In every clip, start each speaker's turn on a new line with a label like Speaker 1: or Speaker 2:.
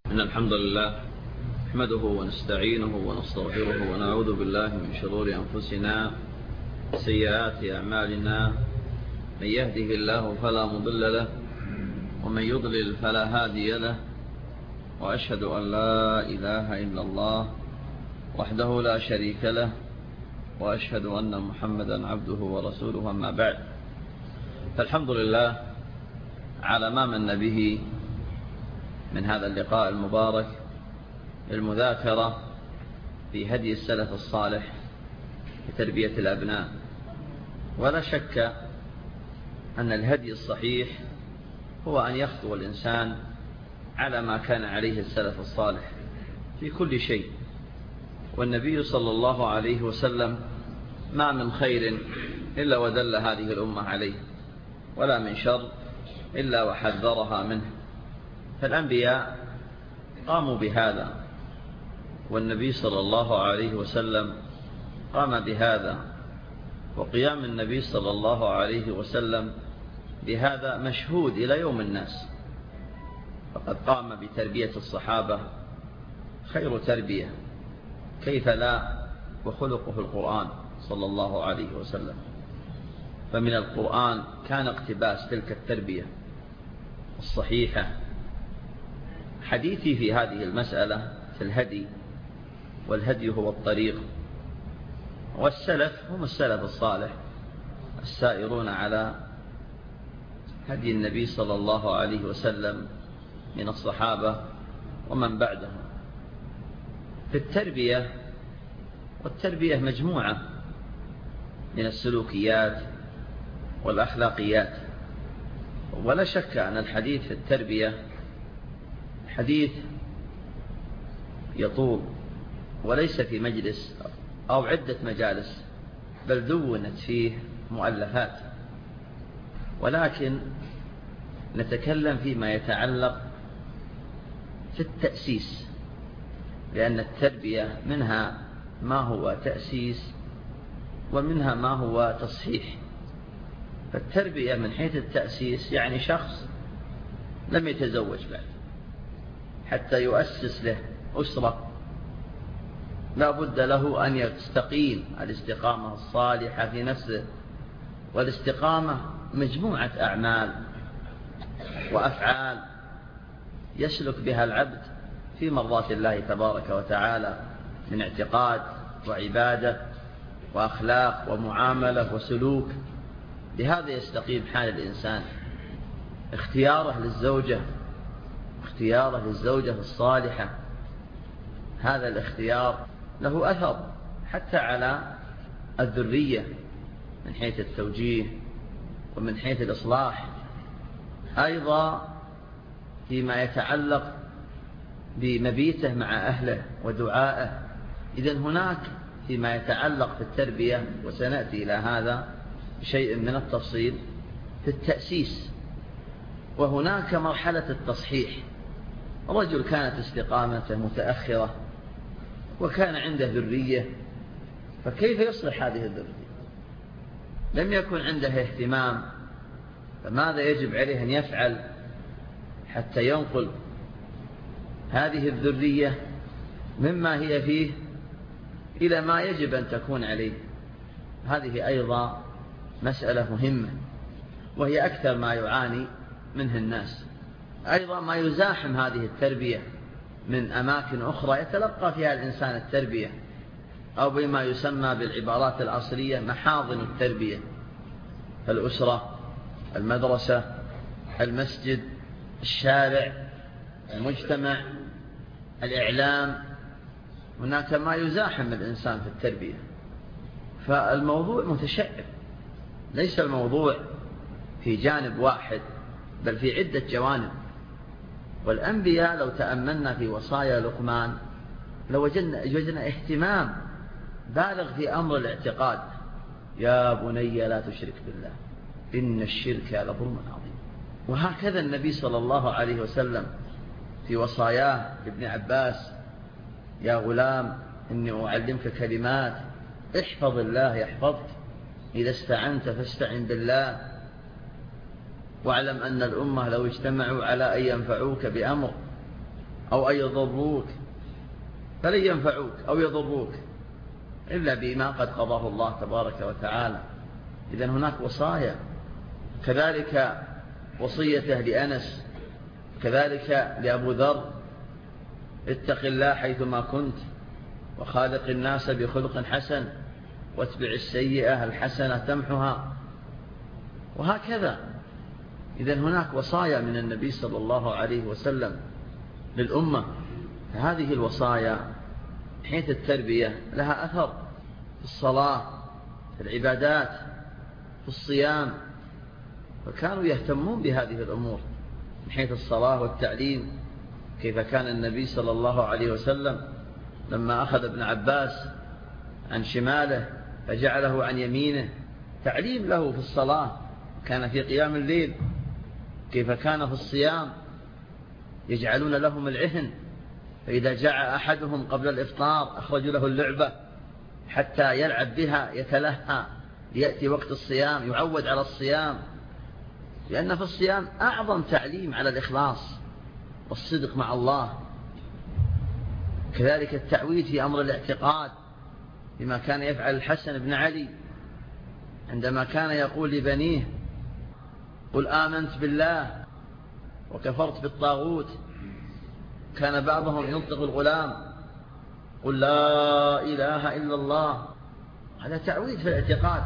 Speaker 1: إن الحمد لله نحمده ونستعينه ونستغفره ونعوذ بالله من شرور أنفسنا وسيئات أعمالنا. من يهده الله فلا مضل له ومن يضلل فلا هادي له، وأشهد أن لا إله إلا الله وحده لا شريك له، وأشهد أن محمدا عبده ورسوله. أما بعد، فالحمد لله على ما من به من هذا اللقاء المبارك للمذاكرة في هدي السلف الصالح في تربية الأبناء. ولا شك أن الهدي الصحيح هو أن يخطو الإنسان على ما كان عليه السلف الصالح في كل شيء. والنبي صلى الله عليه وسلم ما من خير إلا ودل هذه الأمة عليه، ولا من شر إلا وحذرها منه. فالأنبياء قاموا بهذا، والنبي صلى الله عليه وسلم قام بهذا، وقيام النبي صلى الله عليه وسلم بهذا مشهود إلى يوم الناس. فقد قام بتربية الصحابة خير تربية، كيف لا، وخلقه القرآن صلى الله عليه وسلم. فمن القرآن كان اقتباس تلك التربية الصحيحة. حديثي في هذه المسألة في الهدي، والهدي هو الطريق، والسلف هم السلف الصالح السائرون على هدي النبي صلى الله عليه وسلم من الصحابة ومن بعدهم في التربية. والتربية مجموعة من السلوكيات والأخلاقيات. ولا شك أن الحديث في التربية حديث يطول، وليس في مجلس أو عدة مجالس، بل دونت فيه مؤلفات. ولكن نتكلم فيما يتعلق في التأسيس، لأن التربية منها ما هو تأسيس ومنها ما هو تصحيح. فالتربية من حيث التأسيس يعني شخص لم يتزوج بعد، حتى يؤسس له أسرة لا بد له أن يستقيم الاستقامة الصالحة في نفسه. والاستقامة مجموعة أعمال وأفعال يسلك بها العبد في مرضات الله تبارك وتعالى من اعتقاد وعبادة وأخلاق ومعاملة وسلوك. بهذا يستقيم حال الإنسان. اختياره للزوجة الصالحة، هذا الاختيار له أثر حتى على الذرية من حيث التوجيه ومن حيث الإصلاح، أيضا فيما يتعلق بمبيته مع أهله ودعائه. إذن هناك فيما يتعلق في التربية، وسنأتي إلى هذا بشيء من التفصيل، في التأسيس. وهناك مرحلة التصحيح. رجل كانت استقامته متأخرة وكان عنده ذرية، فكيف يصلح هذه الذرية؟ لم يكن عنده اهتمام، فماذا يجب عليه أن يفعل حتى ينقل هذه الذرية مما هي فيه إلى ما يجب أن تكون عليه؟ هذه أيضا مسألة مهمة، وهي أكثر ما يعاني منه الناس. أيضا ما يزاحم هذه التربية من أماكن أخرى يتلقى فيها الإنسان التربية، أو بما يسمى بالعبارات العصرية محاضن التربية: الأسرة، المدرسة، المسجد، الشارع، المجتمع، الإعلام. هناك ما يزاحم الإنسان في التربية. فالموضوع متشعب، ليس الموضوع في جانب واحد، بل في عدة جوانب. والأنبياء لو تأملنا في وصايا لقمان لوجدنا اهتمام بالغ في أمر الاعتقاد: يا بني لا تشرك بالله إن الشرك لظلم عظيم. وهكذا النبي صلى الله عليه وسلم في وصاياه لابن عباس: يا غلام إني أعلمك كلمات احفظ الله يحفظك، إذا استعنت فاستعن بالله، واعلم أن الأمة لو اجتمعوا على أن ينفعوك بأمر أو أن يضروك، فلن ينفعوك أو يضروك إلا بما قد قضاه الله تبارك وتعالى. إذن هناك وصايا، كذلك وصيته لأنس، كذلك لأبو ذر: اتق الله حيثما كنت وخالق الناس بخلق حسن واتبع السيئة الحسنة تمحها، وهكذا. إذن هناك وصايا من النبي صلى الله عليه وسلم للأمة. فهذه الوصايا حيث التربية لها أثر في الصلاة، في العبادات، في الصيام، فكانوا يهتمون بهذه الأمور من حيث الصلاة والتعليم. كيف كان النبي صلى الله عليه وسلم لما أخذ ابن عباس عن شماله فجعله عن يمينه، تعليم له في الصلاة، كان في قيام الليل. كيف كان في الصيام، يجعلون لهم العهن، فإذا جاء أحدهم قبل الإفطار أخرجوا له اللعبة حتى يلعب بها يتلهى ليأتي وقت الصيام، يعود على الصيام، لأن في الصيام أعظم تعليم على الإخلاص والصدق مع الله. كذلك التعويد في أمر الاعتقاد، بما كان يفعل الحسن بن علي عندما كان يقول لبنيه: قل آمنت بالله وكفرت بالطاغوت. كان بعضهم ينطق الغلام: قل لا إله إلا الله. هذا تعويد في الاعتقاد،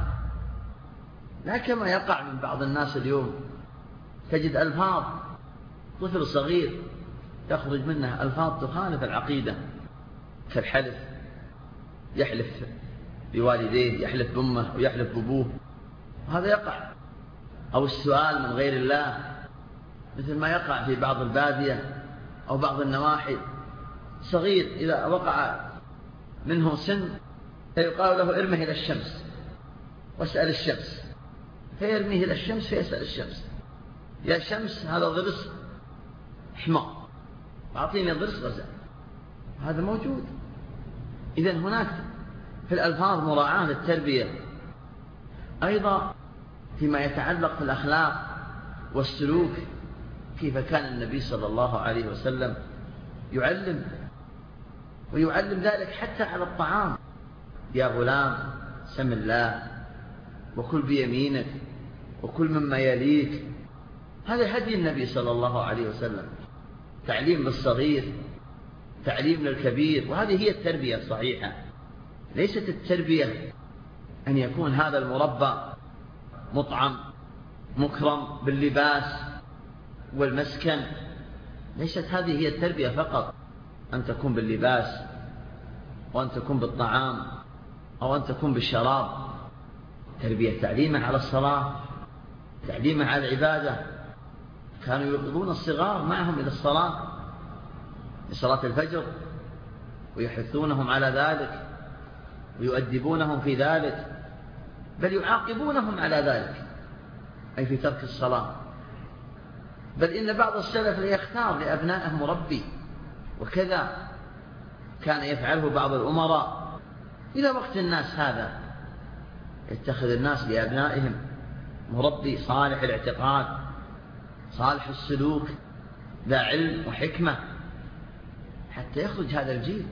Speaker 1: لا كما يقع من بعض الناس اليوم، تجد ألفاظ طفل صغير تخرج منه ألفاظ تخالف العقيدة، كالحلف، يحلف بوالديه، يحلف بأمه ويحلف بأبوه، هذا يقع. أو السؤال من غير الله، مثل ما يقع في بعض البادية أو بعض النواحي. صغير إذا وقع منه سن فيقال له: ارمه إلى الشمس واسأل الشمس، فيرميه إلى الشمس فيسأل الشمس: يا شمس هذا ضرس حمار، أعطيني ضرس غزال. هذا موجود. إذن هناك في الألفاظ مراعاة للتربية. أيضا فيما يتعلق في الأخلاق والسلوك، كيف كان النبي صلى الله عليه وسلم يعلم، ويعلم ذلك حتى على الطعام: يا غلام سم الله وكل بيمينك وكل مما يليك. هذا هدي النبي صلى الله عليه وسلم، تعليم للصغير، تعليم للكبير. وهذه هي التربية الصحيحة. ليست التربية أن يكون هذا المربى مطعم مكرم باللباس والمسكن. ليست هذه هي التربية فقط، أن تكون باللباس وأن تكون بالطعام أو أن تكون بالشراب. تربية تعليمه على الصلاة، تعليمه على العبادة. كانوا يوقظون الصغار معهم إلى الصلاة، لصلاة الفجر، ويحثونهم على ذلك ويؤدبونهم في ذلك، بل يعاقبونهم على ذلك، أي في ترك الصلاة. بل إن بعض السلف ليختار لأبنائه مربي، وكذا كان يفعله بعض الأمراء. إلى وقت الناس هذا يتخذ الناس لأبنائهم مربي صالح الاعتقاد، صالح السلوك، ذا علم وحكمة، حتى يخرج هذا الجيل.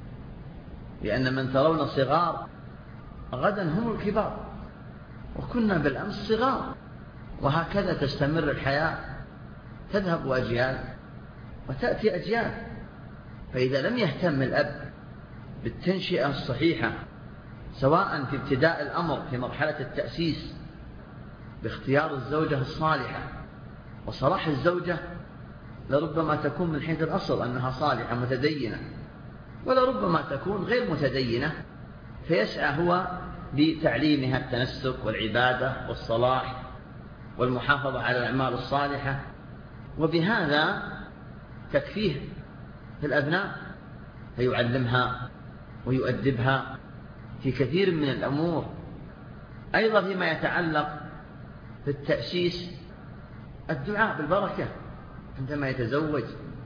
Speaker 1: لأن من ترون الصغار غدا هم الكبار، وكنا بالأمس صغار، وهكذا تستمر الحياة، تذهب أجيال وتأتي أجيال. فإذا لم يهتم الأب بالتنشئة الصحيحة، سواء في ابتداء الأمر في مرحلة التأسيس باختيار الزوجة الصالحة، وصلاح الزوجة لربما تكون من حيث الأصل أنها صالحة متدينة، ولربما تكون غير متدينة، فيسعى هو لتعليمها التنسك والعبادة والصلاح والمحافظة على الأعمال الصالحة، وبهذا تكفيه في الأبناء، فيعلمها ويؤدبها في كثير من الأمور. أيضا فيما يتعلق بالتأسيس، الدعاء بالبركة عندما يتزوج،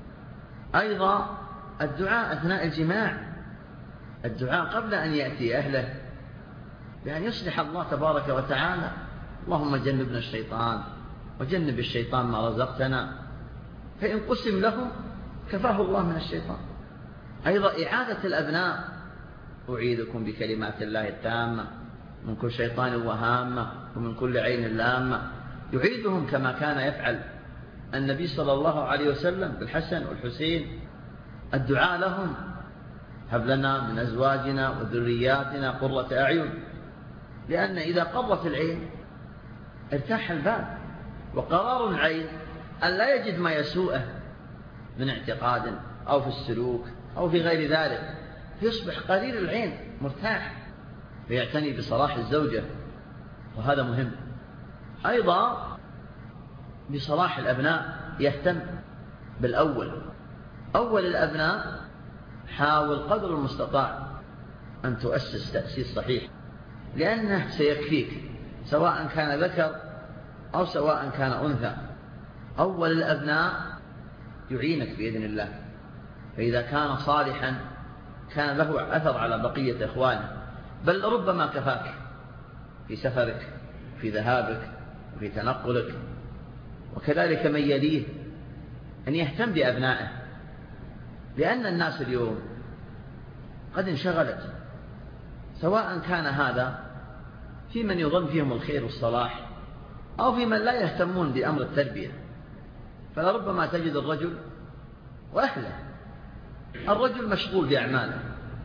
Speaker 1: أيضا الدعاء أثناء الجماع، الدعاء قبل أن يأتي أهله بأن يصلح الله تبارك وتعالى: اللهم جنبنا الشيطان وجنب الشيطان ما رزقتنا. فإن قسم له كفاه الله من الشيطان. أيضا إعادة الأبناء: أعيذكم بكلمات الله التامة من كل شيطان وهامة ومن كل عين لامة. يعيدهم كما كان يفعل النبي صلى الله عليه وسلم بالحسن والحسين، الدعاء لهم: هب لنا من أزواجنا وذرياتنا قرة أعين. لأن إذا قرت العين ارتاح البال، وقرار العين أن لا يجد ما يسوءه من اعتقاد أو في السلوك أو في غير ذلك، فيصبح قرير العين مرتاح، فيعتني بصلاح الزوجة، وهذا مهم. أيضا بصلاح الأبناء يهتم بالأول. أول الأبناء حاول قدر المستطاع أن تؤسس تأسيس صحيح، لأنه سيكفيك سواء كان ذكر أو سواء كان أنثى. أول الأبناء يعينك بإذن الله، فإذا كان صالحا كان له أثر على بقية إخوانه، بل ربما كفاك في سفرك، في ذهابك، وفي تنقلك. وكذلك من يليه أن يهتم بأبنائه، لأن الناس اليوم قد انشغلت، سواء كان هذا في من يظن فيهم الخير والصلاح أو في من لا يهتمون بأمر التربية. فلربما تجد الرجل وأهله، الرجل مشغول بأعماله،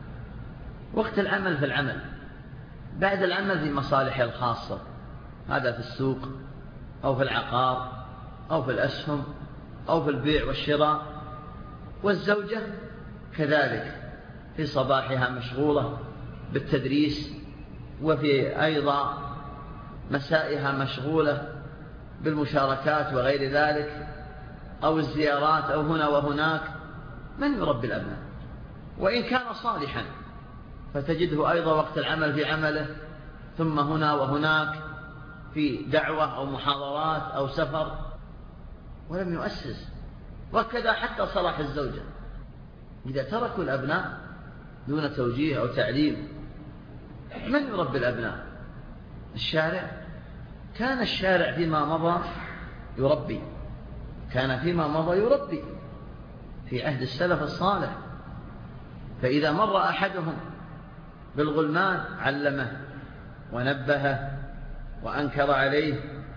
Speaker 1: وقت العمل في العمل، بعد العمل في مصالحه الخاصة، هذا في السوق أو في العقار أو في الأسهم أو في البيع والشراء. والزوجة كذلك في صباحها مشغولة بالتدريس، وفي أيضا مسائها مشغولة بالمشاركات وغير ذلك، أو الزيارات أو هنا وهناك. من يربي الأبناء؟ وإن كان صالحا فتجده أيضا وقت العمل في عمله، ثم هنا وهناك في دعوة أو محاضرات أو سفر، ولم يؤسس. وكذا حتى صلاح الزوجة، إذا تركوا الأبناء دون توجيه أو تعليم، من يربي الأبناء؟ الشارع. كان الشارع فيما مضى يربي، كان فيما مضى يربي في عهد السلف الصالح. فإذا مر أحدهم بالغلمان علمه ونبهه وأنكر عليه.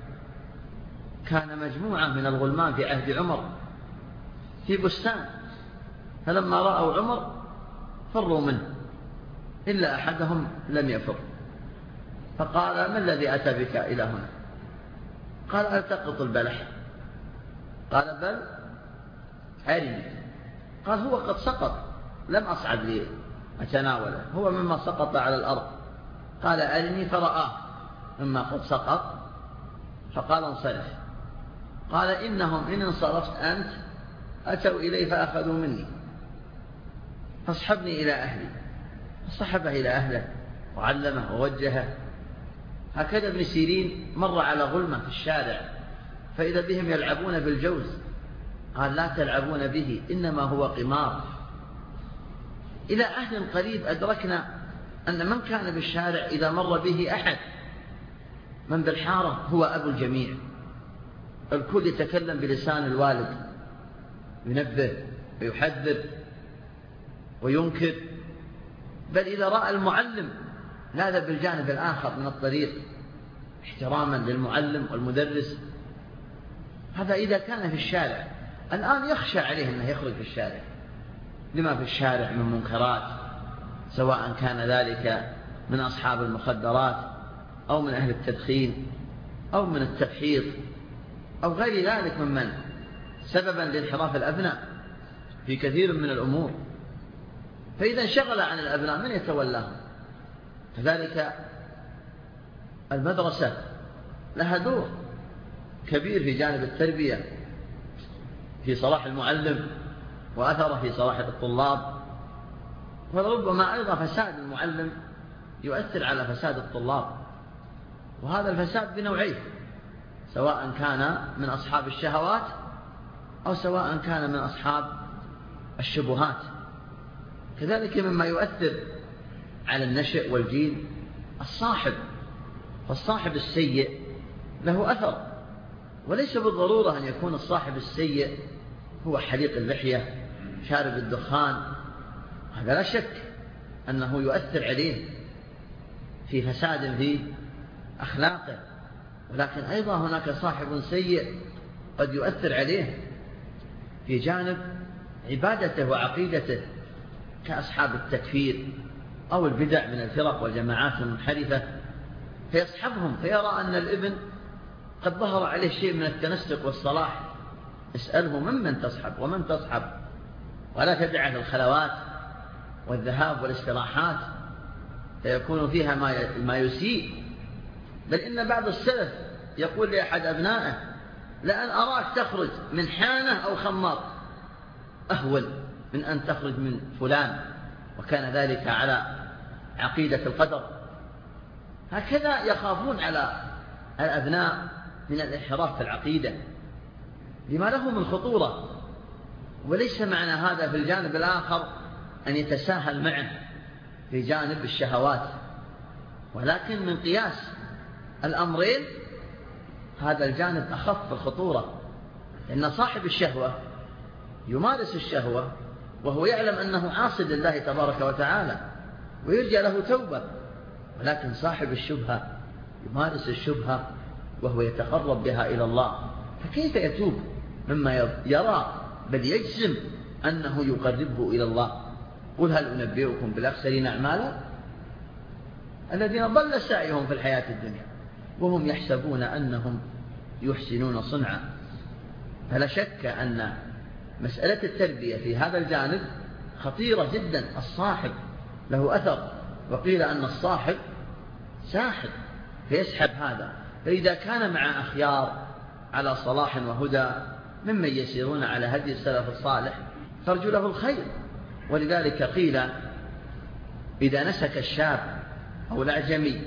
Speaker 1: كان مجموعة من الغلمان في عهد عمر في بستان، فلما رأوا عمر فروا منه، إلا أحدهم لم يفر، فقال: ما الذي أتى بك إلى هنا؟ قال: ألتقط البلح. قال: بل أرني. قال: هو قد سقط، لم أصعد لي أتناوله، هو مما سقط على الأرض. قال: أرني. فرآه مما قد سقط، فقال: انصرف. قال: إنهم إن انصرفت أنت أتوا إلي فأخذوا مني، فاصحبني إلى أهلي. فصحبه إلى أهله وعلمه ووجهه. هكذا ابن سيرين مر على غلمة في الشارع فإذا بهم يلعبون بالجوز، قال: لا تلعبون به، إنما هو قمار. إلى عهد قريب أدركنا أن من كان بالشارع إذا مر به أحد من بالحارة هو أبو الجميع، الكل يتكلم بلسان الوالد، ينبه ويحذر وينكر. بل إذا رأى المعلم لاذ بالجانب الآخر من الطريق احتراما للمعلم والمدرس. هذا إذا كان في الشارع. الآن يخشى عليه أنه يخرج في الشارع لما في الشارع من منكرات، سواء كان ذلك من أصحاب المخدرات أو من أهل التدخين أو من التفحيط أو غير ذلك ممن سببا لانحراف الأبناء في كثير من الأمور. فإذا انشغل عن الأبناء من يتولاهم؟ كذلك المدرسة لها دور كبير في جانب التربية، في صلاح المعلم وأثره في صلاح الطلاب. وربما أيضا فساد المعلم يؤثر على فساد الطلاب، وهذا الفساد بنوعين، سواء كان من أصحاب الشهوات أو سواء كان من أصحاب الشبهات. كذلك مما يؤثر على النشء والجيل الصاحب، فالصاحب السيء له أثر، وليس بالضرورة أن يكون الصاحب السيء هو حليق اللحية شارب الدخان، هذا لا شك أنه يؤثر عليه في فساد في أخلاقه، ولكن أيضا هناك صاحب سيء قد يؤثر عليه في جانب عبادته وعقيدته، كأصحاب التكفير أو البدع من الفرق والجماعات المنحرفة، فيصحبهم فيرى أن الابن قد ظهر عليه شيء من التنسق والصلاح، اسأله ممن تصحب ومن تصحب، ولا تدعه للخلوات والذهاب والاستراحات فيكون فيها ما يسيء. بل إن بعض السلف يقول لأحد أبنائه: لأن أراك تخرج من حانة أو خمار أهول من أن تخرج من فلان، وكان ذلك على عقيدة القدر. هكذا يخافون على الأبناء من الانحراف في العقيدة لما له من خطورة. وليس معنى هذا في الجانب الآخر أن يتساهل معه في جانب الشهوات، ولكن من قياس الأمرين هذا الجانب أخف الخطورة، لأن صاحب الشهوة يمارس الشهوة وهو يعلم أنه عاصي لله تبارك وتعالى ويرجى له توبة، ولكن صاحب الشبهة يمارس الشبهة وهو يتقرب بها إلى الله، فكيف يتوب مما يرى بل يجزم أنه يقربه إلى الله؟ قل هل أنبئكم بالأخسرين أعمالا الذين ضل سعيهم في الحياة الدنيا وهم يحسبون أنهم يحسنون صنعا. فلا شك أن مسألة التربية في هذا الجانب خطيرة جدا. الصاحب له أثر، وقيل أن الصاحب ساحب فيسحب هذا، فإذا كان مع أخيار على صلاح وهدى ممن يسيرون على هدي السلف الصالح ترجو له الخير. ولذلك قيل إذا نسك الشاب أو الأعجمي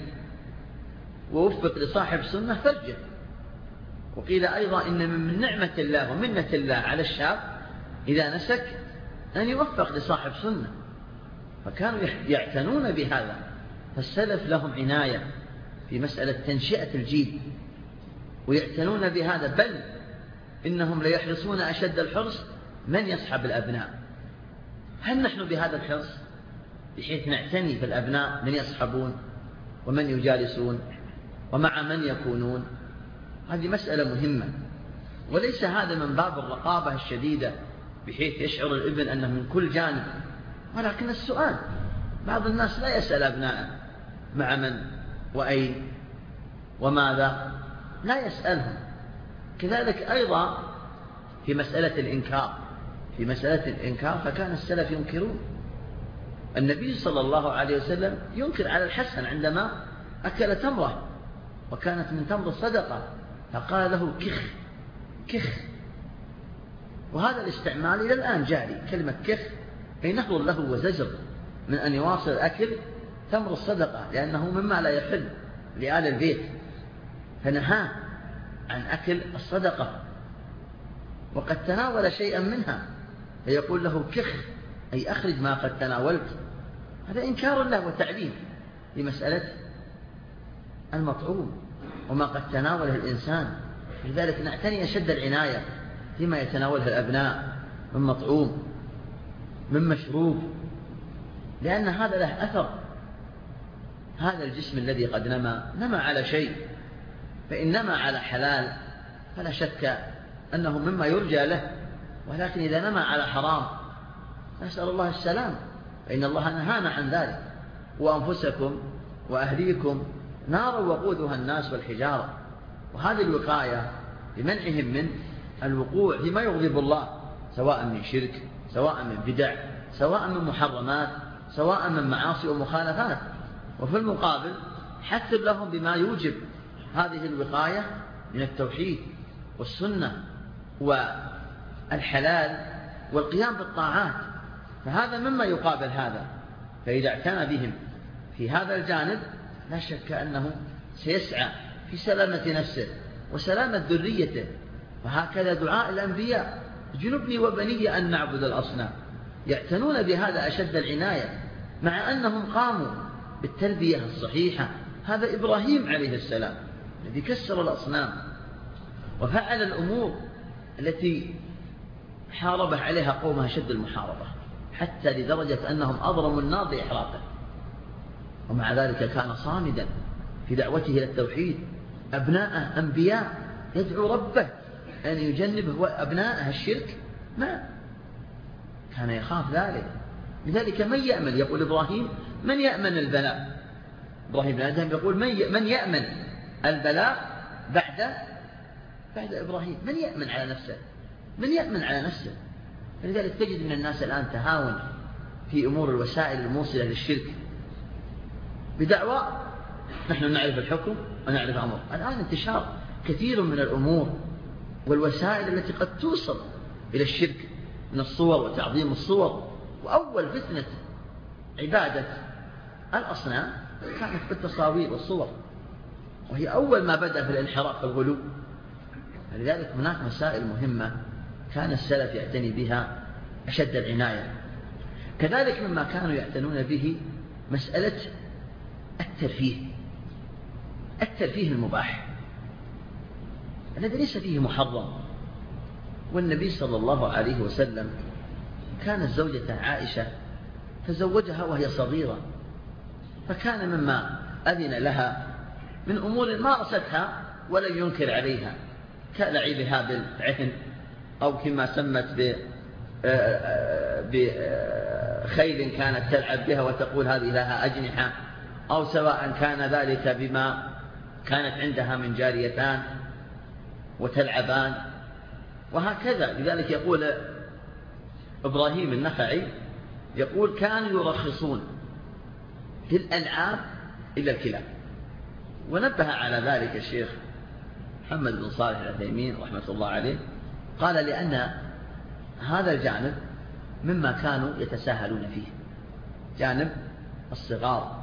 Speaker 1: ووفق لصاحب سنة فرجه. وقيل أيضا إن من نعمة الله ومنة الله على الشاب إذا نسك أن يوفق لصاحب سنة، فكانوا يعتنون بهذا. فالسلف لهم عناية في مسألة تنشئة الجيل ويعتنون بهذا، بل إنهم ليحرصون أشد الحرص من يصحب الأبناء. هل نحن بهذا الحرص بحيث نعتني بالأبناء من يصحبون ومن يجالسون ومع من يكونون؟ هذه مسألة مهمة، وليس هذا من باب الرقابة الشديدة بحيث يشعر الابن أنه من كل جانب، ولكن السؤال. بعض الناس لا يسأل أبنائه مع من وأين وماذا، لا يسألهم. كذلك أيضا في مسألة الإنكار فكان السلف ينكرون. النبي صلى الله عليه وسلم ينكر على الحسن عندما أكل تمرة وكانت من تمر الصدقة، فقال له كخ. وهذا الاستعمال إلى الآن جاري، كلمة كخ أي نهر له وزجر من أن يواصل أكل تمر الصدقة، لأنه مما لا يحل لآل البيت، فنهاه عن أكل الصدقة وقد تناول شيئا منها، فيقول له كخ أي أخرج ما قد تناولت. هذا إنكار له وتعليم لمسألة المطعوم وما قد تناوله الإنسان. لذلك نعتني أشد العناية فيما يتناوله الأبناء من مطعوم من مشروب، لأن هذا له أثر. هذا الجسم الذي قد نمى على شيء، فإن نمى على حلال فلا شك أنه مما يرجى له، ولكن إذا نمى على حرام نسأل الله السلام، فإن الله نهانا عن ذلك. وأنفسكم وأهليكم نارا وقودها الناس والحجارة. وهذه الوقاية لمنعهم من الوقوع فيما يغضب الله، سواء من شرك، سواء من بدع، سواء من محرمات، سواء من معاصي ومخالفات. وفي المقابل حث لهم بما يوجب هذه الوقاية من التوحيد والسنة والحلال والقيام بالطاعات، فهذا مما يقابل هذا. فإذا اعتنى بهم في هذا الجانب لا شك أنه سيسعى في سلامة نفسه وسلامة ذريته. وهكذا دعاء الأنبياء: جنبني وبني أن نعبد الأصنام. يعتنون بهذا أشد العناية، مع أنهم قاموا بالتربية الصحيحة. هذا إبراهيم عليه السلام الذي كسر الأصنام وفعل الأمور التي حاربه عليها قومها شد المحاربة، حتى لدرجة أنهم أضرموا النار بإحراقه، ومع ذلك كان صامدا في دعوته إلى التوحيد. أبناءه أنبياء يدعو ربه أن يجنبه أبناءه الشرك، ما كان يخاف ذلك. لذلك من يأمن، يقول إبراهيم من يأمن البلاء، إبراهيم بن أدهم يقول من يأمن البلاء بعد إبراهيم، من يأمن على نفسه، من يأمن على نفسه. فلذلك تجد من الناس الآن تهاون في أمور الوسائل الموصلة للشرك بدعوى نحن نعرف الحكم ونعرف أمر. الآن انتشار كثير من الأمور والوسائل التي قد توصل إلى الشرك من الصور وتعظيم الصور. وأول فتنة عبادة الأصنام كانت بالتصاوير والصور، وهي أول ما بدأ في الانحراف والغلو. لذلك هناك مسائل مهمة كان السلف يعتني بها أشد العناية. كذلك مما كانوا يعتنون به مسألة الترفيه المباح الذي ليس فيه محرم. والنبي صلى الله عليه وسلم كانت زوجته عائشة تزوجها وهي صغيرة، فكان مما أذن لها من أمور مارستها ولم ينكر عليها، كلعبها بالعهن، أو كما سمت بخيل كانت تلعب بها وتقول هذه لها أجنحة، أو سواء كان ذلك بما كانت عندها من جاريتان وتلعبان وهكذا. لذلك يقول إبراهيم النخعي يقول كانوا يرخصون في الألعاب إلا الكلاب. ونبه على ذلك الشيخ محمد بن صالح العثيمين رحمة الله عليه، قال لأن هذا الجانب مما كانوا يتساهلون فيه، جانب الصغار،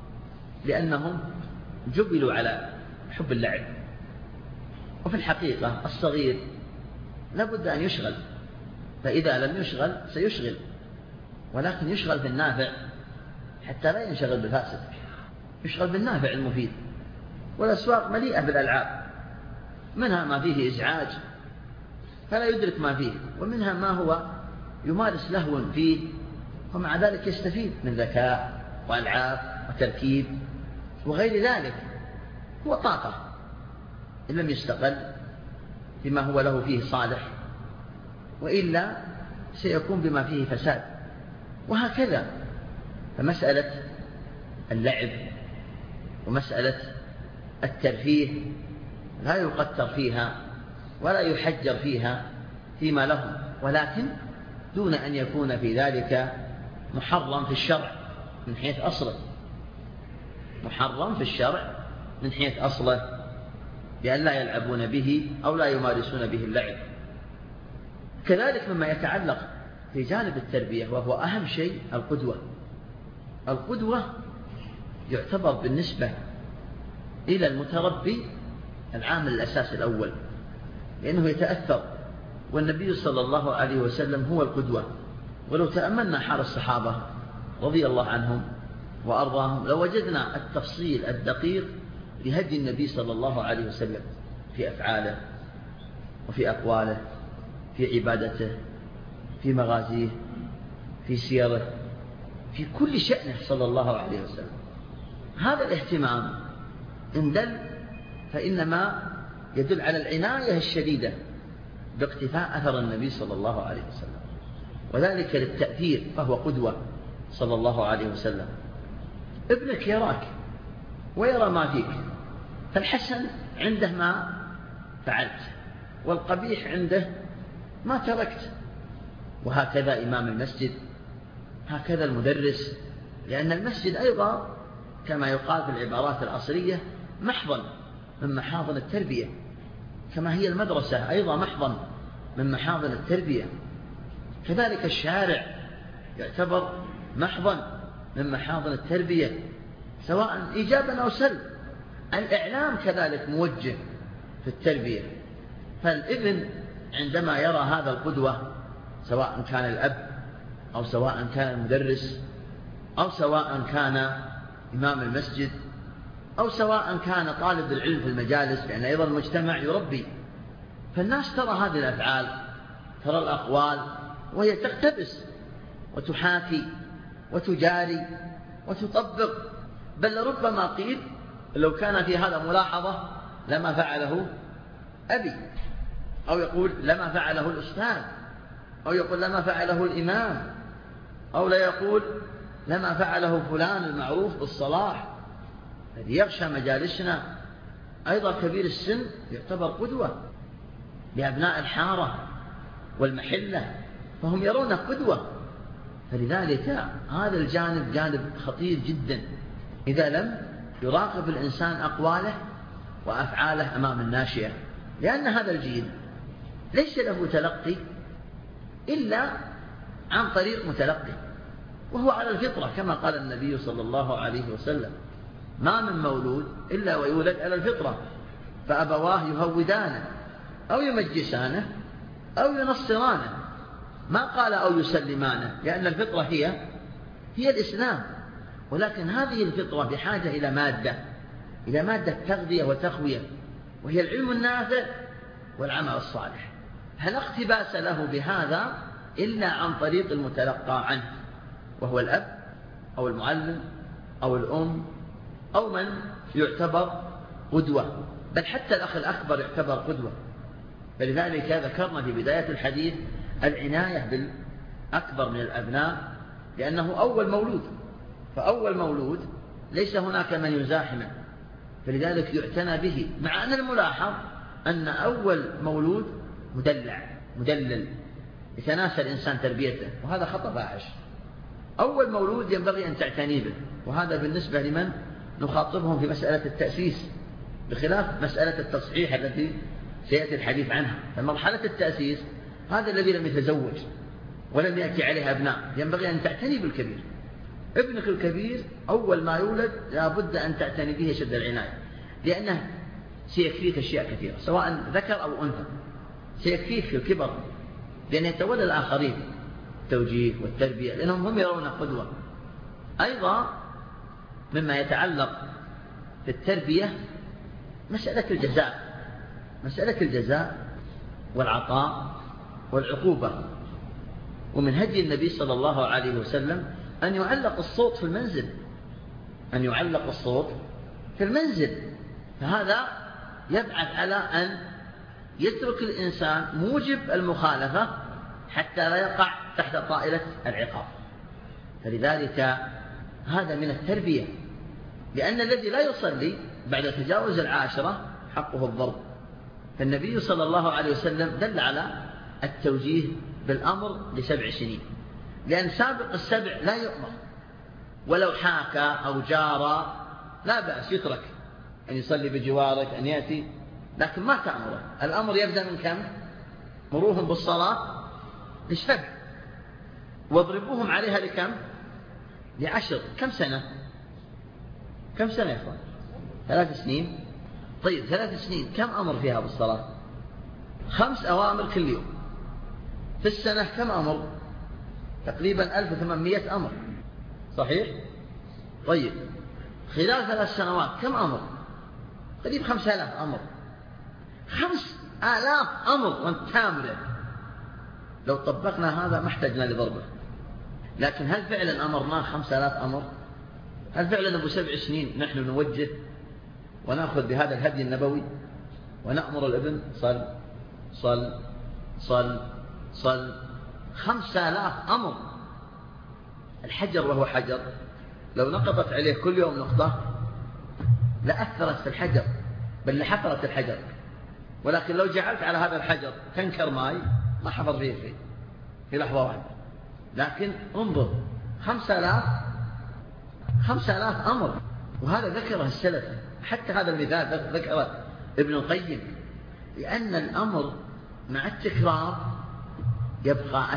Speaker 1: لأنهم جبلوا على حب اللعب. وفي الحقيقة الصغير لابد أن يشغل، فإذا لم يشغل سيشغل، ولكن يشغل بالنافع حتى لا ينشغل بالفاسد، يشغل بالنافع المفيد. والأسواق مليئة بالألعاب، منها ما فيه إزعاج فلا يدرك ما فيه، ومنها ما هو يمارس لهو فيه ومع ذلك يستفيد من ذكاء وألعاب وتركيب وغير ذلك. هو طاقة إن لم يستقل بما هو له فيه صالح، وإلا سيكون بما فيه فساد، وهكذا. فمسألة اللعب ومسألة الترفيه لا يقتر فيها ولا يحجر فيها فيما لهم، ولكن دون أن يكون في ذلك محرم في الشرع من حيث أصله، محرم في الشرع من حيث أصله، بأن لا يلعبون به أو لا يمارسون به اللعب. كذلك مما يتعلق في جانب التربية وهو أهم شيء القدوة يعتبر بالنسبة إلى المتربي العامل الأساس الأول، لأنه يتأثر، والنبي صلى الله عليه وسلم هو القدوة. ولو تأملنا حال الصحابة رضي الله عنهم وأرضاهم لوجدنا التفصيل الدقيق لهدي النبي صلى الله عليه وسلم في أفعاله وفي أقواله، في عبادته، في مغازيه، في سيره، في كل شأنه صلى الله عليه وسلم. هذا الاهتمام إن دل فإنما يدل على العناية الشديدة باقتفاء أثر النبي صلى الله عليه وسلم، وذلك للتأثير، فهو قدوة صلى الله عليه وسلم. ابنك يراك ويرى ما فيك، فالحسن عنده ما فعلت، والقبيح عنده ما تركت. وهكذا إمام المسجد، هكذا المدرس، لأن المسجد أيضا كما يقال في العبارات الأصلية محضن من محاضن التربية، كما هي المدرسة أيضا محضن من محاضن التربية. كذلك الشارع يعتبر محضن من محاضن التربية، سواء إيجابا أو سلب. الإعلام كذلك موجه في التربية، فالابن عندما يرى هذا القدوة، سواء كان الأب أو سواء كان المدرس أو سواء كان إمام المسجد أو سواء كان طالب العلم في المجالس، لأن أيضا المجتمع يربي، فالناس ترى هذه الأفعال ترى الأقوال وهي تقتبس وتحاكي وتجاري وتطبق، بل لربما قيل لو كان في هذا ملاحظة لما فعله أبي، أو يقول لما فعله الأستاذ، أو يقول لما فعله الإمام، أو لا يقول لما فعله فلان المعروف بالصلاح. الذي يغشى مجالسنا أيضا كبير السن يعتبر قدوة لأبناء الحارة والمحلة، فهم يرون قدوة. فلذلك هذا الجانب جانب خطير جدا إذا لم يراقب الإنسان أقواله وأفعاله أمام الناشئة، لأن هذا الجيل ليس له تلقي إلا عن طريق متلقي، وهو على الفطرة كما قال النبي صلى الله عليه وسلم: ما من مولود إلا ويولد على الفطرة، فأبواه يهودانه أو يمجسانه أو ينصرانه، ما قال أو يسلمانه، لأن الفطرة هي الإسلام. ولكن هذه الفطرة بحاجة إلى مادة تغذية وتقوية، وهي العلم النافع والعمل الصالح. فلا اقتباس له بهذا إلا عن طريق المتلقى عنه، وهو الأب أو المعلم أو الأم أو من يعتبر قدوة، بل حتى الأخ الأكبر يعتبر قدوة. فلذلك ذكرنا في بداية الحديث العناية بالأكبر من الأبناء، لأنه أول مولود، فأول مولود ليس هناك من يزاحمه، فلذلك يعتنى به. مع أن الملاحظ أن أول مولود مدلل يتناسى الإنسان تربيته، وهذا خطأ فاحش. أول مولود ينبغي أن تعتني به، وهذا بالنسبة لمن نخاطبهم في مسألة التأسيس، بخلاف مسألة التصحيح التي سيأتي الحديث عنها. فمرحلة التأسيس هذا الذي لم يتزوج ولم يأتي عليه أبناء، ينبغي أن تعتني بالكبير. ابنك الكبير أول ما يولد لابد أن تعتني به شد العناية، لأنه سيكفيك أشياء كثيرة، سواء ذكر أو أنثى، سيكفيك في الكبر، لأنه يتولى الآخرين التوجيه والتربية، لأنهم هم يرون قدوة. أيضا مما يتعلق في التربية مسألة الجزاء والعطاء والعقوبة. ومن هدي النبي صلى الله عليه وسلم أن يعلق الصوت في المنزل، فهذا يبعث على أن يترك الإنسان موجب المخالفة حتى لا يقع تحت طائلة العقاب. فلذلك هذا من التربية، لأن الذي لا يصلي بعد تجاوز 10 حقه الضرب. فالنبي صلى الله عليه وسلم دل على التوجيه بالأمر ل7 سنين، لأن سابق السبع لا يؤمر، ولو حاكى أو جار لا بأس، يترك أن يصلي بجوارك أن يأتي، لكن ما تأمره. الأمر يبدأ من كم؟ مروهم بالصلاة ل7، واضربوهم عليها لكم؟ ل10. كم سنة يا أخوان؟ 3 سنين. طيب 3 سنين كم أمر فيها بالصلاة؟ 5 أوامر كل يوم. في السنة كم أمر؟ تقريبا 1800 أمر، صحيح؟ طيب خلال 3 سنوات كم أمر؟ قريب 5000 أمر. 5000 أمر وانت تامله. لو طبقنا هذا ما احتجنا لضربه، لكن هل فعلا أمرناه 5000 أمر؟ هل فعلا أبو 7 سنين نحن نوجه ونأخذ بهذا الهدي النبوي ونأمر الابن صل صل صل صل؟ 5000 أمر. الحجر وهو حجر لو نقطت عليه كل يوم نقطة لأثرت في الحجر، بل لحفرت الحجر. ولكن لو جعلت على هذا الحجر تنكر ماء ما حفر فيه شيء في لحظة واحدة. لكن انظر 5000 أمر، وهذا ذكره السلف. حتى هذا المثال ذكره ابن القيم، لأن الأمر مع التكرار يبقى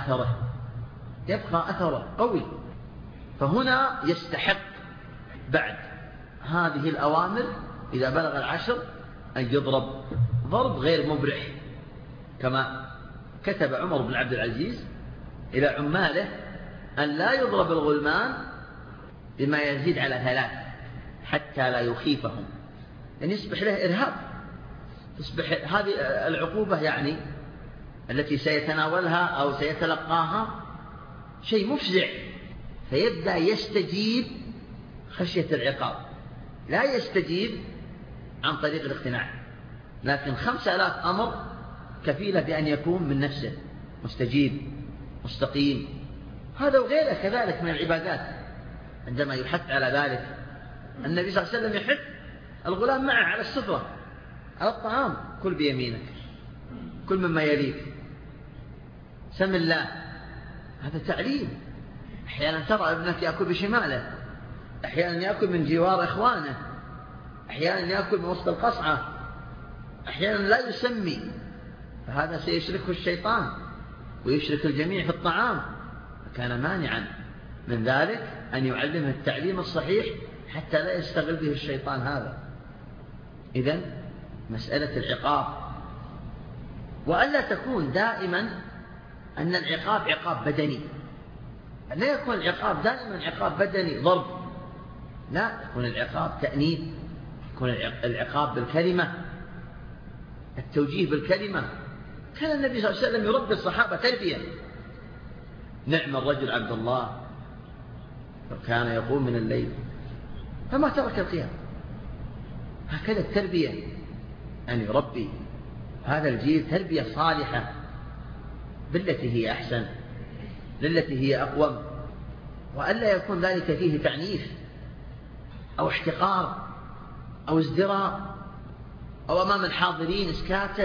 Speaker 1: أثره قوي. فهنا يستحق بعد هذه الأوامر إذا بلغ 10 أن يضرب ضرب غير مبرح، كما كتب عمر بن عبد العزيز إلى عماله أن لا يضرب الغلمان بما يزيد على 3 حتى لا يخيفهم، يعني يصبح له إرهاب. تصبح هذه العقوبة يعني التي سيتناولها أو سيتلقاها شيء مفزع، فيبدأ يستجيب خشية العقاب، لا يستجيب عن طريق الاقتناع. لكن 5000 أمر كفيلة بأن يكون من نفسه مستجيب مستقيم. هذا وغيره كذلك من العبادات عندما يحث على ذلك. النبي صلى الله عليه وسلم يحث الغلام معه على السفرة، على الطعام: كل بيمينك، كل مما يليك، سم الله. هذا تعليم. أحيانا ترى ابنك يأكل بشماله، أحيانا يأكل من جوار إخوانه، أحيانا يأكل من وسط القصعة، أحيانا لا يسمي، فهذا سيشركه الشيطان ويشرك الجميع في الطعام. فكان مانعا من ذلك أن يعلمه التعليم الصحيح حتى لا يستغل به الشيطان هذا. إذن مسألة العقاب، وألا تكون دائما أن العقاب عقاب بدني، لا يكون العقاب دائما عقاب بدني ضرب، لا، يكون العقاب تأنيب، يكون العقاب بالكلمة، التوجيه بالكلمة. كان النبي صلى الله عليه وسلم يربي الصحابة تربية. نعم الرجل عبد الله كان يقوم من الليل فما ترك القيام. هكذا التربية، أن يربي هذا الجيل تربية صالحة بالتي هي أحسن، للتي هي أقوم، وألا يكون ذلك فيه تعنيف أو احتقار أو ازدراء أو أمام الحاضرين إسكاته.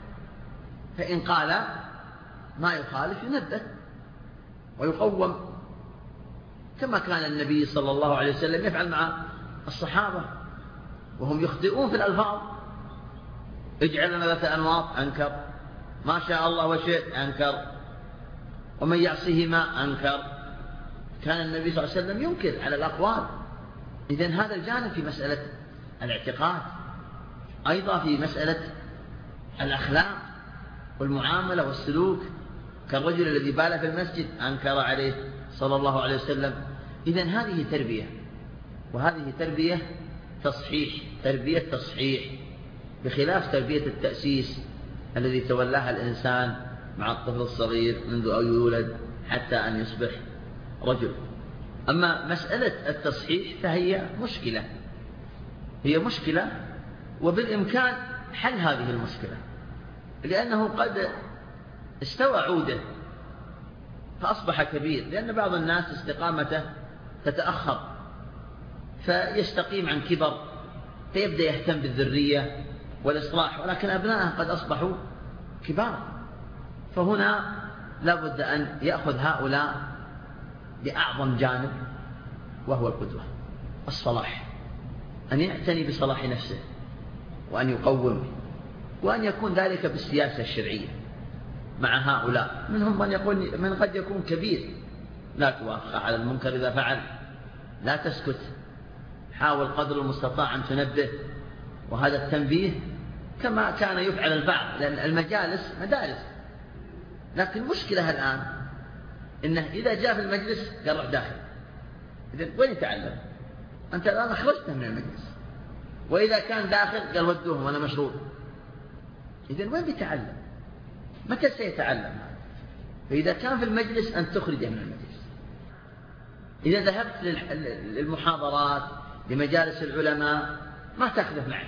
Speaker 1: فإن قال ما يخالف ينبه ويقوم، كما كان النبي صلى الله عليه وسلم يفعل مع الصحابة وهم يخطئون في الألفاظ: اجعل لنا ذات أنواط، أنكر، ما شاء الله وشئت، أنكر، ومن يعصيهما أنكر. كان النبي صلى الله عليه وسلم ينكر على الأقوال. إذن هذا الجانب في مسألة الاعتقاد. أيضا في مسألة الأخلاق والمعاملة والسلوك، كالرجل الذي بال في المسجد أنكر عليه صلى الله عليه وسلم. إذن هذه تربية، وهذه تربية تصحيح، تربية تصحيح، بخلاف تربية التأسيس الذي تولاها الإنسان مع الطفل الصغير منذ أن يولد حتى أن يصبح رجل. أما مسألة التصحيح فهي مشكلة، هي مشكلة، وبالإمكان حل هذه المشكلة، لأنه قد استوى عوده فأصبح كبير، لأن بعض الناس استقامته تتأخر فيستقيم عن كبر فيبدأ يهتم بالذرية والإصلاح، ولكن أبنائه قد أصبحوا كبار. فهنا لا بد أن يأخذ هؤلاء بأعظم جانب، وهو القدوة، الصلاح، أن يعتني بصلاح نفسه وأن يقوم، وأن يكون ذلك بالسياسة الشرعية مع هؤلاء. منهم من قد يكون كبير، لا تؤخى على المنكر إذا فعل، لا تسكت، حاول قدر المستطاع أن تنبه. وهذا التنبيه كما كان يفعل البعض، لأن المجالس مدارس، لكن المشكلة الآن إنه إذا جاء في المجلس قال روح داخل. إذن وين يتعلم؟ أنت الآن أخرجته من المجلس. وإذا كان داخل قال ودوهم وأنا مشروط. إذن وين بيتعلم؟ متى سيتعلم؟ فإذا كان في المجلس أن تخرجه من المجلس. إذا ذهبت للمحاضرات لمجالس العلماء ما تأخذه معك.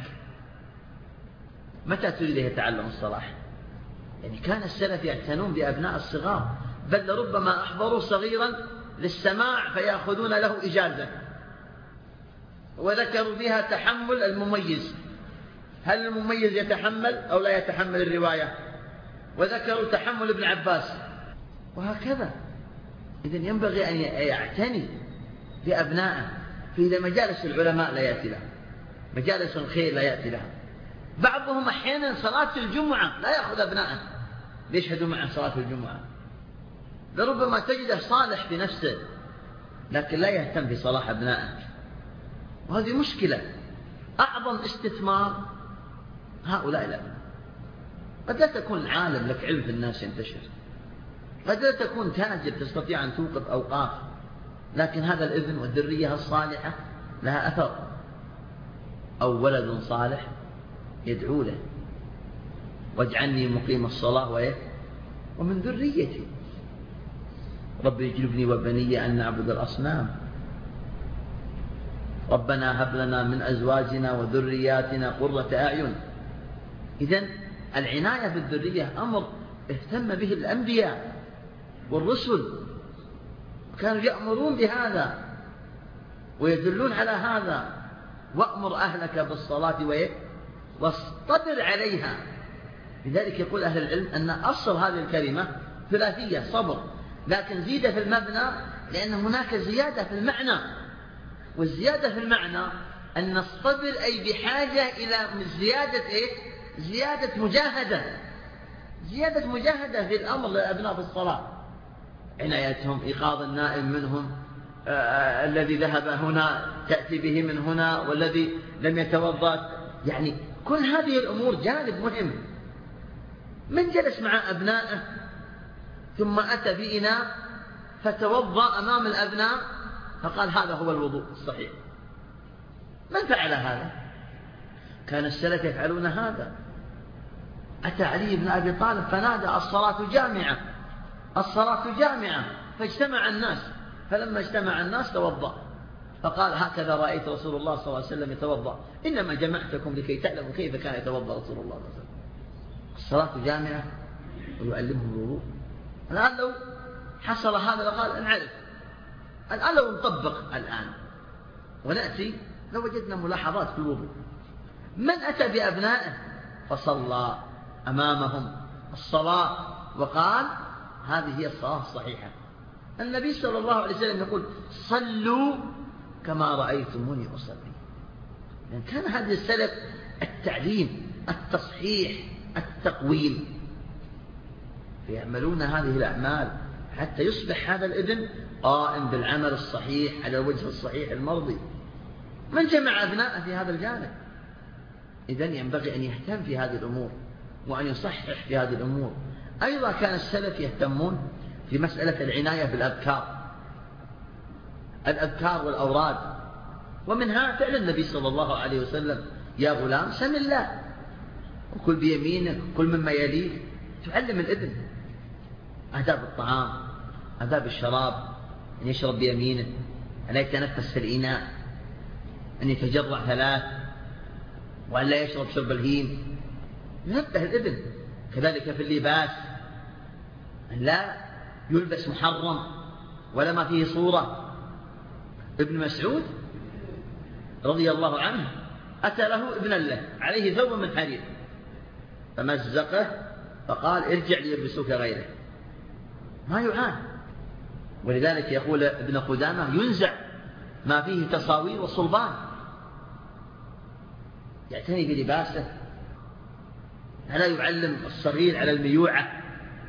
Speaker 1: متى تريد يتعلم الصلاح؟ يعني كان السلف يعتنون بأبناء الصغار، بل ربما أحضروا صغيرا للسماع فيأخذون له إجازة، وذكروا بها تحمل المميز، هل المميز يتحمل أو لا يتحمل الرواية، وذكروا تحمل ابن عباس، وهكذا. إذن ينبغي أن يعتني بأبنائه. فإذا مجالس العلماء لا يأتي لها، مجالس الخير لا يأتي لها. بعضهم أحيانا صلاة الجمعة لا يأخذ أبنائه ليشهدوا معه صلاة الجمعة، لربما تجده صالح بنفسه لكن لا يهتم بصلاح أبنائه، وهذه مشكلة. أعظم استثمار هؤلاء الأبناء. قد لا تكون عالم لك علم في الناس ينتشر، قد لا تكون تاجر تستطيع أن توقف أوقاف، لكن هذا الابن والذرية الصالحة لها أثر. أو ولد صالح يدعو له: واجعلني مقيم الصلاة ومن ذريتي. رب اجنبني وبني أن نعبد الأصنام. ربنا هب لنا من أزواجنا وذرياتنا قرة أعين. إذن العناية بالذرية أمر اهتم به الأنبياء والرسل، كانوا يأمرون بهذا ويدلون على هذا. وأمر أهلك بالصلاة واصطبر عليها. لذلك يقول أهل العلم أن أصل هذه الكلمة ثلاثية صبر، لكن زيد في المبنى لأن هناك زيادة في المعنى، والزيادة في المعنى أن نصطبر أي بحاجة إلى زيادة زيادة مجاهدة، زيادة مجاهدة في الأمر للأبناء في الصلاة، عنايتهم، إيقاظ النائم منهم، الذي ذهب هنا تأتي به من هنا، والذي لم يتوضأ، يعني كل هذه الأمور جانب مهم. من جلس مع أبنائه ثم أتى بإناء فتوضأ أمام الأبناء فقال هذا هو الوضوء الصحيح؟ من فعل هذا؟ كان السلف يفعلون هذا. أتى علي بن أبي طالب فنادى الصلاة جامعة، الصلاة جامعة، فاجتمع الناس، فلما اجتمع الناس توضأ فقال هكذا رأيت رسول الله صلى الله عليه وسلم يتوضأ، إنما جمعتكم لكي تعلموا كيف كان يتوضأ رسول الله صلى الله عليه وسلم. الصلاة جامعة ويعلمهم الوضوء. الآن لو حصل هذا لقال نعرف، الآن لو نطبق الآن ونأتي لو وجدنا ملاحظات في الوضوء. من أتى بأبنائه فصلى أمامهم الصلاة وقال هذه هي الصلاة الصحيحة. النبي صلى الله عليه وسلم يقول صلوا كما رأيتموني أصلي. يعني كان هذا السلف التعليم، التصحيح، التقويم، فيعملون هذه الأعمال حتى يصبح هذا الابن قائم بالعمل الصحيح على الوجه الصحيح المرضي. من جمع أبناءه في هذا الجانب؟ إذن ينبغي أن يهتم في هذه الأمور وأن يصحح في هذه الأمور. أيضا كان السلف يهتمون في مسألة العناية بالأذكار، الأذكار والأوراد، ومنها فعل النبي صلى الله عليه وسلم يا غلام سم الله وكل بيمينك كل مما يليك. تعلم الابن آداب الطعام، آداب الشراب، أن يشرب بيمينه، أن لا يتنفس في الإناء، أن يتجرع ثلاث، وأن لا يشرب شرب الهيم. ننبه الابن. كذلك في اللباس أن لا يلبس محرم ولا ما فيه صورة. ابن مسعود رضي الله عنه أتى له ابن له عليه ثوب من حرير فمزقه فقال ارجع ليلبسوك غيره، ما يعان. ولذلك يقول ابن قدامة ينزع ما فيه تصاوير وصلبان، يعتني بلباسه، ألا يعلم الصغير على الميوعة.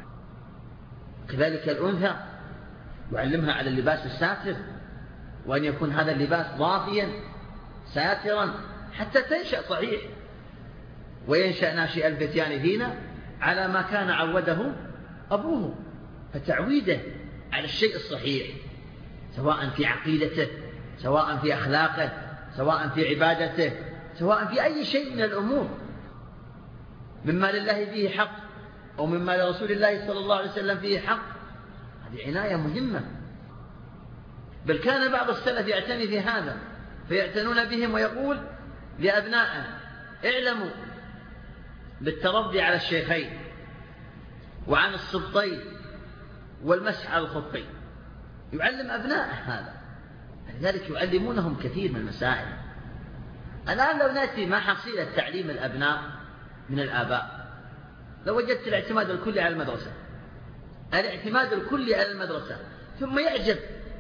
Speaker 1: كذلك الأنثى يعلمها على اللباس الساتر، وأن يكون هذا اللباس ضافيا ساترا حتى تنشأ صحيح، وينشأ ناشئ الفتيان فينا على ما كان عوده أبوه. فتعويده على الشيء الصحيح سواء في عقيدته، سواء في أخلاقه، سواء في عبادته، سواء في أي شيء من الأمور مما لله فيه حق أو مما لرسول الله صلى الله عليه وسلم فيه حق. هذه عناية مهمة. بل كان بعض السلف يعتني في هذا فيعتنون بهم ويقول لأبنائه اعلموا بالترضي على الشيخين وعن السبطين والمسح على الخفين. يعلم أبنائه هذا، لذلك يعلمونهم كثير من المسائل. الآن لو نأتي ما حصيلة تعليم الأبناء من الآباء، لو وجدت الاعتماد الكلي على المدرسة، الاعتماد الكلي على المدرسة، ثم يعجب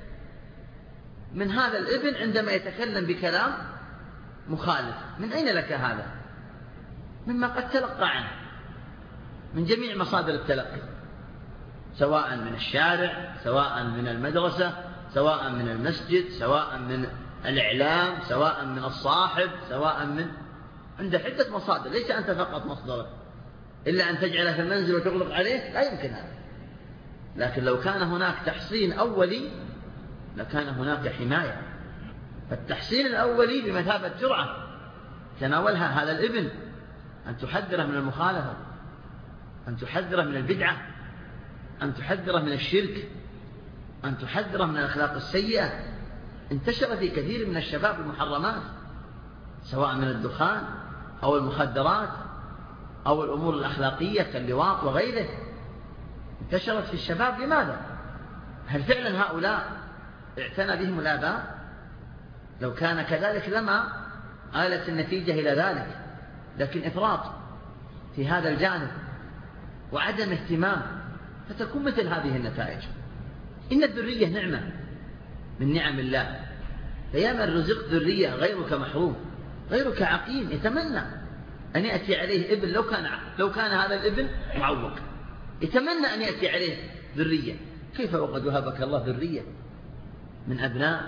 Speaker 1: من هذا الابن عندما يتكلم بكلام مخالف. من أين لك هذا؟ مما قد تلقى عنه من جميع مصادر التلقي، سواء من الشارع، سواء من المدرسة، سواء من المسجد، سواء من الإعلام، سواء من الصاحب، سواء من عند عدة مصادر. ليس أنت فقط مصدرك، إلا أن تجعله في المنزل وتغلق عليه، لا يمكن هذا. لكن لو كان هناك تحصين أولي لكان هناك حماية. فالتحصين الأولي بمثابة جرعة تناولها هذا الابن، أن تحذره من المخالفة، أن تحذره من البدعة، أن تحذره من الشرك، أن تحذره من الأخلاق السيئة. انتشر في كثير من الشباب المحرمات، سواء من الدخان أو المخدرات أو الأمور الأخلاقية كاللواط وغيره، انتشرت في الشباب. لماذا؟ هل فعلا هؤلاء اعتنى بهم الآباء؟ لو كان كذلك لما آلت النتيجة إلى ذلك، لكن إفراط في هذا الجانب وعدم اهتمام، فتكون مثل هذه النتائج. إن الذرية نعمة من نعم الله، فياما رزقت ذرية غيرك محروم، غيرك عقيم، يتمنى أن يأتي عليه ابن، لو كان هذا الابن معوق، يتمنى أن يأتي عليه ذرية. كيف وقد وهبك الله ذرية من أبناء،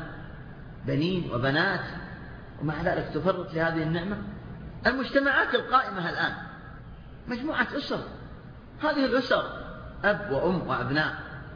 Speaker 1: بنين وبنات، ومع ذلك تفرط في هذه النعمة؟ المجتمعات القائمة الآن مجموعة أسر، هذه الأسر أب وأم وأبناء،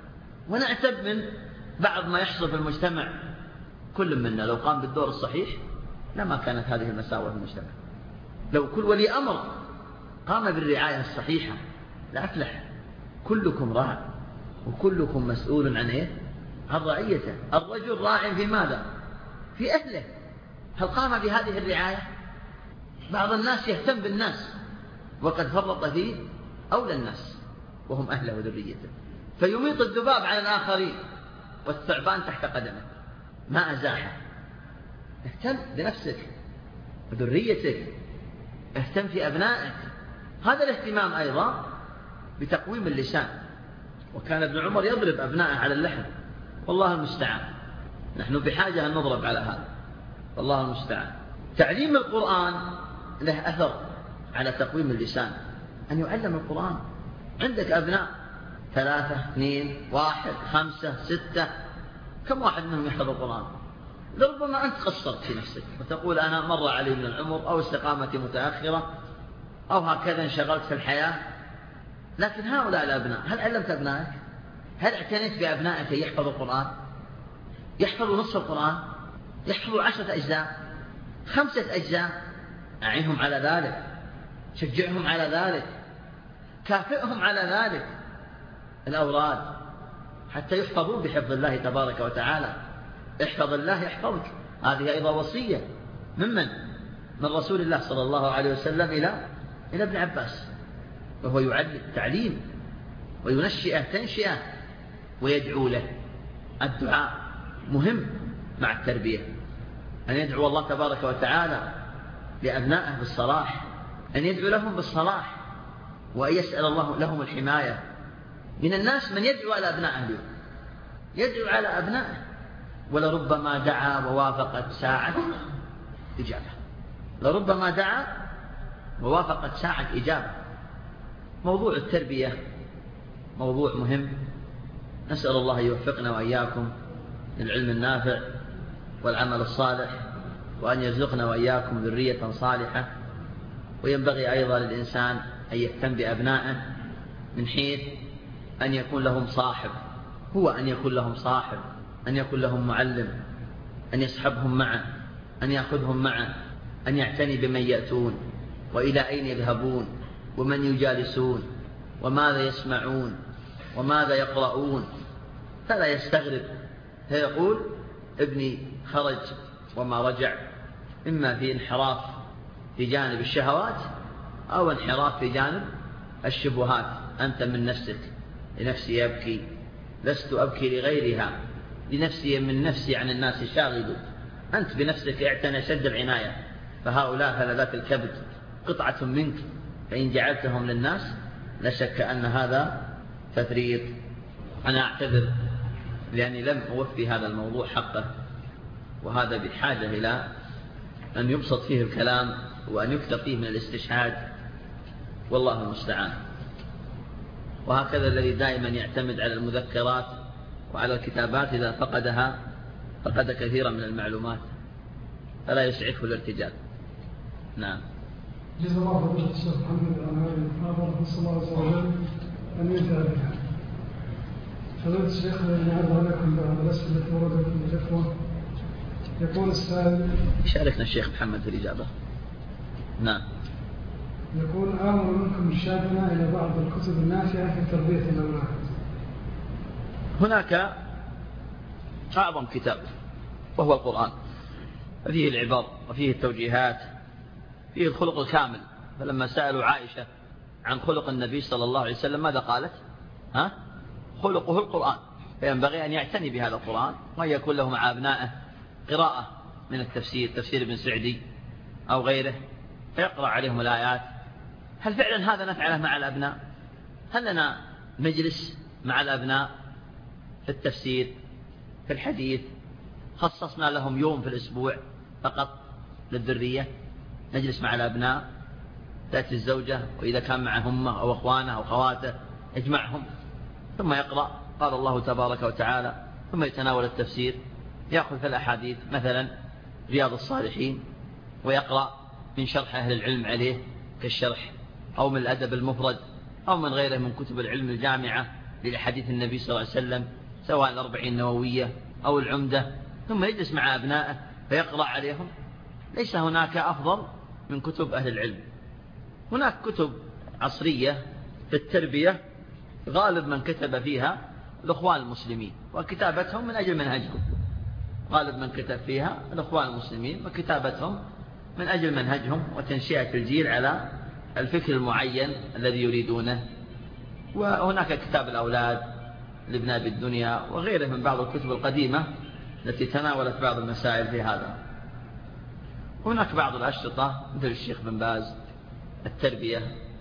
Speaker 1: ونعتب من بعض ما يحصل في المجتمع. كل منا لو قام بالدور الصحيح لما كانت هذه المساوئ في المجتمع. لو كل ولي أمر قام بالرعاية الصحيحة لأفلح. كلكم راع وكلكم مسؤول عن إيه؟ عن رعيته. الرجل راع في ماذا؟ في أهله. هل قام بهذه الرعاية؟ بعض الناس يهتم بالناس وقد فرط فيه أولى الناس وهم أهله وذريته، فيميط الذباب على الآخرين والثعبان تحت قدمه ما أزاحه. اهتم بنفسك وذريتك، اهتم في أبنائك. هذا الاهتمام أيضا بتقويم اللسان. وكان ابن عمر يضرب أبنائه على اللحم، والله المستعان. نحن بحاجة أن نضرب على هذا، والله المستعان. تعليم القرآن له أثر على تقويم اللسان. أن يعلم القرآن. عندك أبناء 3 2 1 5 6، كم واحد منهم يحفظ القرآن؟ لربما أنت قصرت في نفسك وتقول أنا مر علي من العمر، أو استقامتي متأخرة، أو هكذا انشغلت في الحياة. لكن هؤلاء الأبناء، هل علمت أبنائك؟ هل اعتنيت بأبنائك يحفظوا القرآن؟ يحفظوا نصف القرآن؟ يحفظوا 10 أجزاء 5 أجزاء؟ أعنهم على ذلك، شجعهم على ذلك، كافئهم على ذلك. الأوراد حتى يحفظون بحفظ الله تبارك وتعالى. احفظ الله يحفظك. هذه أيضا وصية من رسول الله صلى الله عليه وسلم إلى ابن عباس، وهو يعلم تعليم وينشئه تنشئه ويدعو له. الدعاء مهم مع التربية، أن يدعو الله تبارك وتعالى لأبنائه بالصلاح، أن يدعو لهم بالصلاح، وأن يسأل الله لهم الحماية. من الناس من يدعو على أبنائه اليوم، يدعو على أبنائه، ولربما دعا ووافقت ساعة إجابة. لربما دعا ووافقت ساعة إجابة. موضوع التربية موضوع مهم. نسأل الله يوفقنا وإياكم للعلم النافع والعمل الصالح، وأن يرزقنا وإياكم ذرية صالحة. وينبغي أيضا للإنسان أن يهتم بأبنائه من حيث أن يكون لهم صاحب، هو أن يكون لهم صاحب، أن يكون لهم معلم، أن يصحبهم معه، أن يأخذهم معه، أن يعتني بمن يأتون وإلى أين يذهبون ومن يجالسون وماذا يسمعون وماذا يقرؤون. فلا يستغرب فيقول ابني خرج وما رجع، إما في انحراف في جانب الشهوات أو انحراف في جانب الشبهات. أنت من نفسك، لنفسي أبكي، لست أبكي لغيرها، لنفسي من نفسي عن الناس شاغل. أنت بنفسك اعتنى شد العناية. فهؤلاء فلذات الكبد قطعة منك، فإن جعلتهم للناس لا شك أن هذا تفريط. أنا أعتذر لأني لم أوفي هذا الموضوع حقه، وهذا بحاجة إلى أن يبسط فيه الكلام وأن يكثر فيه من الاستشهاد، والله المستعان. وهكذا الذي دائما يعتمد على المذكرات وعلى الكتابات إذا فقدها فقد كثيرا من المعلومات، فلا يسعفه الارتجال. نعم.
Speaker 2: جزا الله خير الشيخ محمد عن هذه المحاضرة، نسأل الله عز وجل أن ينفع بها. فضيلة الشيخ، نعرض لكم بعض الأسئلة التي وردت من الإخوة. يقول السائل،
Speaker 1: شاركنا الشيخ محمد في الإجابة. نعم.
Speaker 2: يقول: آمر منكم إرشادنا إلى بعض الكتب النافعة في تربية الأولاد،
Speaker 1: هناك أعظم كتاب وهو القرآن، فيه العبر وفيه التوجيهات، فيه الخلق الكامل. فلما سألوا عائشة عن خلق النبي صلى الله عليه وسلم ماذا قالت؟ خلقه القرآن. فينبغي أن يعتني بهذا القرآن، وأن يكون له مع أبنائه قراءة من التفسير، تفسير ابن سعدي أو غيره، فيقرأ عليهم الآيات. هل فعلا هذا نفعله مع الأبناء؟ هل لنا مجلس مع الأبناء في التفسير، في الحديث، خصصنا لهم يوم في الأسبوع فقط للذرية، نجلس مع الأبناء، تأتي الزوجة وإذا كان معه أمه أو أخوانه أو خواته يجمعهم، ثم يقرأ قال الله تبارك وتعالى، ثم يتناول التفسير، يأخذ في الأحاديث مثلا رياض الصالحين ويقرأ من شرح أهل العلم عليه كالشرح، أو من الأدب المفرد، أو من غيره من كتب العلم الجامعة للحديث النبي صلى الله عليه وسلم، سواء الأربعين النووية أو العمدة، ثم يجلس مع أبنائه فيقرأ عليهم. ليس هناك أفضل من كتب أهل العلم. هناك كتب عصرية في التربية غالب من كتب فيها الأخوان المسلمين، وكتابتهم من أجل منهجهم. غالب من كتب فيها الأخوان المسلمين، وكتابتهم من أجل منهجهم وتنشئة الجيل على الفكر المعين الذي يريدونه. وهناك كتاب الأولاد لابن أبي الدنيا وغيره من بعض الكتب القديمة التي تناولت بعض المسائل في هذا. هناك بعض الأشرطة مثل الشيخ بن باز التربية.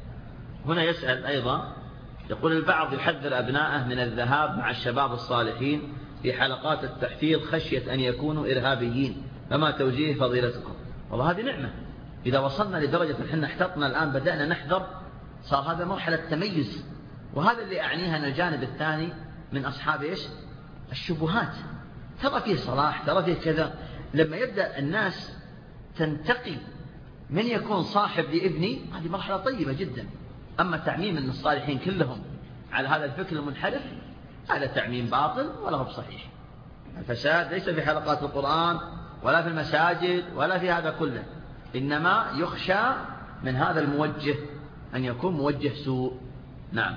Speaker 1: هنا يسأل أيضا، يقول البعض يحذر أبناءه من الذهاب مع الشباب الصالحين في حلقات التحفيظ خشية أن يكونوا إرهابيين، فما توجيه فضيلتكم؟ والله هذه نعمة. إذا وصلنا لدرجة إحنا احتطنا الآن بدأنا نحذر، صار هذا مرحلة تميز. وهذا اللي أعنيها أن الجانب الثاني من أصحاب الشبهات، ترى فيه صلاح، ترى فيه كذا. لما يبدأ الناس تنتقي من يكون صاحب لابني، هذه مرحلة طيبة جدا. أما تعميم أن الصالحين كلهم على هذا الفكر المنحرف، هذا تعميم باطل ولا هو صحيح. الفساد ليس في حلقات القرآن ولا في المساجد ولا في هذا كله، إنما يخشى من هذا الموجه أن يكون موجه سوء. نعم.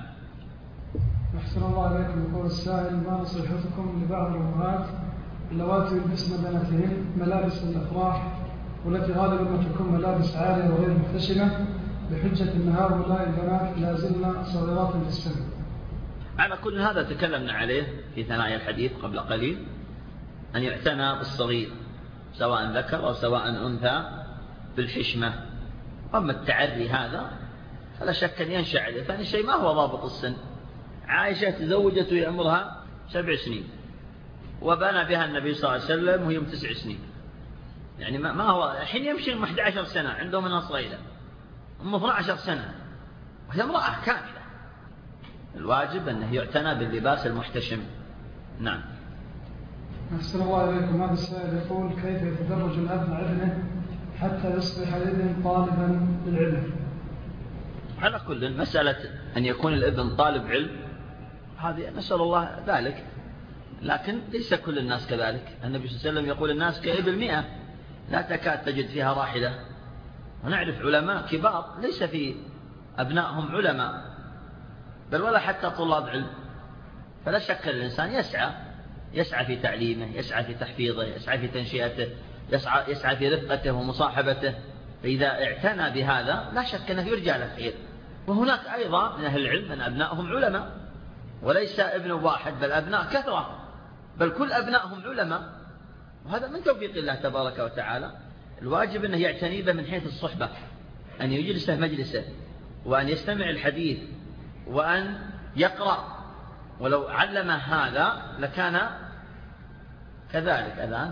Speaker 2: أحسن الله عليكم. يقول السائل: ما نصيحتكم لبعض الأمهات اللواتي يلبسن بناتهن ملابس الأفراح والتي غالبا ما تكون ملابس عالية وغير محتشمة، بحجة أن هؤلاء البنات لا زلن صغيرات في السن؟
Speaker 1: على كل هذا تكلمنا عليه في ثنايا الحديث قبل قليل، أن يعتنى بالصغير سواء ذكر أو سواء أنثى بالحشمة. أما التعري هذا فلا شك أن ينشأ عليه. ثاني شيء، ما هو ضابط السن؟ عائشة تزوجت وهي عمرها 7 سنين، وبنى بها النبي صلى الله عليه وسلم وهي 9 سنين. يعني ما هو الحين يمشي 11 سنة عنده منها صغيرة، 12 سنة، وهي امرأة كاملة. الواجب أنه يعتنى باللباس المحتشم. نعم.
Speaker 2: أحسن الله عليكم. هذا السائل يقول: كيف يتدرج الأب مع ابنه حتى يصبح الابن طالبا للعلم؟
Speaker 1: على كل مسألة أن يكون الابن طالب علم، هذه نسأل الله ذلك، لكن ليس كل الناس كذلك. النبي صلى الله عليه وسلم يقول: الناس كإبل 100 لا تكاد تجد فيها راحلة. ونعرف علماء كبار ليس في أبنائهم علماء، بل ولا حتى طلاب علم. فلا شك الإنسان يسعى في تعليمه، يسعى في تحفيظه، يسعى في تنشئته، يسعى في رفقته ومصاحبته. فإذا اعتنى بهذا لا شك أنه يرجع له خير. وهناك أيضا من أهل العلم من أبنائهم علماء، وليس ابن واحد بل أبناء كثرة، بل كل أبنائهم علماء، وهذا من توفيق الله تبارك وتعالى. الواجب أنه يعتني به من حيث الصحبة، أن يجلسه مجلسه، وأن يستمع الحديث، وأن يقرأ. ولو علم هذا لكان كذلك. الآن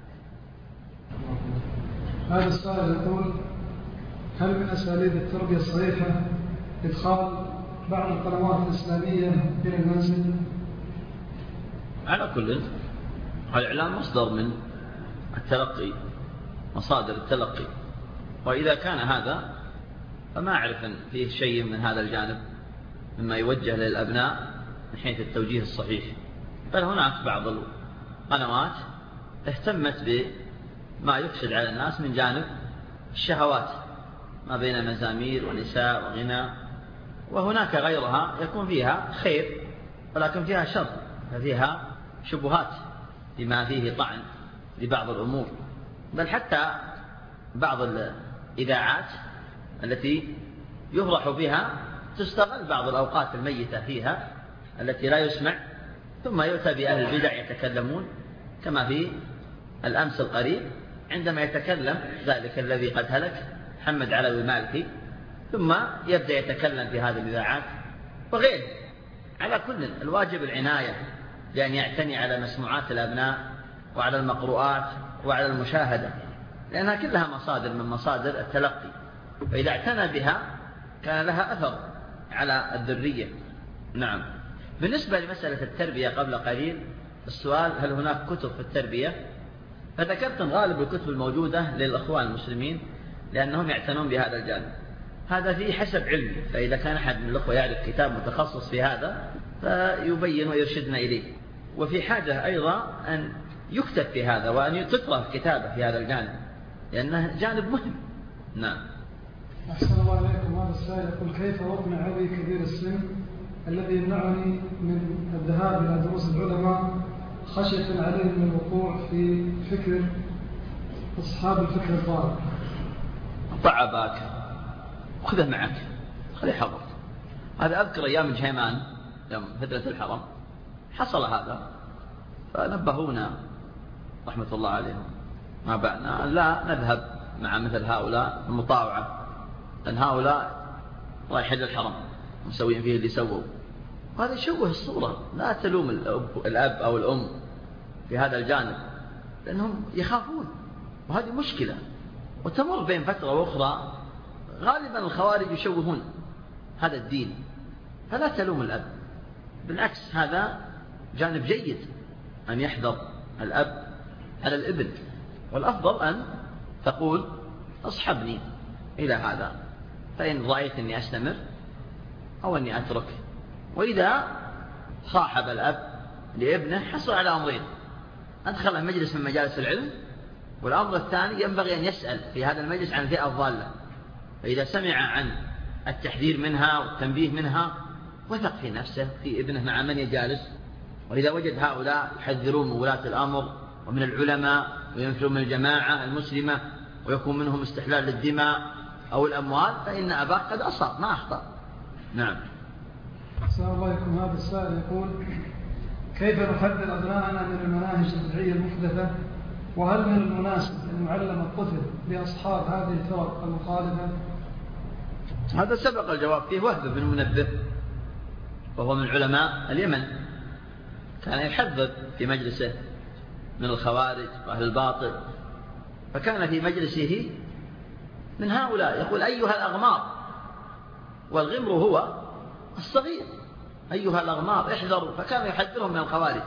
Speaker 2: هذا السؤال يقول: هل من أساليب التربية الصحيحة إدخال بعض القنوات الإسلامية إلى المنزل؟
Speaker 1: على كل، الإعلام مصدر من التلقي، مصادر التلقي، وإذا كان هذا فما أعرف أن فيه شيء من هذا الجانب مما يوجه للأبناء من حيث التوجيه الصحيح. بل هناك بعض القنوات اهتمت بما يفسد على الناس من جانب الشهوات، ما بين مزامير ونساء وغنى، وهناك غيرها يكون فيها خير ولكن فيها شر. ففيها شبهات بما فيه طعن لبعض الأمور، بل حتى بعض الإذاعات التي يفرح بها تستغل بعض الأوقات الميتة فيها التي لا يسمع، ثم يؤتى بأهل البدع يتكلمون، كما في الأمس القريب عندما يتكلم ذلك الذي قد هلك محمد علوي المالكي، ثم يبدأ يتكلم في هذه الإذاعات وغيره. على كل الواجب العناية بأن يعتني على مسموعات الأبناء وعلى المقروءات وعلى المشاهدة، لأنها كلها مصادر من مصادر التلقي، فإذا اعتنى بها كان لها أثر على الذرية. نعم. بالنسبة لمسألة التربية قبل قليل، السؤال هل هناك كتب في التربية؟ فذكرت غالب الكتب الموجودة للأخوان المسلمين لأنهم يعتنون بهذا الجانب، هذا فيه حسب علمي، فإذا كان أحد من الأخوة يعرف كتاب متخصص في هذا فيبين ويرشدنا إليه. وفي حاجة أيضا أن يكتب في هذا وأن تطرح كتابة في هذا الجانب لأنه جانب مهم. نعم.
Speaker 2: أحسن الله عليكم. هذا السائل يقول: كيف أقنع أبي كبير السن الذي يمنعني من الذهاب إلى دروس العلماء خشية عليه من الوقوع في فكر أصحاب الفكر الضال؟
Speaker 1: ضع أباك وخذه معك، خليه حضر. هذا أذكر أيام الجهيمان يوم فترة الحرم حصل هذا، فنبهونا رحمة الله عليهم ما بعنا لا نذهب مع مثل هؤلاء المطاوعة، لأن هؤلاء رايحين للحرم مسوين فيه اللي سووا، وهذا يشوه الصورة. لا تلوم الأب أو الأم في هذا الجانب لأنهم يخافون، وهذه مشكلة وتمر بين فترة وأخرى. غالبا الخوارج يشوهون هذا الدين، فلا تلوم الأب، بالعكس هذا جانب جيد أن يحذر الأب على الابن، والأفضل أن تقول أصحبني إلى هذا، فإن رأيت أني أستمر أو أني أترك. وإذا صاحب الأب لابنه حصل على أمرين: أدخله مجلس من مجالس العلم، والأمر الثاني ينبغي أن يسأل في هذا المجلس عن الفئة الضالة، فإذا سمع عن التحذير منها والتنبيه منها وثق في نفسه في ابنه مع من يجالس، وإذا وجد هؤلاء يحذرون من ولاة الأمر ومن العلماء وينفرون من الجماعة المسلمة ويكون منهم استحلال للدماء أو الأموال، فإن أباك قد أصاب ما أخطأ. نعم.
Speaker 2: السلام عليكم. هذا السائل يقول: كيف نحذر أبناءنا من المناهج البدعية المحدثة؟ وهل من المناسب أن يعلم الطفل بأصحاب هذه الفرق المخالفة؟
Speaker 1: هذا سبق الجواب فيه. وهب بن منبه وهو من علماء اليمن كان يحذر في مجلسه من الخوارج وأهل الباطل، فكان في مجلسه من هؤلاء يقول: أيها الأغمار، والغمر هو الصغير، أيها الأغمار احذروا، فكان يحذرهم من الخوارج.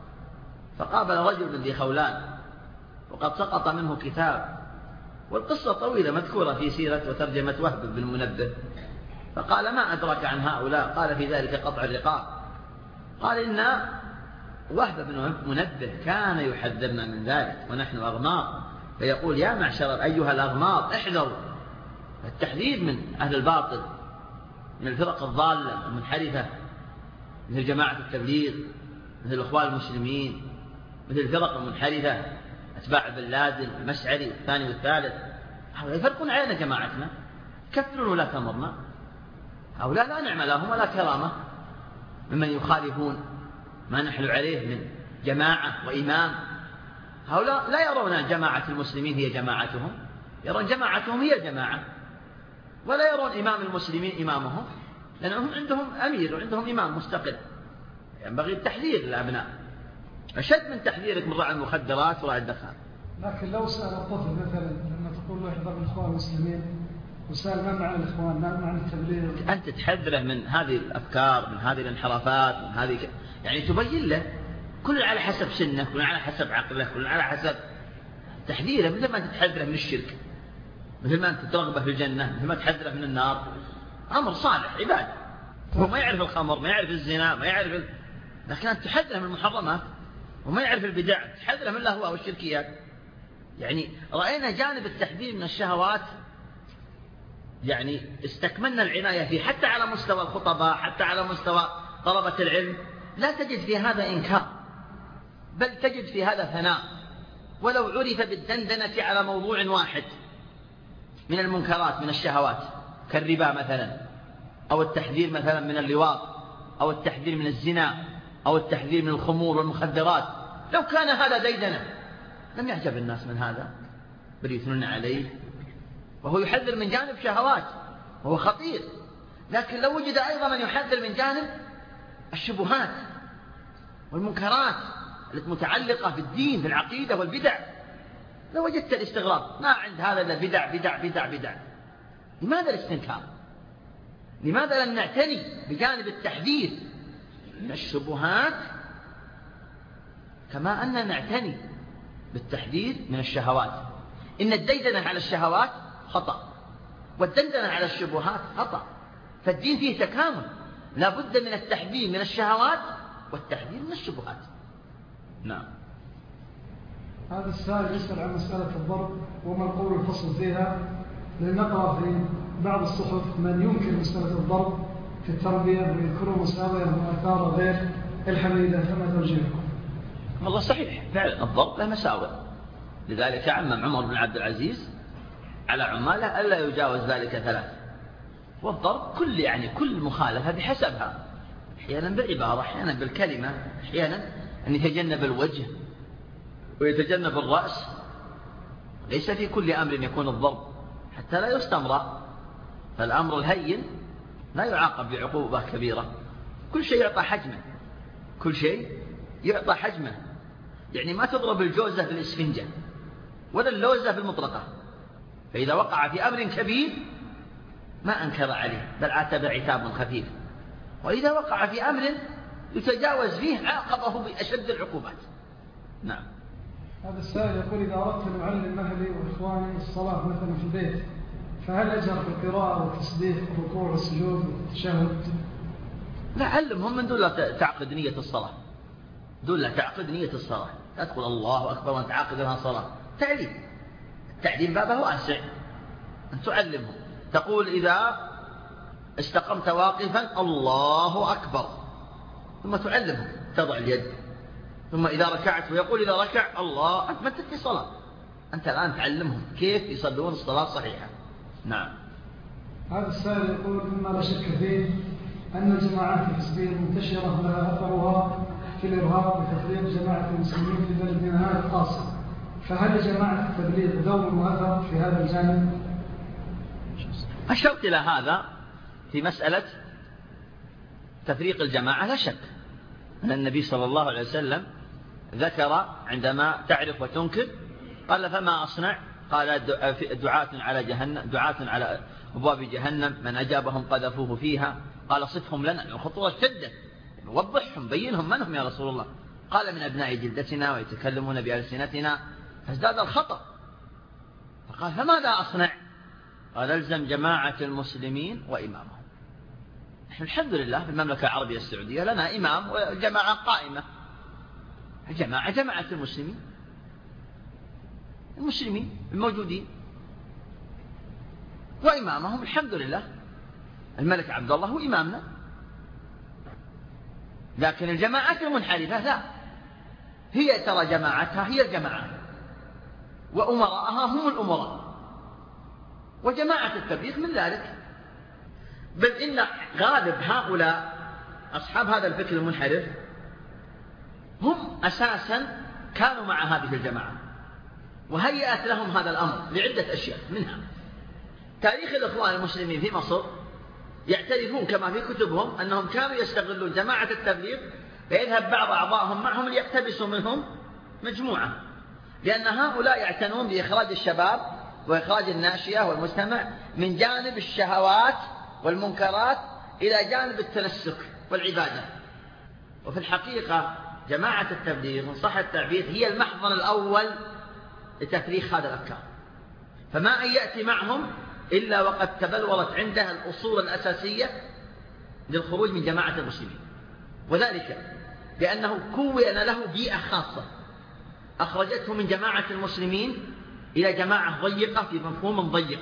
Speaker 1: فقابل رجل ذي خولان وقد سقط منه كتاب، والقصة طويلة مذكورة في سيرة وترجمة وهب بن منبه، فقال: ما أدرك عن هؤلاء؟ قال: في ذلك قطع الرقاب. قال: إن وهب بن منبه كان يحذرنا من ذلك ونحن أغمار، فيقول: يا معشر أيها الأغمار احذروا. التحذير من أهل الباطل، من الفرق الضالة المنحرفة، مثل جماعة التبليغ، مثل الإخوان المسلمين، مثل الفرق المنحرفة أتباع بن لادن والمسعري والثاني والثالث، هؤلاء يفرقون علينا جماعتنا، كفرون ولا كمرنا، هؤلاء لا نعمل لهم ولا كرامة ممن يخالفون ما نحن عليه من جماعة وإمام. هؤلاء لا يرون جماعة المسلمين هي جماعتهم، يرون جماعتهم هي جماعة، ولا يرون إمام المسلمين إمامهم، لأنهم عندهم أمير وعندهم إمام مستقل. ينبغي التحذير للأبناء أشد من تحذيرك من رعي المخدرات ورعي الدخان.
Speaker 2: لكن لو سأل الطفل مثلا لما تقول له احذر الإخوان المسلمين، وسأل ما معنى الإخوان، ما معنى التبليغ،
Speaker 1: أنت تحذره من هذه الأفكار، من هذه الانحرافات، من هذه يعني تبين له كل على حسب سنه، كل على حسب عقله، كل على حسب تحذيره، مثل ما أنت تحذره من الشرك، مثل ما أنت ترغبه في الجنة، مثل ما تحذره من النار. أمر صالح عباد، هو ما يعرف الخمر، ما يعرف الزنا، ما يعرف لكن أنت تحذره من المحرمات، وما يعرف البدع، تحذره من الأهواء والشركيات. يعني رأينا جانب التحذير من الشهوات يعني استكملنا العناية فيه، حتى على مستوى الخطباء، حتى على مستوى طلبة العلم، لا تجد في هذا إنكار، بل تجد في هذا ثناء، ولو عرف بالدندنة على موضوع واحد من المنكرات من الشهوات كالربا مثلا، أو التحذير مثلا من اللواط، أو التحذير من الزنا، أو التحذير من الخمور والمخدرات، لو كان هذا ديدنة لم يعجب الناس من هذا، بل يثنون عليه، وهو يحذر من جانب شهوات وهو خطير. لكن لو وجد أيضا من يحذر من جانب الشبهات والمنكرات التي متعلقة بالدين بالعقيدة والبدع، لوجدت الاستغراب، ما عند هذا إلا بدع بدع بدع بدع. لماذا الاستنكار؟ لماذا لم نعتني بجانب التحذير من الشبهات كما أننا نعتني بالتحذير من الشهوات؟ إن الديدنة على الشهوات خطأ، والدندنة على الشبهات خطأ، فالدين فيه تكامل، لا بد من التحذير من الشهوات والتحذير من الشبهات. نعم.
Speaker 2: هذا السائل يسأل عن مسألة الضرب وما القول الفصل فيها، لنقرأ في بعض الصحف من ينكر مسألة الضرب في التربية ويذكروا مساوئ وآثار غير الحميدة، فما توجيهكم؟
Speaker 1: والله صحيح فعلا الضرب له مساوئ، لذلك عمم عمر بن عبد العزيز على عماله ألا يجاوز ذلك 3. والضرب كل مخالفة بحسبها، أحيانا بالعبارة، أحيانا بالكلمة، أحيانا أن يتجنب الوجه ويتجنب الرأس. ليس في كل أمر يكون الضرب حتى لا يستمر، فالأمر الهين لا يعاقب بعقوبة كبيرة. كل شيء يعطى حجمه، كل شيء يعطى حجمه. يعني ما تضرب الجوزة في الإسفنجة ولا اللوزة في المطرقة، فإذا وقع في أمر كبير ما أنكر عليه بل عاتب عتاب خفيف، وإذا وقع في أمر يتجاوز فيه عاقبه بأشد العقوبات. نعم.
Speaker 2: هذا السائل يقول إذا أردت أن أعلم أهلي وإخواني الصلاة مثلا في البيت، فهل أجهر في القراءة والتسبيح والركوع والسجود والتشهد؟
Speaker 1: لا، علمهم من دون لا تعقد نية الصلاة، دون لا تعقد نية الصلاة، لا تقول الله أكبر وأنت عاقد لها صلاة. التعليم بابه واسع، أن تعلمهم. تقول إذا استقمت واقفا الله أكبر، ثم تعلمهم تضع اليد، ثم إذا ركعت ويقول إذا ركع الله أنت ما تنتهي صلاة، أنت الآن تعلمهم كيف يصلون الصلاة صحيحة. نعم.
Speaker 2: هذا السائل يقول مما لا شك فيه أن الجماعات الحزبية المنتشرة لها أثرها في الإرهاب وتفريق جماعة المسلمين في بلدنا هذا الخاص، فهل جماعة التبليغ دور وأثر في هذا الجانب؟
Speaker 1: أشرت إلى هذا في مسألة تفريق الجماعة. لا شك أن النبي صلى الله عليه وسلم ذكر عندما تعرف وتنكر قال فما أصنع؟ قال دعاة على جهنم، دعاة على أبواب جهنم من أجابهم قذفوه فيها. قال صفهم لنا، الخطوة شدة، وضحهم بينهم من هم يا رسول الله. قال من أبناء جلدتنا ويتكلمون بألسنتنا، فازداد الخطر. فقال فماذا أصنع؟ قال الزم جماعة المسلمين وإمامهم. نحن الحمد لله في المملكة العربية السعودية لنا إمام وجماعة قائمة، الجماعة جماعة المسلمين الموجودين، وإمامهم الحمد لله الملك عبد الله هو إمامنا. لكن الجماعات المنحرفة لا، هي ترى جماعتها هي الجماعات وأمراءها هم الأمراء، وجماعة التبليغ من ذلك. بل إن غالب هؤلاء أصحاب هذا الفكر المنحرف هم أساسا كانوا مع هذه الجماعة، وهيأت لهم هذا الأمر لعدة أشياء، منها تاريخ الإخوان المسلمين في مصر يعترفون كما في كتبهم أنهم كانوا يستغلون جماعة التبليغ فيذهب بعض أعضائهم معهم ليقتبسوا منهم مجموعة، لأن هؤلاء يعتنون بإخراج الشباب وإخراج الناشئة والمجتمع من جانب الشهوات والمنكرات إلى جانب التنسك والعبادة. وفي الحقيقة جماعة التبليغ من صح التعبير هي المحضن الأول لتفريخ هذا الأفكار، فما أن يأتي معهم إلا وقد تبلورت عندها الأصول الأساسية للخروج من جماعة المسلمين، وذلك لأنه كون له بيئة خاصة أخرجته من جماعة المسلمين إلى جماعة ضيقة في مفهوم ضيق،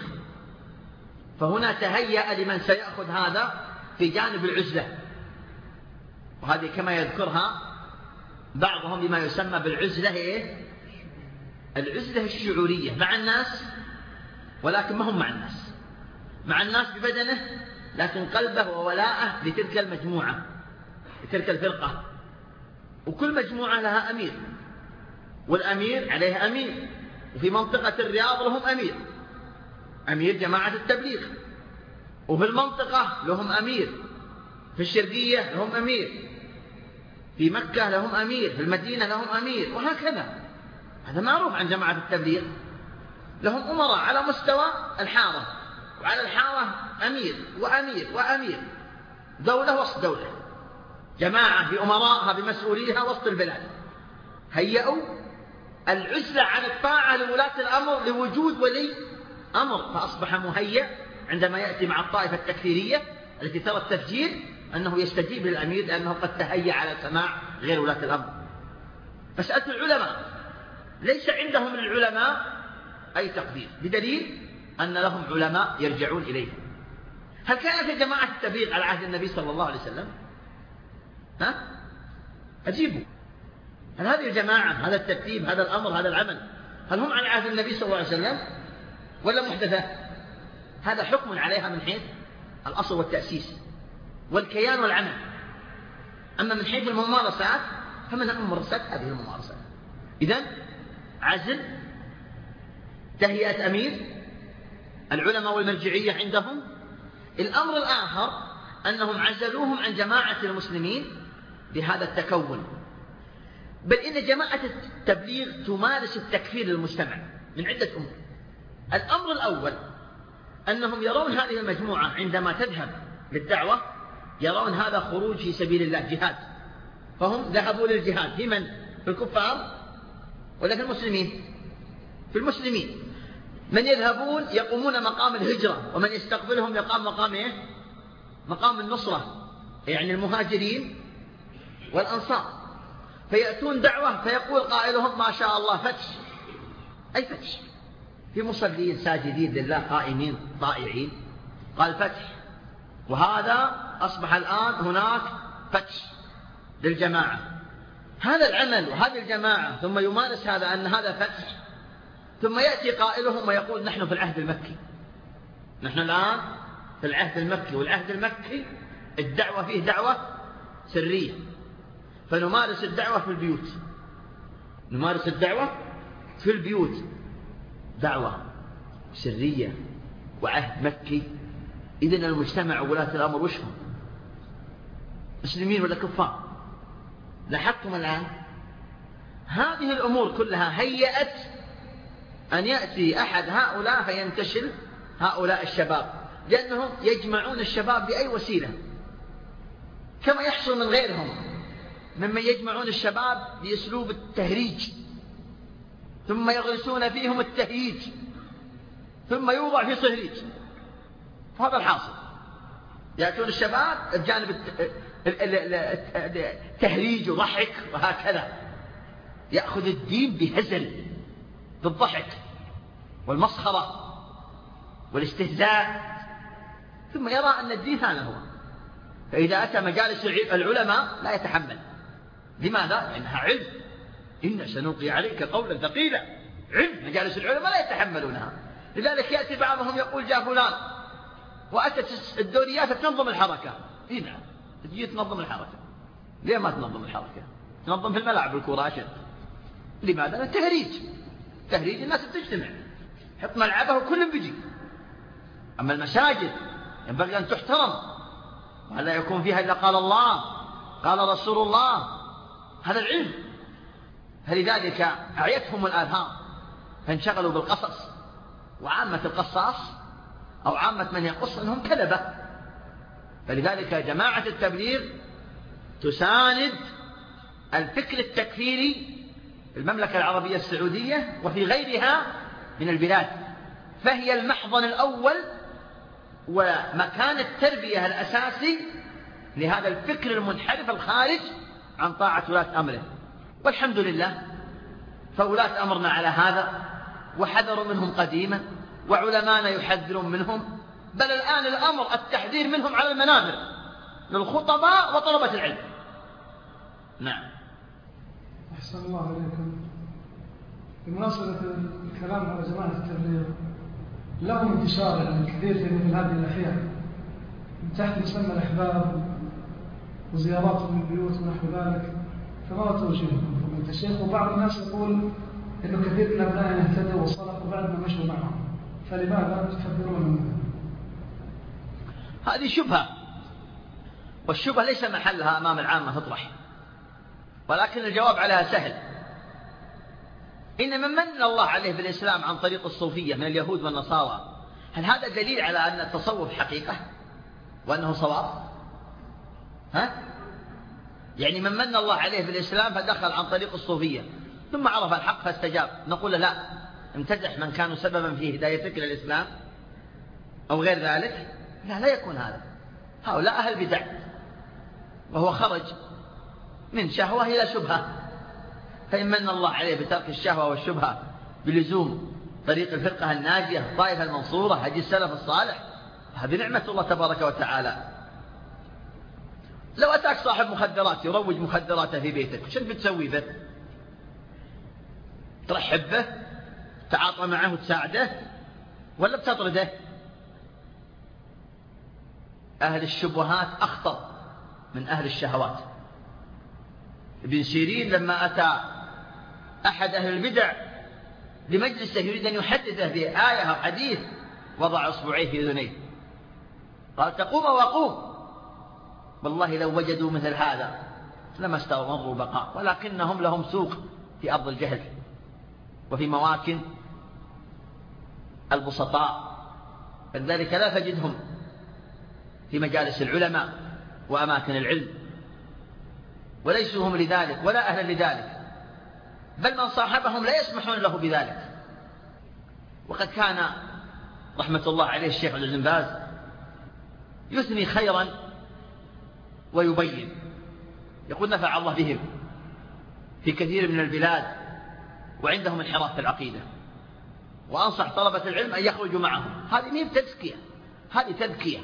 Speaker 1: فهنا تهيأ لمن سيأخذ هذا في جانب العزلة، وهذه كما يذكرها بعضهم بما يسمى بالعزلة العزلة الشعورية مع الناس، ولكن ما هم مع الناس، مع الناس ببدنه لكن قلبه وولاءه لتلك المجموعة، لتلك الفرقة. وكل مجموعة لها أمير، والأمير عليه أمير. وفي منطقة الرياض لهم أمير، أمير جماعة التبليغ. وفي المنطقة لهم أمير، في الشرقية لهم أمير، في مكة لهم أمير، في المدينة لهم أمير، وهكذا. هذا معروف عن جماعة التبليغ، لهم أمراء على مستوى الحارة، وعلى الحارة أمير وأمير وأمير، دولة وسط دولة، جماعة بأمراءها بمسؤوليها وسط البلاد. هيئوا العزلة عن الطاعة لولاة الأمر لوجود ولي أمر، فأصبح مهيئ عندما يأتي مع الطائفة التكفيرية التي ترى التفجير أنه يستجيب للأمير لأنه قد تهيأ على سماع غير ولاة الأمر. مسألة العلماء ليس عندهم للعلماء أي تقدير، بدليل أن لهم علماء يرجعون إليهم. هل كانت جماعة التبليغ على عهد النبي صلى الله عليه وسلم؟ أجيبوا، هل هذه الجماعة، هذا الترتيب، هذا الأمر، هذا العمل، هل هم على عهد النبي صلى الله عليه وسلم ولا محدثة؟ هذا حكم عليها من حيث الأصل والتأسيس والكيان والعمل. أما من حيث الممارسات فمن الممارسات هذه الممارسات. إذن عزل، تهيئة أمير، العلماء والمرجعية عندهم. الأمر الآخر أنهم عزلوهم عن جماعة المسلمين بهذا التكون، بل إن جماعة التبليغ تمارس التكفير للمجتمع من عدة أمور. الأمر الأول أنهم يرون هذه المجموعة عندما تذهب للدعوة يرون هذا خروج في سبيل الله، جهاد، فهم ذهبوا للجهاد. في من؟ في الكفار ولا في المسلمين؟ في المسلمين. من يذهبون يقومون مقام الهجرة، ومن يستقبلهم يقام مقام إيه؟ مقام النصرة، يعني المهاجرين والأنصار. فيأتون دعوة فيقول قائلهم ما شاء الله فتح، أي فتح، في مصلين ساجدين لله قائمين طائعين، قال فتح. وهذا أصبح الآن هناك فتح للجماعة. هذا العمل وهذه الجماعة ثم يمارس هذا أن هذا فتح، ثم يأتي قائلهم ويقول نحن في العهد المكي، نحن الآن في العهد المكي، والعهد المكي الدعوة فيه دعوة سرية، فنمارس الدعوة في البيوت، نمارس الدعوة في البيوت، دعوة سرية وعهد مكي. إذن المجتمع وولاة الأمر وشهم؟ مسلمين ولا كفار؟ لاحظتم الآن هذه الأمور كلها هيأت أن يأتي أحد هؤلاء فينتشل هؤلاء الشباب، لأنهم يجمعون الشباب بأي وسيلة، كما يحصل من غيرهم ممن يجمعون الشباب بأسلوب التهريج، ثم يغرسون فيهم التهييج، ثم يوضع في صهريج. هذا الحاصل، يأتون الشباب الجانب التهريج وضحك وهكذا، يأخذ الدين بهزل، بالضحك والمسخرة والاستهزاء، ثم يرى أن الدين هذا هو. فإذا أتى مجالس العلماء لا يتحمل. لماذا؟ لأنها علم، إن سنلقي عليك قولا ثقيلا، علم. مجالس العلماء لا يتحملونها. لذلك يأتي بعضهم يقول جاء فلان وأتت الدوريات تنظم الحركة. نعم، تجي تنظم الحركة. ليه ما تنظم الحركة؟ تنظم في الملعب الكرة. لماذا؟ تهريج، تهريج، الناس بتجتمع، حط ملعبه وكل بيجي. أما المساجد ينبغي أن تحترم ولا يكون فيها إلا قال الله قال رسول الله، هذا العلم. فلذلك أعيتهم الآثار فانشغلوا بالقصص، وعامة القصاص أو عامة من يقص أنهم كذبة. فلذلك جماعة التبليغ تساند الفكر التكفيري في المملكة العربية السعودية وفي غيرها من البلاد، فهي المحضن الأول ومكان التربية الأساسي لهذا الفكر المنحرف الخارج عن طاعة ولاة أمره. والحمد لله فولاة أمرنا على هذا، وحذروا منهم قديما، وعلمانا يحذرون منهم، بل الآن الأمر التحذير منهم على المنابر للخطباء وطلبة العلم. نعم.
Speaker 2: أحسن الله عليكم. بمناسبة الكلام على جماعة التبليغ، لهم انتشار يعني كثير في مثل هذه الأحيان من تحت مسمى الأحباب وزيارات من البيوت ونحو ذلك، فما توجيهكم فضيلة الشيخ؟ وبعض الناس يقول إنه كثير من أبنائنا اهتدوا وصلحوا بعد ما مشوا معهم، فلماذا تحذرون منها؟
Speaker 1: هذه شبهة، والشبهة ليس محلها أمام العامة تطرح، ولكن الجواب عليها سهل. إن من من الله عليه بالإسلام عن طريق الصوفية من اليهود والنصارى، هل هذا دليل على أن التصوف حقيقة وأنه صواب؟ يعني من من الله عليه بالإسلام فدخل عن طريق الصوفية ثم عرف الحق فاستجاب، نقول له لا، امتدح من كانوا سببا في هدايتك إلى الإسلام أو غير ذلك؟ لا يكون هذا. هؤلاء أهل بدع، وهو خرج من شهوة إلى شبهة، فإن من الله عليه بترك الشهوة والشبهة بلزوم طريق الفرقة الناجية الطائفة المنصورة هدي السلف الصالح، هذه نعمة الله تبارك وتعالى. لو أتاك صاحب مخدرات يروج مخدراته في بيتك، شو بتسوي به؟ ترحب به، تعاطى معه وتساعده، ولا بتطرده؟ أهل الشبهات أخطر من أهل الشهوات. ابن سيرين لما أتى أحد أهل البدع لمجلسه يريد أن يحدثه بآية أو حديث، وضع أصبعيه في أذنيه قال تقوم وقوم، والله لو وجدوا مثل هذا لما استمروا بقاء، ولكنهم لهم سوق في أرض الجهل وفي مواكن البسطاء، فلذلك لا تجدهم في مجالس العلماء وأماكن العلم، وليسوا هم لذلك ولا أهلا لذلك، بل من صاحبهم لا يسمحون له بذلك. وقد كان رحمة الله عليه الشيخ عبد بن باز يثني خيرا ويبين، يقول نفع الله بهم في كثير من البلاد وعندهم انحراف في العقيدة، وأنصح طلبة العلم أن يخرجوا معهم. هذه مين تزكية، هذه تذكية،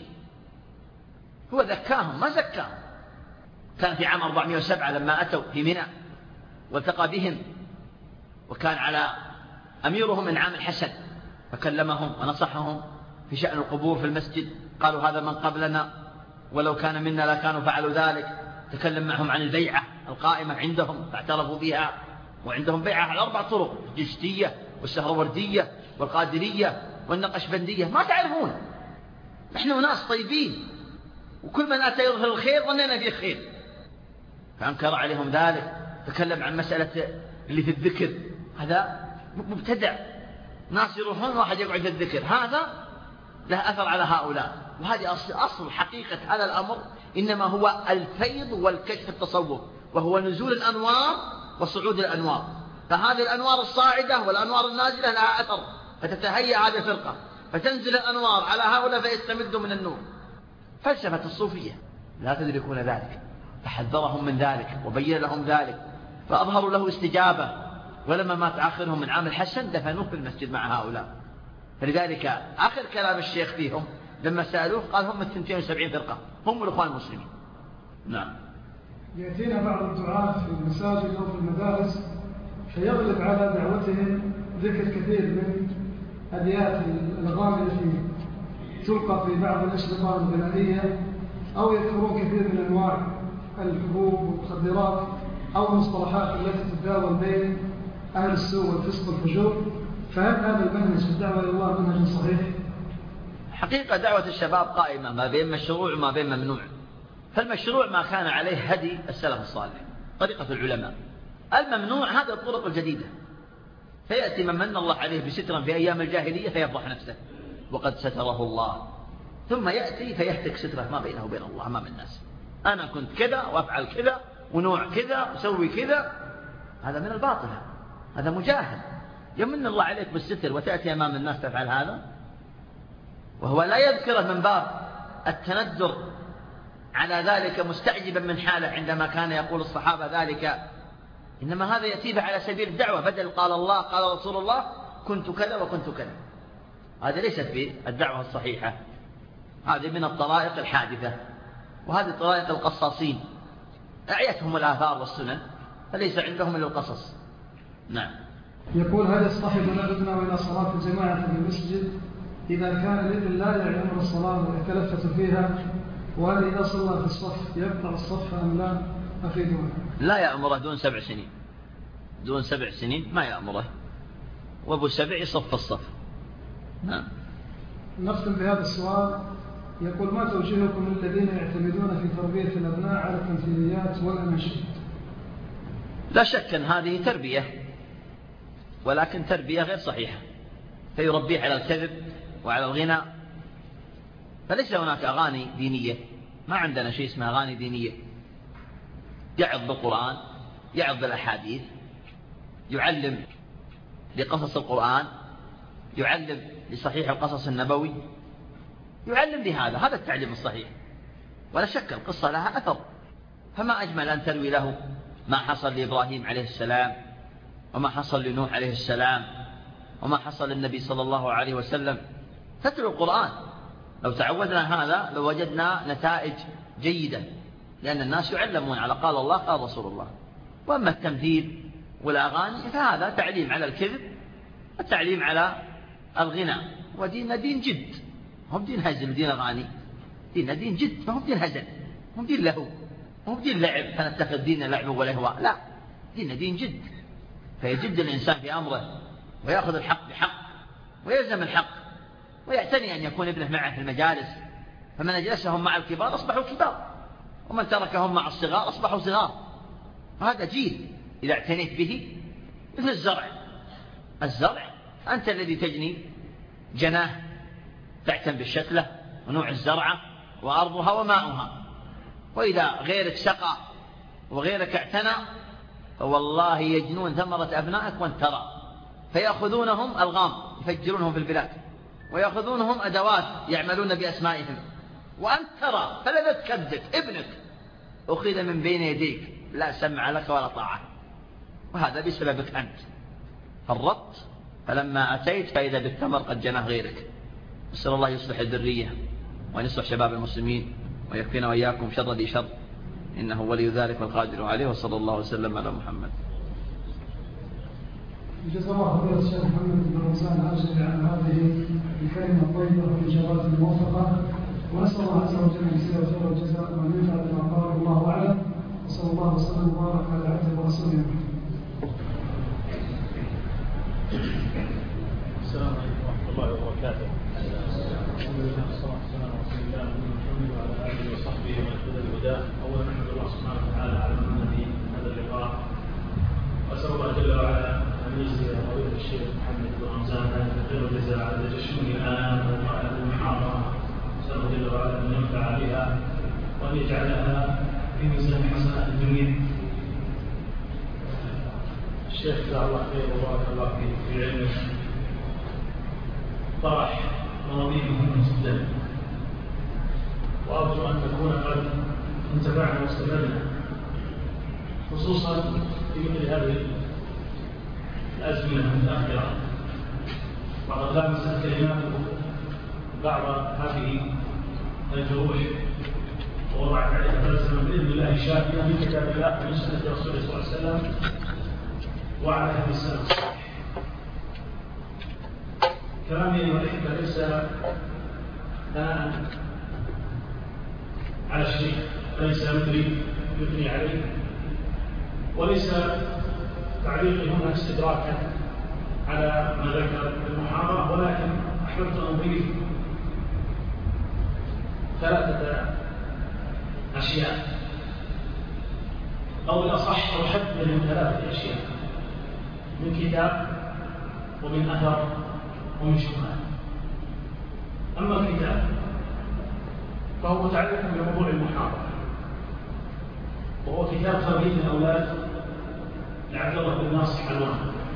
Speaker 1: هو ذكاهم ما زكاهم. كان في عام 407 لما أتوا في منى والتقى بهم، وكان على أميرهم إنعام الحسن، فكلمهم ونصحهم في شأن القبور في المسجد، قالوا هذا من قبلنا ولو كان منا لكانوا فعلوا ذلك. تكلم معهم عن البيعة القائمة عندهم فاعترفوا بها، وعندهم بيعة على 4 طرق، الجشتية والسهروردية والقادرية والنقشبندية، ما تعرفون. نحن ناس طيبين، وكل من أتى يظهر الخير ظننا فيه خير، فأنكر عليهم ذلك. تكلم عن مسألة اللي في الذكر، هذا مبتدع، ناس يروحون واحد يقعد في الذكر، هذا له أثر على هؤلاء. وهذه أصل حقيقة هذا الأمر، إنما هو الفيض والكشف التصوف، وهو نزول الأنوار وصعود الأنوار. فهذه الأنوار الصاعدة والأنوار النازلة لها أثر، فتتهيأ هذه الفرقة، فتنزل الأنوار على هؤلاء فيستمدوا من النور. فلسفة الصوفية لا تدركون ذلك، فحذرهم من ذلك وبين لهم ذلك، فأظهروا له استجابة. ولما مات آخرهم من عام الحسن دفنوه في المسجد مع هؤلاء. فلذلك آخر كلام الشيخ فيهم لما سألوه قال هم 72 فرقة، هم الإخوان المسلمين. نعم.
Speaker 2: يأتينا بعض الدعاة في المساجد أو في المدارس فيغلب على دعوتهم ذكر كثير من أبيات الأغاني التي تلقى في بعض الأشرطة الغنائية، أو يذكرون كثير من أنواع الحبوب والمخدرات أو المصطلحات التي تتداول بين أهل السوء والفسق والفجور. فهل هذا المنهج في الدعوة إلى الله منهج صحيح؟
Speaker 1: حقيقة دعوة الشباب قائمة ما بين مشروع وما بين ممنوع. فالمشروع ما كان عليه هدي السلف الصالح، طريقة العلماء. الممنوع هذا الطرق الجديدة، فيأتي من من الله عليه بسترا في أيام الجاهلية فيفضح نفسه وقد ستره الله، ثم يأتي فيهتك ستره ما بينه وبين الله أمام الناس، أنا كنت كذا وأفعل كذا ونوع كذا وسوي كذا. هذا من الباطل، هذا مجاهد. يمن الله عليك بالستر وتأتي أمام الناس تفعل هذا، وهو لا يذكره من باب التندر على ذلك مستعجبا من حاله عندما كان يقول الصحابة ذلك، إنما هذا يأتيه على سبيل الدعوة، بدل قال الله قال رسول الله كنت كذا وكنت كذا. هذا ليست في الدعوة الصحيحة، هذه من الطرائق الحادثة، وهذه طرائق القصاصين أعيتهم الآثار والسنن فليس عندهم إلا القصص. نعم.
Speaker 2: يقول: هل يصطحب ابنه إلى صلاة الجماعة في المسجد إذا كان الابن لا يعلم الصلاة ويتلفت فيها؟ وهل إذا صلى في الصف يقطع الصف أم لا؟ أفيدونا.
Speaker 1: لا يأمره دون 7 سنين، دون 7 سنين ما يأمره، وابو 7 يصف الصف. نعم.
Speaker 2: نختم بهذا السؤال. يقول: ما توجيهكم للذين يعتمدون في تربية الأبناء على التمثيليات والأناشيد؟
Speaker 1: لا شك أن هذه تربية، ولكن تربية غير صحيحة، فيربيه على الكذب وعلى الغنى. فليس هناك أغاني دينية، ما عندنا شيء اسمه أغاني دينية. يعظ بالقرآن، يعظ بالأحاديث، يعلم بقصص القرآن، يعلم بصحيح القصص النبوي، يعلم بهذا، هذا التعليم الصحيح. ولا شك القصة لها أثر، فما أجمل أن تروي له ما حصل لإبراهيم عليه السلام، وما حصل لنوح عليه السلام، وما حصل للنبي صلى الله عليه وسلم. تتلو القرآن. لو تعودنا هذا لوجدنا نتائج جيدة، لأن الناس يعلمون على قال الله قال رسول الله. وأما التمثيل والأغاني فهذا تعليم على الكذب والتعليم على الغنى. وديننا دين جد، هم دين هزل ودين أغاني. ديننا دين جد، فهم دين هزل، هم دين لهو، هم دين لعب فنتخذ ديننا لعب ولهواء. لا، ديننا دين جد، فيجد الإنسان في أمره ويأخذ الحق بحق ويلزم الحق، ويعتني أن يكون ابنه معه في المجالس. فمن أجلسهم مع الكبار أصبحوا كبار، ومن تركهم مع الصغار أصبحوا صغار. وهذا جيل إذا اعتنيت به مثل الزرع. الزرع أنت الذي تجني جناه، تعتن بالشتلة ونوع الزرعة وأرضها وماؤها. وإذا غيرك سقى وغيرك اعتنى فوالله يجنون ثمرة أبنائك وانت ترى، فيأخذونهم ألغام يفجرونهم في البلاد، ويأخذونهم أدوات يعملون بأسمائهم، وأنت ترى فلا تكذب. ابنك أخذ من بين يديك، لا سمع لك ولا طاعة، وهذا بسببك أنت. فرطت، فلما أتيت فإذا بالثمر قد جناه غيرك. نسأل الله يصلح الذرية وأن يصلح شباب المسلمين ويكفينا وإياكم شر ذي شر، إنه ولي ذلك والقادر عليه. وصلى الله وسلم على محمد.
Speaker 2: جزا الله خير الشيخ محمد بن رمضان العاجل عن هذه الكلمة الطيبة والإجابات الموفقة، ونسأل الله عز وجل أن يجزيه خير الجزاء وأن ينفع بما قال. الله أعلم، وصلى الله وسلم وبارك على عبده ورسوله محمد.
Speaker 3: السلام عليكم ورحمة الله وبركاته. الحمد لله والصلاة والسلام على رسول الله محمد وعلى آله وصحبه ومن اهتدى بهداه. أولا نحمد الله سبحانه وتعالى على منه هذا اللقاء، وأسأل الله جل وعلا أن يجزي فضيلة الشيخ محمد بن رمضان خير الجزاء على تجشم الآن وقراءة المحاضرة. أسأل الله جل وعلا أن ينفع بها وأن يجعلها في ميزان حسنات الجميع. الشيخ جزاه الله خير وبارك الله فيه في علمه، طرح مواضيع مهمة جدا، وأرجو أن نكون قد انتفعنا واستفدنا، خصوصا في مثل هذه الأزمنة المتأخرة. وقد لامست كلماته بعض هذه الجروح ووضعت عليها بلسما بإذن الله شافية من كتاب الله ومن سنة رسوله صلى الله عليه وسلم وعلى هذه السنة الصحيحة. كلامي والحكمة ليس ثناء على الشيخ، وليس يثني عليه، وليس تعليقي هنا استدراكا على ما ذكر في المحاضرة، ولكن أحببت أن أضيف 3 أشياء، أو الأصح أحدد من 3 أشياء: من كتاب ومن أثر ومن شبهات. أما الكتاب فهو متعلق بموضوع المحاضرة، وهو كتاب تربية الأولاد لعبد الله بن ناصر حلوان.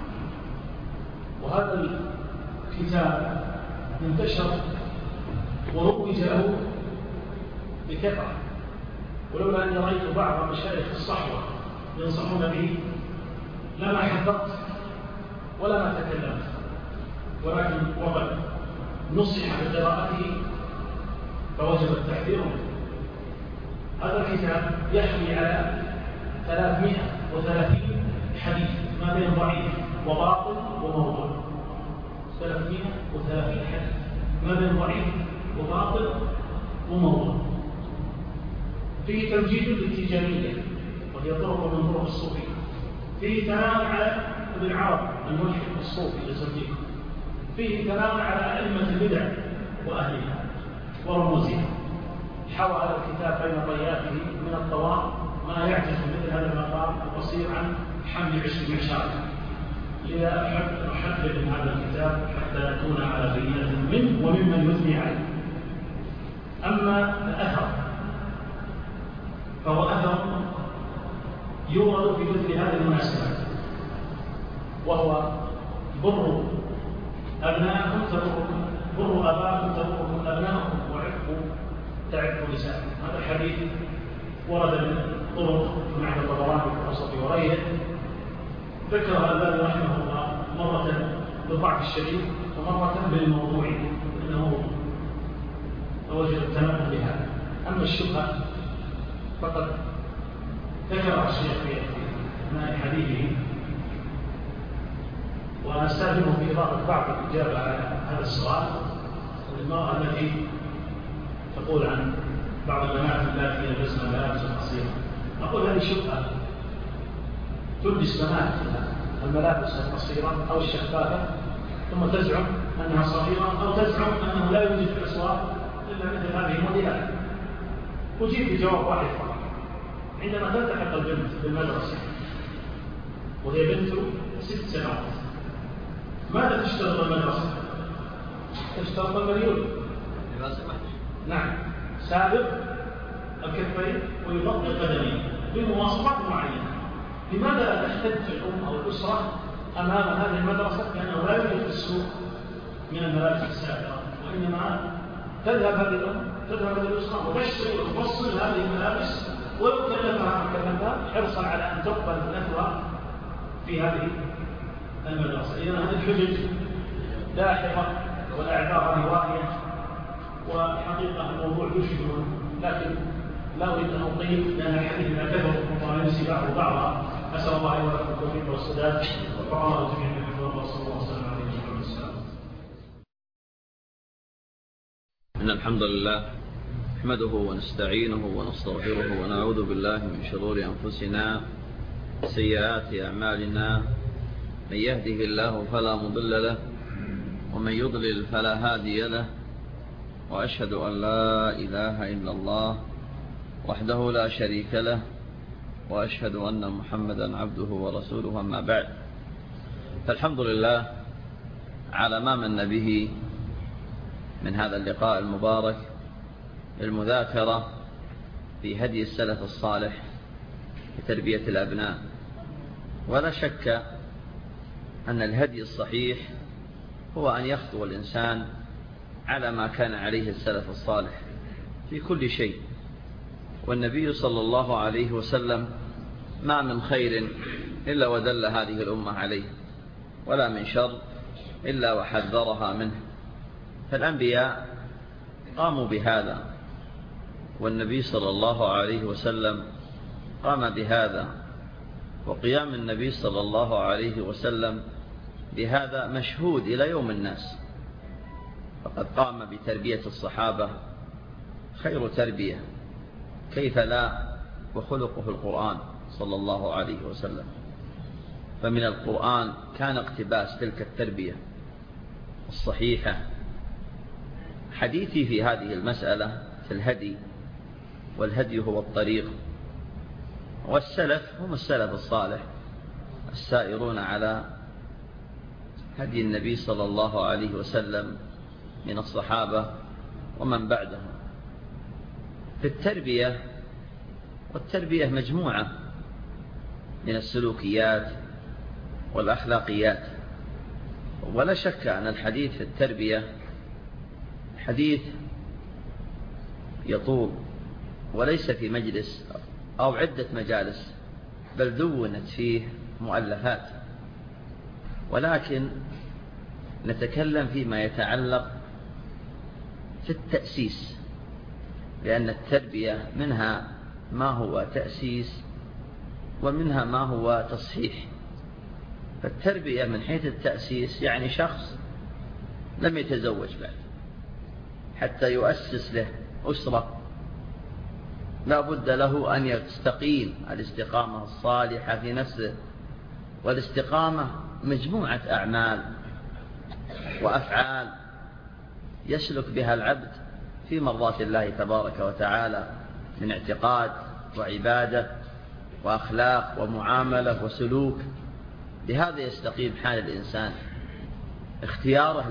Speaker 3: وهذا الكتاب انتشر وروج له بكثرة، ولولا أني رأيت بعض مشايخ الصحوة ينصحون به لما حدثت ولا ما تكلمت، ولكن وقد نصح بقراءته فوجب التحذير. هذا الكتاب يحوي على 330 حديث ما بين ضعيف وباطل وموضوع. 330 حديث ما بين ضعيف وباطل وموضوع. فيه تمجيد للتجارية وهي طرق من طرق الصوفية. فيه كلام على ابن عرب الملحد الصوفي لزمجيد. فيه كلام على أئمة البدع وأهلها ورموزها. حوى هذا الكتاب بين طياته من الطوام ما يعجز مثل هذا المقام القصير عن حمل 20 شارع. لذا أحذر من هذا الكتاب حتى نكون على بينة منه وممن يثني عليه. أما الأثر فهو أثر يورد في مثل هذه المناسبات، وهو بر أبناءكم تبركم، بر أباكم تبركم أبناءكم، وعفوا تعفوا نساءكم. هذا الحديث ورد من طرق مع الطبراني في الأوسط وغيره. ذكر الألباني رحمه الله مرة بالضعف الشديد ومرة بالموضوع، إنه وجد التنبه بهذا. أما الشبهة فقد ذكر الشيخ في أثناء حديثه، ونستخدمه في إضافة بعض الإجابة على هذا السؤال. المرأة التي تقول عن بعض البنات التي يلبسن ملابس قصيرة، نقول هذه شبهة. تلبس بنات الملابس القصيرة أو الشفافة ثم تزعم أنها صغيرة، أو تزعم أنه لا يوجد في الأسواق إلا مثل هذه الموديلات. أجيب بجواب واحد فقط. عندما تلتحق البنت بالمدرسة وهي بنت 6 سنوات، ماذا تشترط المدرسة؟ تشترط المليون. نعم، سابق الكفين ويغطي القدمين بمواصفات معينة. لماذا لا تحتج الأم أو الأسرة أمام هذه المدرسة لأنه لا يوجد في السوق من الملابس السابقة، وإنما تذهب هذه الأم تذهب هذه الأسرة وتشتري وتفصل هذه الملابس ولو كلفها مكلفها حرصا على أن تقبل نفسها في هذه المدرسة. إذن هذه الحجج لاحقة والأعذار رواية، وحقيقة الموضوع يشبه، لكن لا أريد أن أطيل لأن الحديث لا كثر وينسي بعضها. أسأل الله أن يوفقكم التوفيق والسداد وفق الله جميعا من حفظ الله صلى الله عليه وسلم عليه وسلم.
Speaker 1: إن الحمد لله نحمده ونستعينه ونستغفره ونعوذ بالله من شرور أنفسنا وسيئات أعمالنا. من يهده الله فلا مضل له ومن يضلل فلا هادي له، وأشهد أن لا إله إلا الله وحده لا شريك له، وأشهد أن محمدا عبده ورسوله. أما بعد، فالحمد لله على ما من به من هذا اللقاء المبارك المذاكرة في هدي السلف الصالح لتربية الأبناء. ولا شك أن الهدي الصحيح هو أن يخطو الإنسان على ما كان عليه السلف الصالح في كل شيء. والنبي صلى الله عليه وسلم ما من خير إلا ودل هذه الأمة عليه، ولا من شر إلا وحذرها منه. فالأنبياء قاموا بهذا، والنبي صلى الله عليه وسلم قام بهذا، وقيام النبي صلى الله عليه وسلم بهذا مشهود إلى يوم الناس. فقد قام بتربية الصحابة خير تربية، كيف لا، وخلقه القرآن صلى الله عليه وسلم. فمن القرآن كان اقتباس تلك التربية الصحيحة. حديثي في هذه المسألة في الهدي، والهدي هو الطريق، والسلف هم السلف الصالح السائرون على هدي النبي صلى الله عليه وسلم من الصحابة ومن بعدهم في التربية. والتربية مجموعة من السلوكيات والأخلاقيات. ولا شك أن الحديث في التربية حديث يطول، وليس في مجلس أو عدة مجالس، بل دونت فيه مؤلفات. ولكن نتكلم فيما يتعلق في التأسيس، لأن التربية منها ما هو تأسيس ومنها ما هو تصحيح. فالتربية من حيث التأسيس يعني شخص لم يتزوج بعد حتى يؤسس له أسرة، لا بد له أن يستقيم الاستقامة الصالحة في نفسه. والاستقامة مجموعة أعمال وأفعال يسلك بها العبد في مرضات الله تبارك وتعالى من اعتقاد وعبادة وأخلاق ومعاملة وسلوك. بهذا يستقيم حال الإنسان. اختياره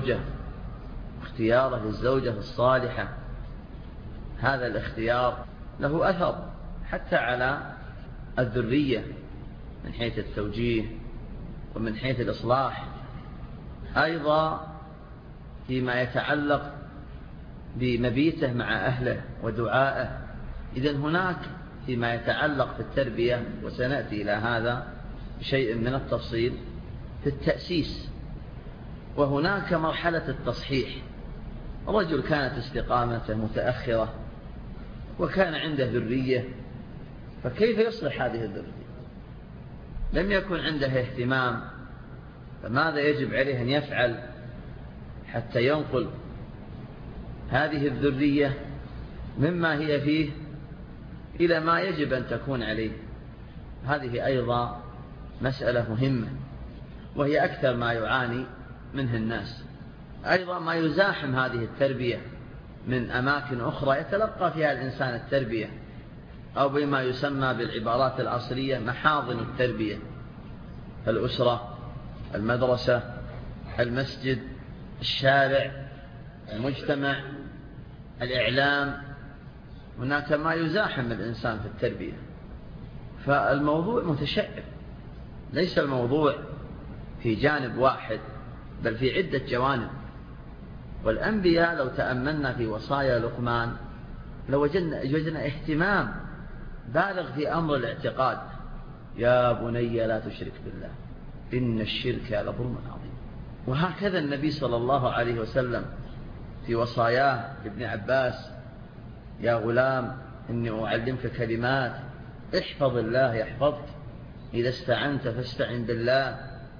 Speaker 1: للزوجة الصالحة، هذا الاختيار له أثر حتى على الذرية من حيث التوجيه ومن حيث الإصلاح، أيضا فيما يتعلق بمبيته مع أهله ودعائه. إذن هناك فيما يتعلق في التربية، وسنأتي إلى هذا بشيء من التفصيل، في التأسيس، وهناك مرحلة التصحيح. رجل كانت استقامته متأخرة وكان عنده ذرية، فكيف يصلح هذه الذرية؟ لم يكن عنده اهتمام، فماذا يجب عليه أن يفعل حتى ينقل هذه الذرية مما هي فيه إلى ما يجب أن تكون عليه؟ هذه أيضا مسألة مهمة، وهي أكثر ما يعاني منه الناس. أيضا ما يزاحم هذه التربية من أماكن أخرى يتلقى فيها الإنسان التربية، أو بما يسمى بالعبارات العصرية محاضن التربية: الأسرة، المدرسة، المسجد، الشارع، المجتمع، الإعلام. هناك ما يزاحم الإنسان في التربية. فالموضوع متشعب، ليس الموضوع في جانب واحد بل في عدة جوانب. والأنبياء لو تأملنا في وصايا لقمان لوجدنا اهتمام بالغ في أمر الاعتقاد: يا بني لا تشرك بالله إن الشرك لظلم عظيم. وهكذا النبي صلى الله عليه وسلم في وصاياه لابن عباس: يا غلام إني أعلمك كلمات احفظ الله يحفظك، إذا استعنت فاستعن بالله،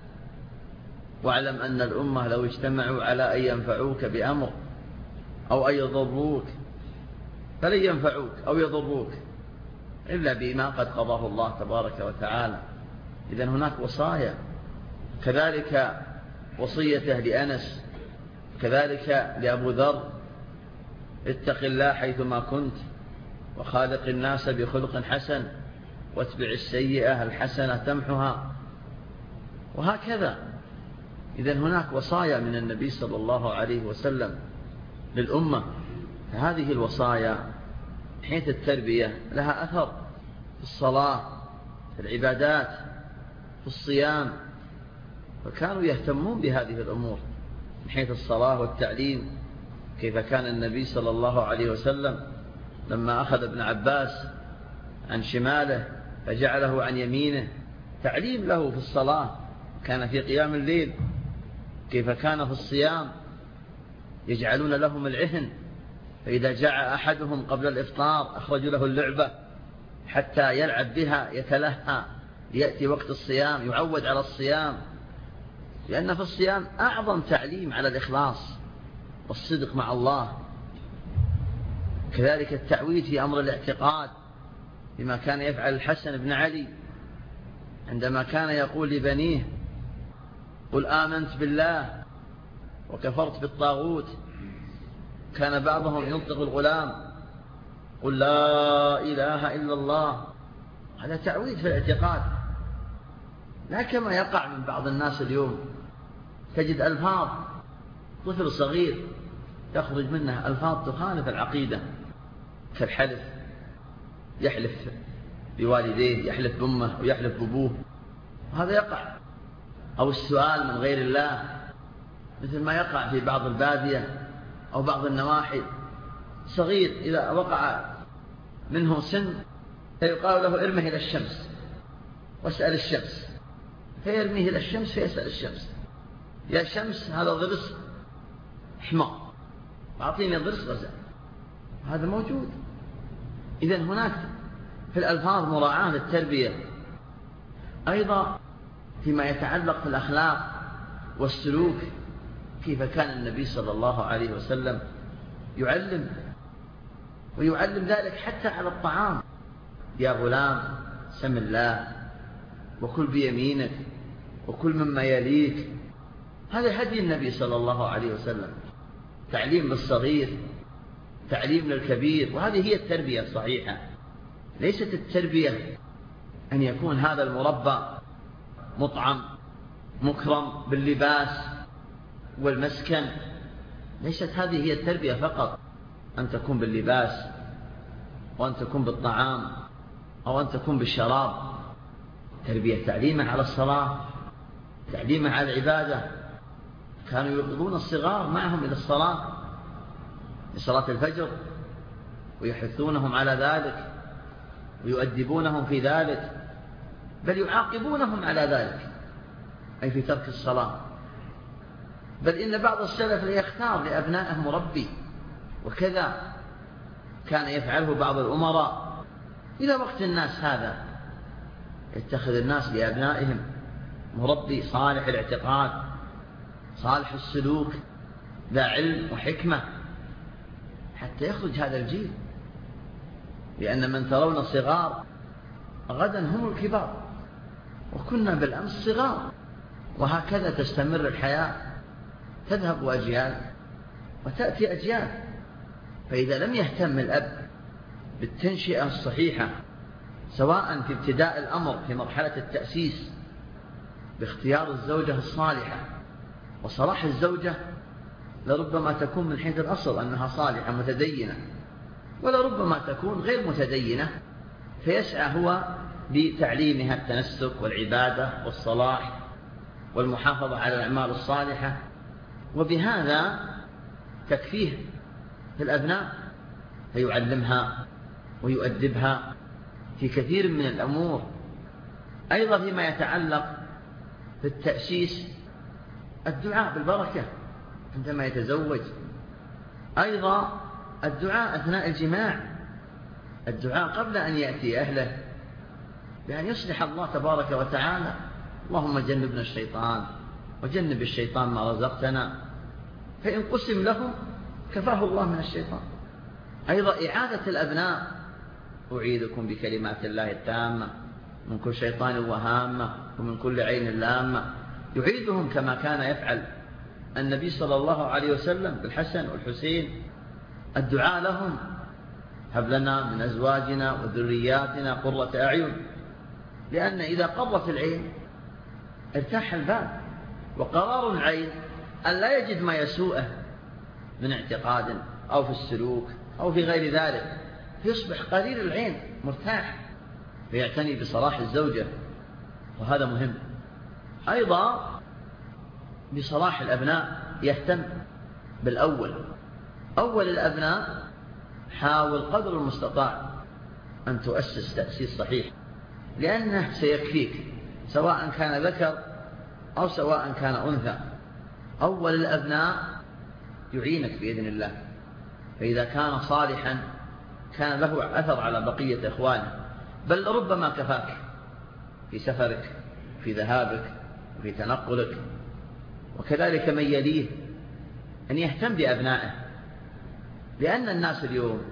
Speaker 1: واعلم أن الأمة لو اجتمعوا على أن ينفعوك بأمر أو أن يضروك فلن ينفعوك أو يضروك إلا بما قد قضاه الله تبارك وتعالى. إذن هناك وصايا. كذلك وصيته لأنس، كذلك لأبو ذر: اتق الله حيثما كنت وخالق الناس بخلق حسن واتبع السيئة الحسنة تمحها. وهكذا. إذن هناك وصايا من النبي صلى الله عليه وسلم للأمة. هذه الوصايا حيث التربية لها أثر في الصلاة، في العبادات، في الصيام. فكانوا يهتمون بهذه الأمور من حيث الصلاة والتعليم. كيف كان النبي صلى الله عليه وسلم لما أخذ ابن عباس عن شماله فجعله عن يمينه، تعليم له في الصلاة، كان في قيام الليل. كيف كان في الصيام، يجعلون لهم العهن، فإذا جاء أحدهم قبل الإفطار أخرجوا له اللعبة حتى يلعب بها يتلهى، يأتي وقت الصيام يعود على الصيام، لأن في الصيام أعظم تعليم على الإخلاص والصدق مع الله. كذلك التعويد في أمر الاعتقاد، بما كان يفعل الحسن بن علي عندما كان يقول لبنيه: قل آمنت بالله وكفرت بالطاغوت. كان بعضهم ينطق الغلام: قل لا إله إلا الله. هذا تعويد في الاعتقاد. لا كما يقع من بعض الناس اليوم، تجد ألفاظ طفل صغير يخرج منها ألفاظ تخالف العقيدة، كالحلف، يحلف بوالديه، يحلف بأمه ويحلف بأبوه، هذا يقع. أو السؤال من غير الله، مثل ما يقع في بعض البادية أو بعض النواحي. صغير إذا وقع منه سن فيقال له: ارمه إلى الشمس واسأل الشمس، فيرميه إلى الشمس فيسأل الشمس: يا شمس هذا ضرس حمار، أعطيني ضرس غزال. هذا موجود. إذن هناك في الألفاظ مراعاة للتربية أيضا فيما يتعلق بالأخلاق والسلوك، كيف كان النبي صلى الله عليه وسلم يعلم، ويعلم ذلك حتى على الطعام: يا غلام سم الله وكل بيمينك وكل مما يليك. هذا هدي النبي صلى الله عليه وسلم، تعليم للصغير، تعليم للكبير. وهذه هي التربية الصحيحة. ليست التربية أن يكون هذا المربى مطعم مكرم باللباس والمسكن. ليست هذه هي التربية فقط، أن تكون باللباس وأن تكون بالطعام أو أن تكون بالشراب. تربية تعليمه على الصلاة، تعليمه على العبادة. كانوا يوقظون الصغار معهم إلى الصلاة، لصلاة الفجر، ويحثونهم على ذلك ويؤدبونهم في ذلك، بل يعاقبونهم على ذلك، أي في ترك الصلاة. بل إن بعض السلف يختار لأبنائه مربي، وكذا كان يفعله بعض الأمراء. إلى وقت الناس هذا يتخذ الناس لأبنائهم مربي صالح الاعتقاد صالح السلوك ذا علم وحكمة، حتى يخرج هذا الجيل. لأن من ترون الصغار غدا هم الكبار، وكنا بالأمس صغار. وهكذا تستمر الحياة، تذهب أجيال وتأتي أجيال. فإذا لم يهتم الأب بالتنشئة الصحيحة، سواء في ابتداء الأمر في مرحلة التأسيس باختيار الزوجة الصالحة، وصلاح الزوجة لربما تكون من حيث الأصل أنها صالحة متدينة، ولربما تكون غير متدينة، فيسعى هو لتعليمها التنسك والعبادة والصلاح والمحافظة على الأعمال الصالحة، وبهذا تكفيه في الأبناء، فيعلمها ويؤدبها في كثير من الأمور. أيضا فيما يتعلق بالتأسيس الدعاء بالبركة عندما يتزوج، أيضا الدعاء أثناء الجماع، الدعاء قبل أن يأتي أهله بأن يصلح الله تبارك وتعالى: اللهم جنبنا الشيطان وجنب الشيطان ما رزقتنا، فإن قسم لهم كفاه الله من الشيطان. أيضا إعادة الأبناء: أعيذكم بكلمات الله التامة من كل شيطان وهامة ومن كل عين لامة. يعيدهم كما كان يفعل النبي صلى الله عليه وسلم بالحسن والحسين، الدعاء لهم: هب لنا من أزواجنا وذرياتنا قرة أعين. لأن إذا قرت العين ارتاح البال، وقرار العين أن لا يجد ما يسوءه من اعتقاد أو في السلوك أو في غير ذلك، فيصبح قرير العين مرتاح، فيعتني بصلاح الزوجة، وهذا مهم. أيضا بصلاح الأبناء يهتم بالأول. أول الأبناء حاول قدر المستطاع أن تؤسس تأسيس صحيح، لأنه سيكفيك سواء كان ذكر أو سواء كان أنثى. أول الأبناء يعينك بإذن الله، فإذا كان صالحا كان له أثر على بقية إخوانه، بل ربما كفاك في سفرك، في ذهابك، وفي تنقلك. وكذلك من يليه أن يهتم بأبنائه، لأن الناس اليوم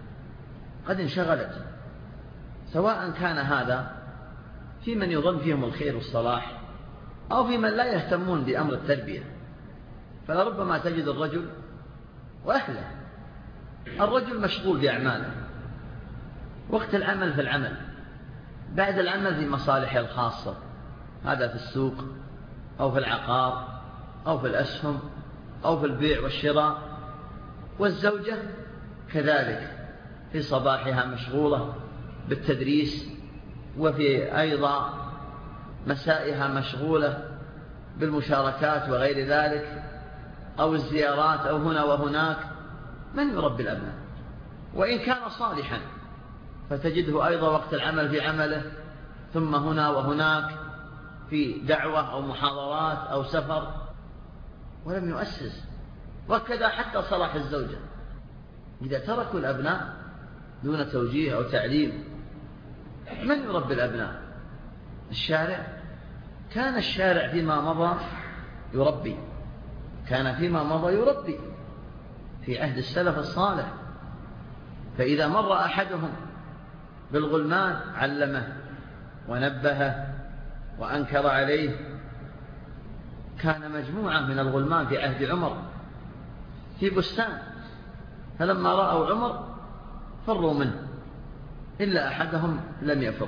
Speaker 1: قد انشغلت، سواء كان هذا في من يظن فيهم الخير والصلاح أو في من لا يهتمون بأمر التربية. فلربما تجد الرجل وأهله، الرجل مشغول بأعماله، وقت العمل في العمل، بعد العمل في مصالحه الخاصة، هذا في السوق أو في العقار أو في الأسهم أو في البيع والشراء. والزوجة كذلك في صباحها مشغولة بالتدريس، وفي أيضا مسائها مشغولة بالمشاركات وغير ذلك، أو الزيارات أو هنا وهناك. من يربي الأبناء؟ وإن كان صالحا فتجده أيضا وقت العمل في عمله، ثم هنا وهناك في دعوة أو محاضرات أو سفر، ولم يؤسس. وكذا حتى صلاح الزوجة، إذا تركوا الأبناء دون توجيه أو تعليم، من يربي الأبناء؟ الشارع، كان الشارع فيما مضى يربي، كان فيما مضى يربي في عهد السلف الصالح. فإذا مر أحدهم بالغلمان علمه ونبهه وأنكر عليه. كان مجموعة من الغلمان في عهد عمر في بستان، فلما رأوا عمر فروا منه إلا أحدهم لم يفر،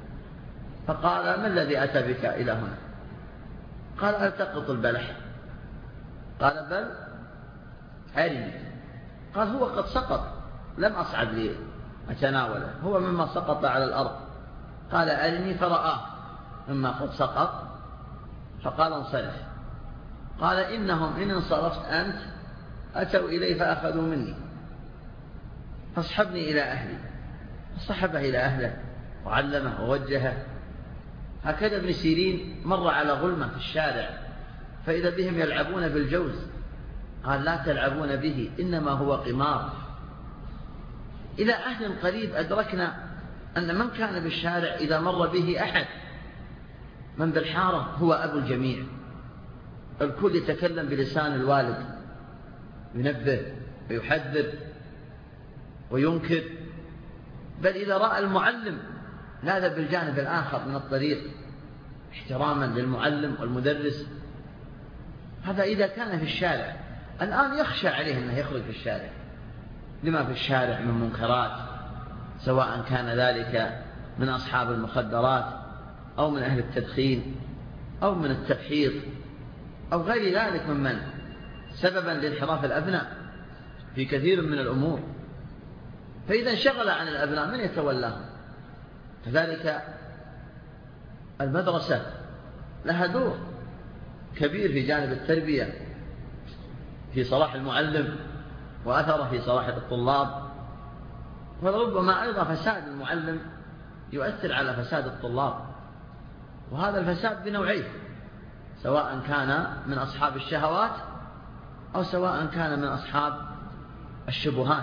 Speaker 1: فقال: ما الذي أتى بك إلى هنا؟ قال: ألتقط البلح. قال: بل أرني. قال: هو قد سقط، لم أصعد لي أتناوله، هو مما سقط على الأرض. قال: أرني. فرآه مما قد سقط، فقال: انصرف. قال: إنهم إن انصرفت أنت أتوا إلي فأخذوا مني، فاصحبني إلى أهلي. فصحبه إلى أهله وعلمه ووجهه. هكذا ابن سيرين مر على غلمة في الشارع فإذا بهم يلعبون بالجوز، قال: لا تلعبون به، إنما هو قمار. إلى عهد قريب أدركنا أن من كان بالشارع إذا مر به أحد من بالحارة هو أبو الجميع، الكل يتكلم بلسان الوالد، ينبه ويحذر وينكر. بل إذا رأى المعلم لاذ بالجانب الآخر من الطريق احتراما للمعلم والمدرس. هذا إذا كان في الشارع. الآن يخشى عليه أنه يخرج في الشارع لما في الشارع من منكرات، سواء كان ذلك من أصحاب المخدرات أو من أهل التدخين أو من التبحير أو غير ذلك ممن سببا لانحراف الأبناء في كثير من الأمور. فإذا انشغل عن الأبناء من يتولاهم؟ كذلك المدرسة لها دور كبير في جانب التربية، في صلاح المعلم وأثره في صلاح الطلاب. وربما أيضا فساد المعلم يؤثر على فساد الطلاب، وهذا الفساد بنوعين، سواء كان من أصحاب الشهوات أو سواء كان من أصحاب الشبهات.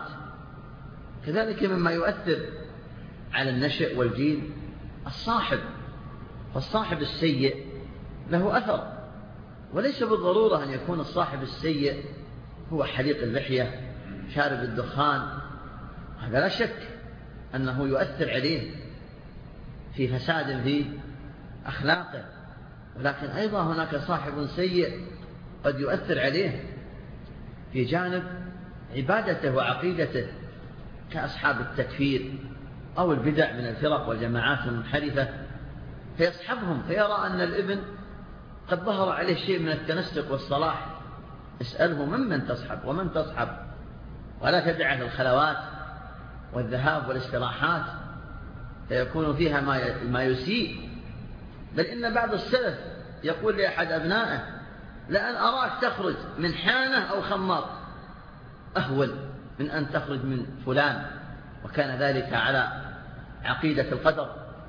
Speaker 1: كذلك مما يؤثر على النشء والجيل الصاحب، فالصاحب السيء له أثر، وليس بالضرورة أن يكون الصاحب السيء هو حليق اللحية شارب الدخان، هذا لا شك أنه يؤثر عليه في فساد في أخلاقه. ولكن أيضا هناك صاحب سيء قد يؤثر عليه في جانب عبادته وعقيدته، كأصحاب التكفير أو البدع من الفرق والجماعات المنحرفة، فيصحبهم فيرى أن الابن قد ظهر عليه شيء من التنسق والصلاح، اسأله ممن تصحب ومن تصحب، ولا تدعه الخلوات والذهاب والاستراحات فيكون فيها ما يسيء. بل إن بعض السلف يقول لأحد أبنائه: لأن أراك تخرج من حانة أو خمار أهول من أن تخرج من فلان، وكان ذلك على عقيدة القدر.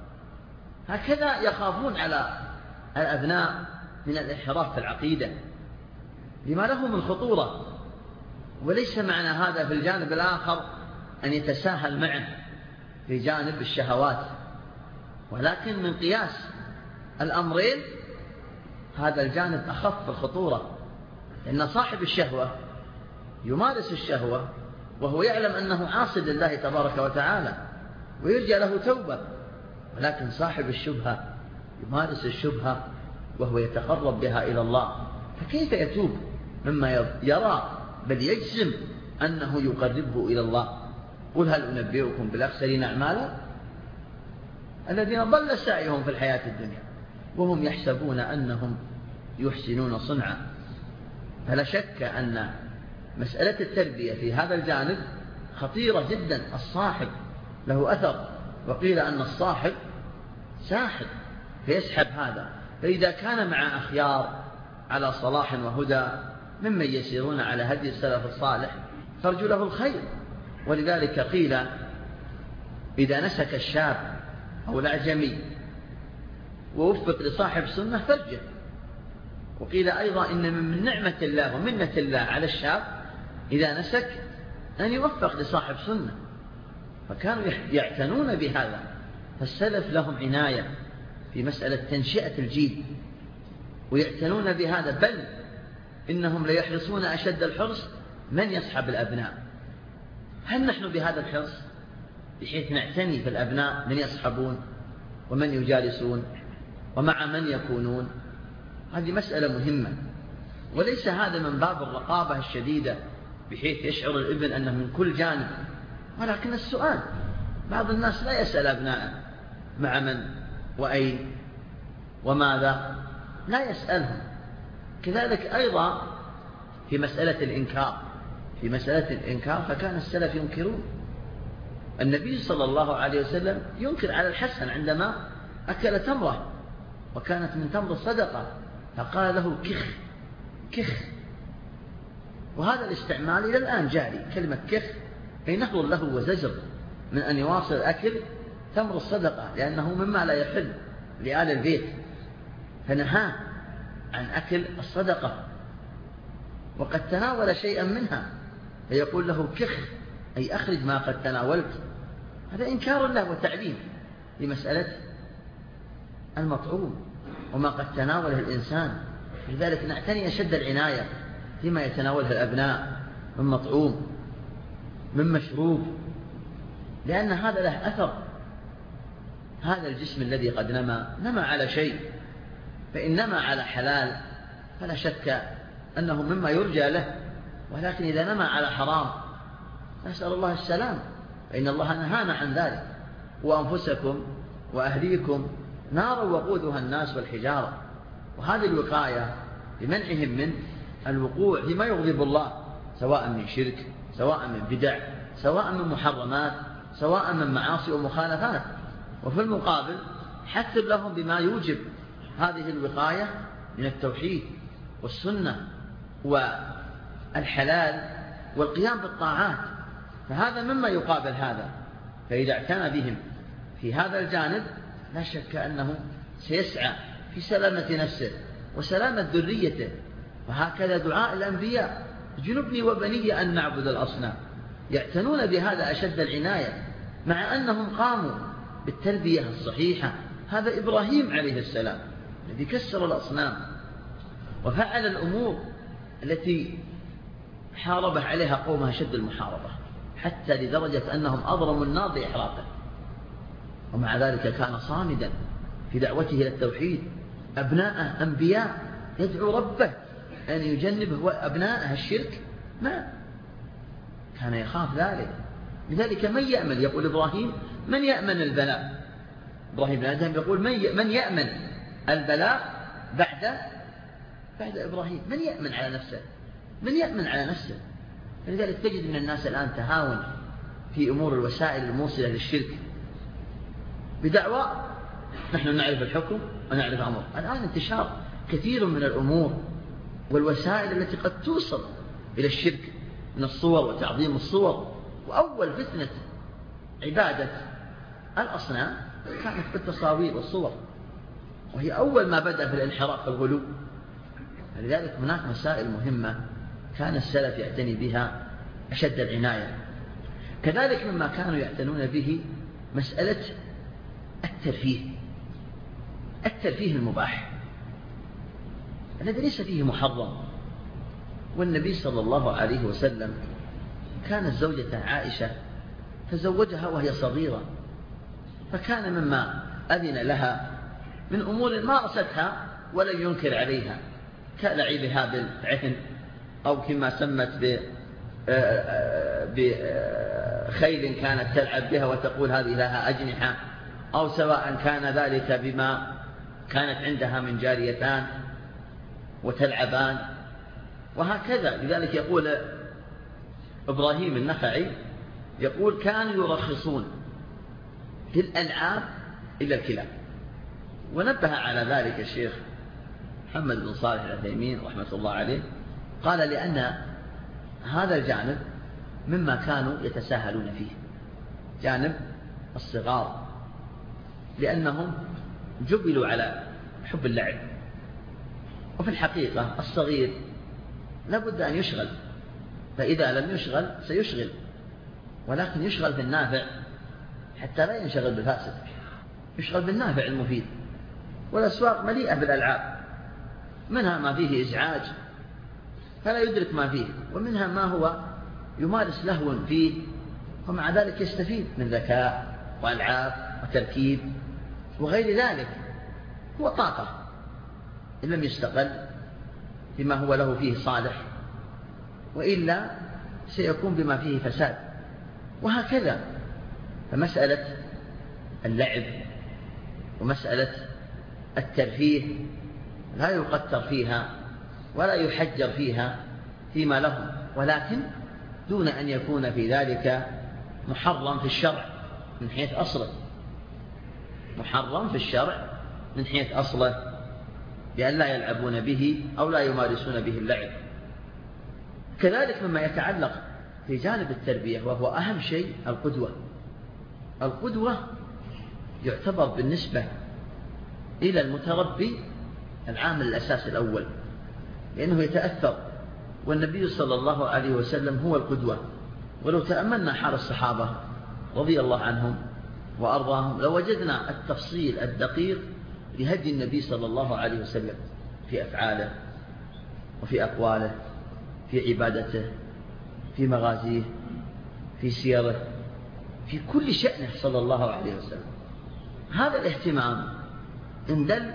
Speaker 1: هكذا يخافون على الأبناء من الانحراف في العقيدة لما له من خطورة. وليس معنى هذا في الجانب الآخر أن يتساهل معه في جانب الشهوات، ولكن من قياس الأمرين هذا الجانب أخف الخطورة، لأن صاحب الشهوة يمارس الشهوة وهو يعلم أنه عاصي لله تبارك وتعالى ويرجى له توبة، ولكن صاحب الشبهة يمارس الشبهة وهو يتقرب بها إلى الله، فكيف يتوب مما يرى بل يجزم أنه يقربه إلى الله؟ قل هل أنبئكم بالأخسرين أعمالا الذين ضل سعيهم في الحياة الدنيا وهم يحسبون أنهم يحسنون صنعا. فلا شك أن مسألة التربية في هذا الجانب خطيرة جدا. الصاحب له أثر، وقيل أن الصاحب ساحب فيسحب هذا، فإذا كان مع أخيار على صلاح وهدى ممن يسيرون على هدي السلف الصالح فارجو له الخير. ولذلك قيل إذا نسك الشاب أو الأعجمي ووفق لصاحب سنة فرجه. وقيل أيضا إن من نعمة الله ومنة الله على الشاب إذا نسك أن يوفق لصاحب سنة، فكانوا يعتنون بهذا. فالسلف لهم عناية في مسألة تنشئة الجيل ويعتنون بهذا، بل إنهم ليحرصون أشد الحرص من يصحب الأبناء. هل نحن بهذا الحرص بحيث نعتني في الأبناء من يصحبون ومن يجالسون ومع من يكونون؟ هذه مسألة مهمة، وليس هذا من باب الرقابة الشديدة بحيث يشعر الابن أنه من كل جانب، ولكن السؤال. بعض الناس لا يسأل أبناءه مع من وأين وماذا، لا يسألهم. كذلك أيضا في مسألة الإنكار فكان السلف ينكرون. النبي صلى الله عليه وسلم ينكر على الحسن عندما أكل تمرة وكانت من تمر الصدقة، فقال له كخ. وهذا الاستعمال إلى الآن جاري، كلمة كخ أي نهر له وزجر من أن يواصل أكل تمر الصدقة، لأنه مما لا يحل لآل البيت، فنهاه عن أكل الصدقة وقد تناول شيئا منها، فيقول له كخ أي أخرج ما قد تناولت. هذا إنكار له وتعليم لمسألة المطعوم وما قد تناوله الإنسان. لذلك نعتني أشد العناية فيما يتناوله الأبناء من مطعوم من مشروب، لأن هذا له أثر. هذا الجسم الذي قد نمى على شيء، فإن نمى على حلال فلا شك أنه مما يرجى له، ولكن إذا نمى على حرام نسأل الله السلام، فإن الله نهانا عن ذلك. وأنفسكم وأهليكم نارا وقودها الناس والحجارة. وهذه الوقاية لمنعهم من الوقوع فيما يغضب الله، سواء من شرك، سواء من بدع، سواء من محرمات، سواء من معاصي ومخالفات. وفي المقابل حث لهم بما يوجب هذه الوقاية من التوحيد والسنة والحلال والقيام بالطاعات، فهذا مما يقابل هذا. فإذا اعتنى بهم في هذا الجانب لا شك أنه سيسعى في سلامة نفسه وسلامة ذريته. وهكذا دعاء الأنبياء: جنبني وبني أن نعبد الأصنام. يعتنون بهذا أشد العناية، مع أنهم قاموا بالتربية الصحيحة. هذا إبراهيم عليه السلام الذي كسر الأصنام وفعل الأمور التي حارب عليها قومها شد المحاربة، حتى لدرجة أنهم أضرموا النار بإحراقه، ومع ذلك كان صامدا في دعوته إلى التوحيد. أبناءه أنبياء يدعو ربه أن يجنبه أبناءه الشرك، ما كان يخاف ذلك. لذلك من يأمن، يقول إبراهيم: من يأمن البلاء؟ إبراهيم بن آدم يقول: من يأمن البلاء بعد إبراهيم؟ من يأمن على نفسه؟ من يأمن على نفسه؟ فلذلك تجد من الناس الآن تهاون في أمور الوسائل الموصلة للشرك بدعوى نحن نعرف الحكم ونعرف الأمر. الآن انتشار كثير من الأمور والوسائل التي قد توصل إلى الشرك من الصور وتعظيم الصور. وأول فتنة عبادة الأصنام كانت بالتصاوير والصور، وهي أول ما بدأ في الانحراف في الغلو. فلذلك هناك مسائل مهمة كان السلف يعتني بها أشد العناية. كذلك مما كانوا يعتنون به مسألة الترفيه المباح الذي ليس فيه محرم. والنبي صلى الله عليه وسلم كانت زوجة عائشة تزوجها وهي صغيرة، فكان مما أذن لها من أمور مارستها ولم ينكر عليها، كلعبها بالعهن، أو كما سمت بخيل كانت تلعب بها وتقول هذه لها أجنحة، أو سواء كان ذلك بما كانت عندها من جاريتان وتلعبان، وهكذا. لذلك يقول إبراهيم النخعي يقول: كانوا يرخصون في الألعاب إلا الكلاب. ونبه على ذلك الشيخ محمد بن صالح العثيمين رحمة الله عليه، قال: لأن هذا الجانب مما كانوا يتساهلون فيه، جانب الصغار، لأنهم جبلوا على حب اللعب. وفي الحقيقة الصغير لابد أن يشغل، فإذا لم يشغل سيشغل، ولكن يشغل بالنافع حتى لا ينشغل بالفاسد، يشغل بالنافع المفيد. والأسواق مليئة بالألعاب، منها ما فيه إزعاج فلا يدرك ما فيه، ومنها ما هو يمارس لهوا فيه ومع ذلك يستفيد من ذكاء وألعاب وتركيب وغير ذلك. هو طاقة إن لم يستقل بما هو له فيه صالح، وإلا سيكون بما فيه فساد. وهكذا فمسألة اللعب ومسألة الترفيه لا يقتر فيها ولا يحجر فيها فيما لهم، ولكن دون أن يكون في ذلك محرم في الشرع من حيث أصله، محرم في الشرع من حيث أصله، بأن لا يلعبون به أو لا يمارسون به اللعب. كذلك مما يتعلق في جانب التربية وهو أهم شيء القدوة. القدوة يعتبر بالنسبة إلى المتربي العامل الأساسي الأول، لأنه يتأثر، والنبي صلى الله عليه وسلم هو القدوة. ولو تأملنا حال الصحابة رضي الله عنهم وأرضاهم لوجدنا التفصيل الدقيق لهدي النبي صلى الله عليه وسلم في أفعاله وفي أقواله، في عبادته، في مغازيه، في سيره، في كل شأنه صلى الله عليه وسلم. هذا الاهتمام إن دل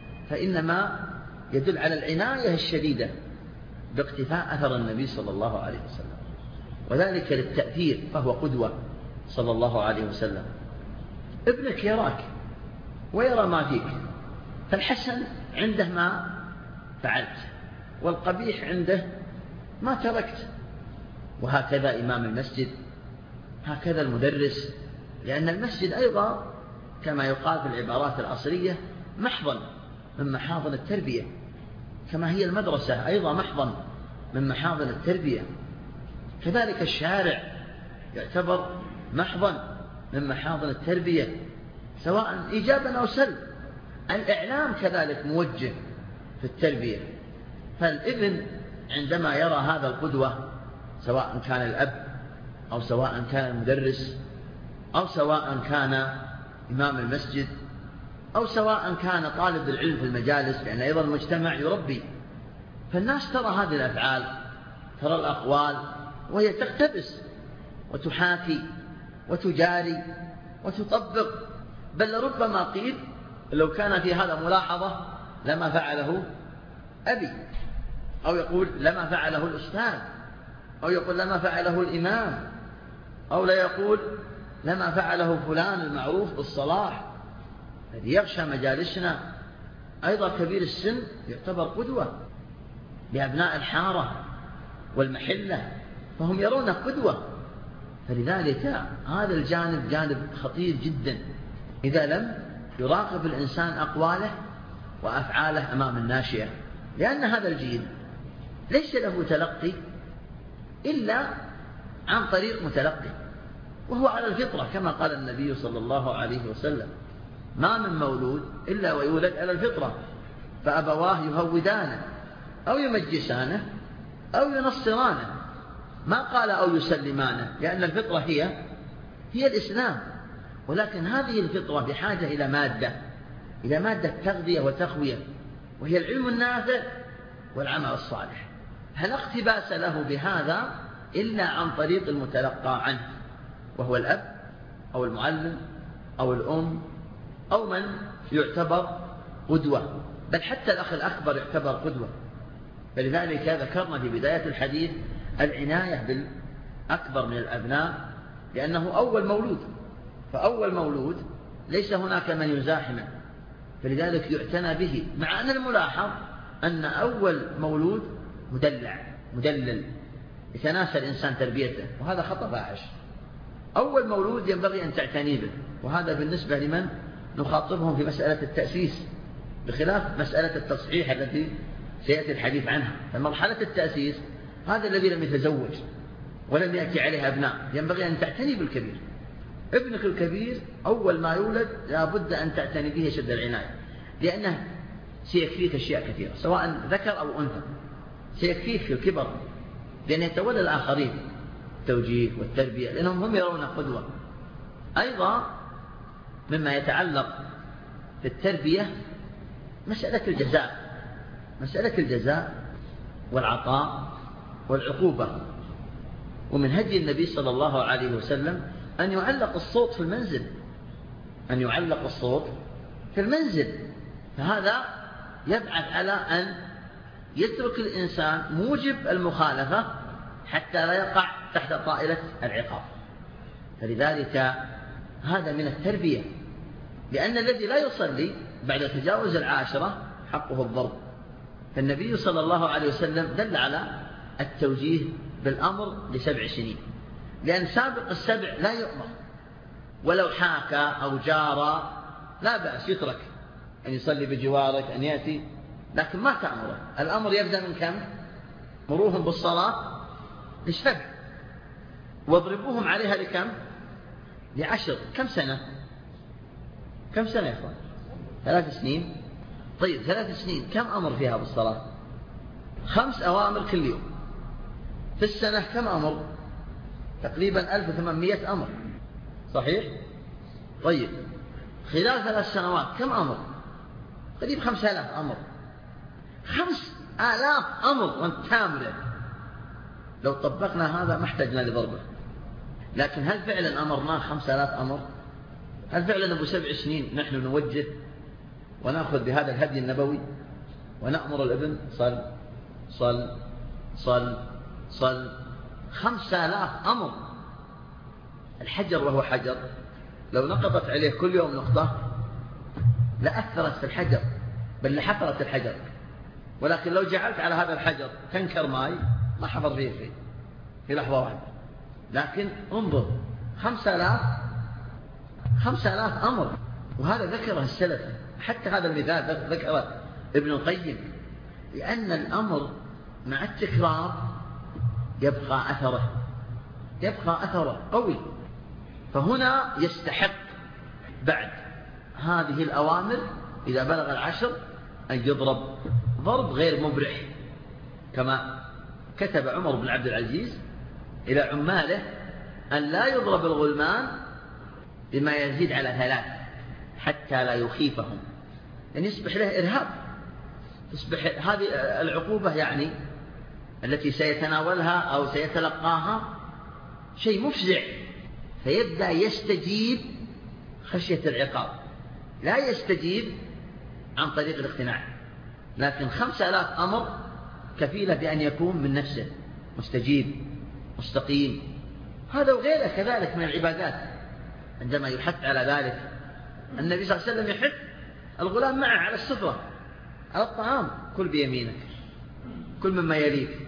Speaker 1: فإنما يدل على العناية الشديدة باقتفاء أثر النبي صلى الله عليه وسلم، وذلك للتأثير، فهو قدوة صلى الله عليه وسلم. ابنك يراك ويرى ما فيك، فالحسن عنده ما فعلت، والقبيح عنده ما تركت. وهكذا إمام المسجد، هكذا المدرس، لأن المسجد أيضا كما يقال في العبارات العصرية محضن من محاضن التربية، كما هي المدرسة أيضا محضن من محاضن التربية. كذلك الشارع يعتبر محضن من محاضن التربية، سواء إيجابا أو سلب. الإعلام كذلك موجه في التربية، فالابن عندما يرى هذا القدوة، سواء كان الأب أو سواء كان المدرس أو سواء كان إمام المسجد أو سواء كان طالب العلم في المجالس، لأن أيضا المجتمع يربي، فالناس ترى هذه الأفعال، ترى الأقوال، وهي تقتبس وتحاكي وتجاري وتطبق. بل ربما قيل لو كان في هذا ملاحظة لما فعله أبي، أو يقول لما فعله الأستاذ، أو يقول لما فعله الإمام، أو لا يقول لما فعله فلان المعروف بالصلاح. الذي يغشى مجالسنا أيضا كبير السن يعتبر قدوة لأبناء الحارة والمحلة، فهم يرونه قدوة. فلذلك هذا الجانب جانب خطير جدا إذا لم يراقب الإنسان أقواله وأفعاله أمام الناشئة، لأن هذا الجيل ليس له تلقي إلا عن طريق متلقي، وهو على الفطرة كما قال النبي صلى الله عليه وسلم: ما من مولود إلا ويولد على الفطرة، فأبواه يهودانه أو يمجسانه أو ينصرانه. ما قال أو يسلمانه، لأن الفطرة هي الإسلام، ولكن هذه الفطرة بحاجة إلى مادة تغذية وتقوية، وهي العلم النافع والعمل الصالح. فلا اقتباس له بهذا إلا عن طريق المتلقى عنه، وهو الأب أو المعلم أو الأم أو من يعتبر قدوة، بل حتى الأخ الأكبر يعتبر قدوة. فلذلك ذكرنا في بداية الحديث العناية بالأكبر من الأبناء، لأنه أول مولود، فأول مولود ليس هناك من يزاحمه، فلذلك يعتنى به. مع أن الملاحظ أن أول مولود مدلل يتناسى الإنسان تربيته، وهذا خطأ فاحش. أول مولود ينبغي أن تعتني به، وهذا بالنسبة لمن نخاطبهم في مسألة التأسيس، بخلاف مسألة التصحيح التي سيأتي الحديث عنها. فمرحلة التأسيس هذا الذي لم يتزوج ولم يأتي عليه أبناء، ينبغي أن تعتني بالكبير. ابنك الكبير أول ما يولد لابد أن تعتني به شد العناية، لأنه سيكفيك أشياء كثيرة، سواء ذكر أو أنثى، سيكفيك في الكبر، لأن يتولى الآخرين التوجيه والتربية، لأنهم هم يرون قدوة. أيضا مما يتعلق في التربية مسألة الجزاء والعطاء والعقوبة. ومن هدي النبي صلى الله عليه وسلم أن يعلق الصوت في المنزل، فهذا يبعث على أن يترك الإنسان موجب المخالفة حتى لا يقع تحت طائلة العقاب. فلذلك هذا من التربية، لأن الذي لا يصلي بعد تجاوز 10 حقه الضرب. فالنبي صلى الله عليه وسلم دل على التوجيه بالأمر ل7 سنين، لأن سابق السبع لا يؤمر، ولو حاكى أو جار لا بأس، يترك أن يصلي بجوارك أن يأتي، لكن ما تأمره. الأمر يبدأ من كم؟ مروهم بالصلاة ل7، واضربوهم عليها لكم؟ ل10. كم سنة يا أخوان؟ 3 سنين. طيب 3 سنين كم أمر فيها بالصلاة؟ 5 أوامر كل يوم. في السنة كم أمر؟ تقريبا 1800 أمر، صحيح؟ طيب خلال 3 سنوات كم أمر؟ قريب 5000 أمر. 5000 أمر وانت تامره. لو طبقنا هذا ما احتجنا لضربه، لكن هل فعلا أمرناه 5000 أمر؟ هل فعلا أبو 7 سنين نحن نوجه ونأخذ بهذا الهدي النبوي ونأمر الابن صل صل صل صل؟ 5000 أمر. الحجر وهو حجر لو نقطت عليه كل يوم نقطة لأثرت في الحجر، بل لحفرت الحجر. ولكن لو جعلت على هذا الحجر تنكر ماء ما حفر فيه شيء في لحظة واحدة. لكن انظر 5000 أمر، وهذا ذكره السلف. حتى هذا المثال ذكره ابن القيم، لأن الأمر مع التكرار يبقى أثره قوي. فهنا يستحق بعد هذه الأوامر إذا بلغ 10 أن يضرب ضرب غير مبرح، كما كتب عمر بن عبد العزيز إلى عماله أن لا يضرب الغلمان بما يزيد على 3 حتى لا يخيفهم، أن يصبح له إرهاب. تصبح هذه العقوبة يعني التي سيتناولها أو سيتلقاها شيء مفزع، فيبدأ يستجيب خشية العقاب، لا يستجيب عن طريق الاقتناع. لكن 5000 أمر كفيلة بأن يكون من نفسه مستجيب مستقيم. هذا وغيره كذلك من العبادات عندما يحث على ذلك. النبي صلى الله عليه وسلم يحث الغلام معه على السفرة، على الطعام: كل بيمينك، كل مما يليك،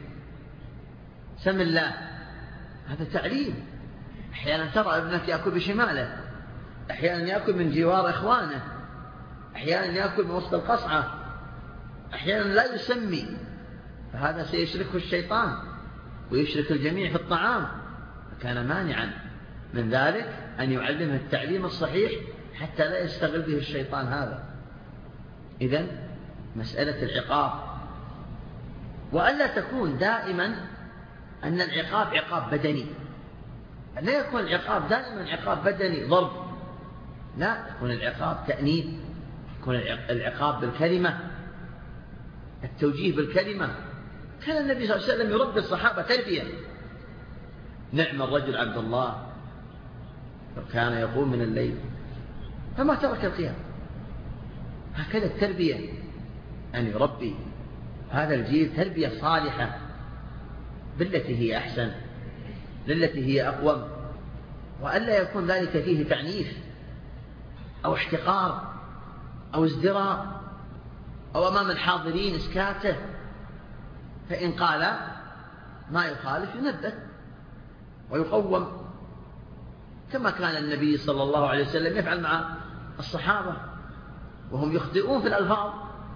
Speaker 1: سم الله. هذا تعليم. أحيانا ترى ابنك يأكل بشماله، أحيانا يأكل من جوار إخوانه، أحيانا يأكل من وسط القصعة، أحيانا لا يسمي، فهذا سيشركه الشيطان ويشرك الجميع في الطعام. فكان مانعا من ذلك أن يعلمه التعليم الصحيح حتى لا يستغل به الشيطان هذا. إذن مسألة العقاب، وألا تكون دائما أن العقاب عقاب بدني، لا يكون العقاب دائما عقاب بدني ضرب، لا، يكون العقاب تأنيب، يكون العقاب بالكلمة، التوجيه بالكلمة. كان النبي صلى الله عليه وسلم يربي الصحابة تربية. نعم الرجل عبد الله كان يقوم من الليل فما ترك القيام. هكذا التربية، أن يربي هذا الجيل تربية صالحة بالتي هي أحسن، للتي هي أقوم، وألا يكون ذلك فيه تعنيف أو احتقار أو ازدراء أو أمام الحاضرين إسكاته. فإن قال ما يخالف ينبه ويقوم، كما كان النبي صلى الله عليه وسلم يفعل مع الصحابة وهم يخطئون في الألفاظ: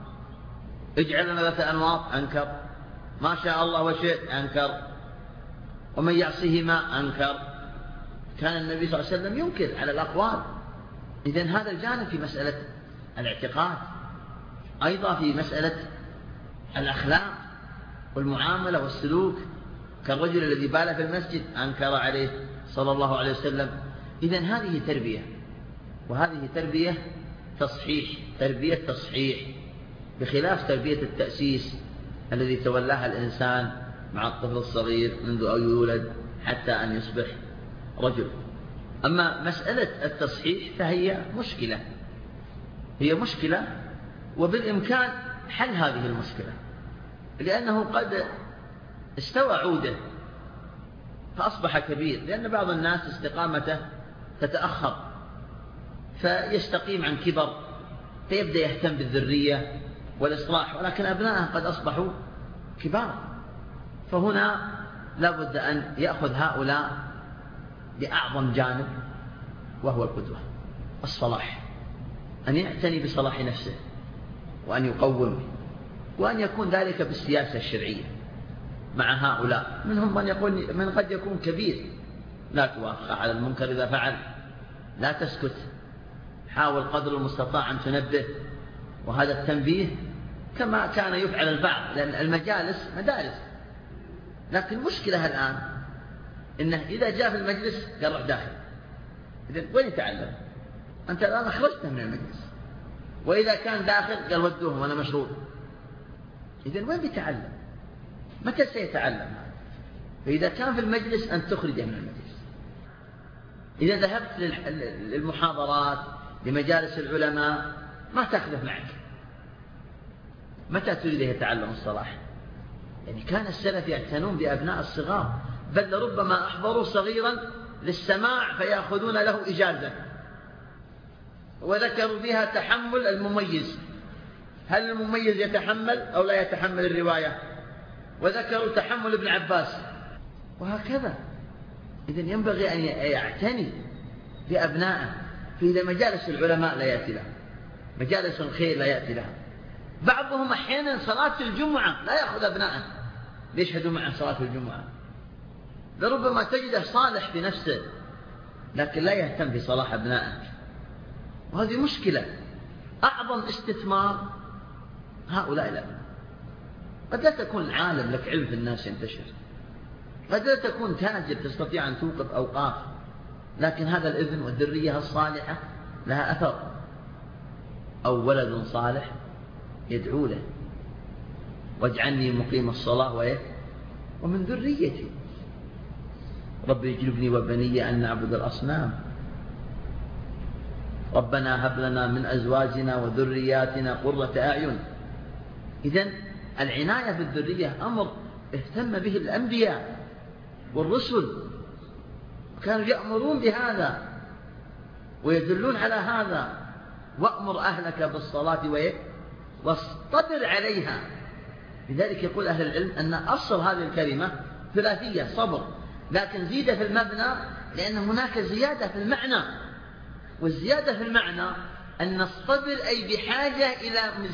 Speaker 1: اجعل لنا ذات أنواط، أنكر، ما شاء الله وشئت، أنكر، ومن يعصهما أنكر. كان النبي صلى الله عليه وسلم ينكر على الأقوال. إذن هذا الجانب في مسألة الاعتقاد. أيضا في مسألة الأخلاق والمعاملة والسلوك، كالرجل الذي بال في المسجد أنكر عليه صلى الله عليه وسلم. إذن هذه تربية، وهذه تربية تصحيح، تربية تصحيح. بخلاف تربية التأسيس الذي تولاها الإنسان مع الطفل الصغير منذ أن يولد حتى أن يصبح رجل. أما مسألة التصحيح فهي مشكلة، هي مشكلة، وبالإمكان حل هذه المشكلة، لأنه قد استوى عوده فأصبح كبير، لأن بعض الناس استقامته تتأخر فيستقيم عن كبر فيبدأ يهتم بالذرية والإصلاح، ولكن أبنائه قد أصبحوا كبار. فهنا لا بد أن يأخذ هؤلاء بأعظم جانب وهو القدوة، الصلاح، أن يعتني بصلاح نفسه وأن يقوم، وأن يكون ذلك بالسياسة الشرعية مع هؤلاء. منهم من قد يكون كبير، لا توافق على المنكر إذا فعل، لا تسكت، حاول قدر المستطاع أن تنبه، وهذا التنبيه كما كان يفعل البعض، لأن المجالس مدارس. لكن المشكلة الآن إنه إذا جاء في المجلس قال روح داخل، إذن وين يتعلم؟ أنت الآن أخرجته من المجلس. وإذا كان داخل قال ودوهم وأنا مشروط، إذن وين بيتعلم؟ متى سيتعلم هذا؟ فإذا كان في المجلس أن تخرجه من المجلس. إذا ذهبت للمحاضرات لمجالس العلماء ما تأخذه معك، متى تريد يتعلم الصلاح؟ يعني كان السلف يعتنون بأبناء الصغار، بل لربما أحضروا صغيرا للسماع فيأخذون له إجازة، وذكروا فيها تحمل المميز، هل المميز يتحمل أو لا يتحمل الرواية، وذكروا تحمل ابن عباس، وهكذا. إذن ينبغي أن يعتني بأبنائه. فإذا مجالس العلماء لا يأتي لها، مجالس الخير لا يأتي لها. بعضهم أحيانا صلاة الجمعة لا يأخذ أبنائه ليشهدوا معه صلاة الجمعة، لربما تجده صالح بنفسه لكن لا يهتم بصلاح أبنائه، وهذه مشكلة. أعظم استثمار هؤلاء الأبناء. قد لا تكون عالم لك علم في الناس ينتشر، قد لا تكون تاجر تستطيع أن توقف أوقاف، لكن هذا الابن والذرية الصالحة لها أثر. أو ولد صالح يدعو له واجعلني مقيم الصلاة ومن ذريتي ربي اجنبني وبني أن نعبد الأصنام ربنا هب لنا من أزواجنا وذرياتنا قرة أعين. إذن العناية بالذرية أمر اهتم به الأنبياء والرسل، كانوا يأمرون بهذا ويدلون على هذا. وأمر أهلك بالصلاة واصطبر عليها. لذلك يقول أهل العلم أن أصل هذه الكلمة ثلاثية، صبر، لكن زيد في المبنى لأن هناك زيادة في المعنى، والزيادة في المعنى أن الصبر أي بحاجة إلى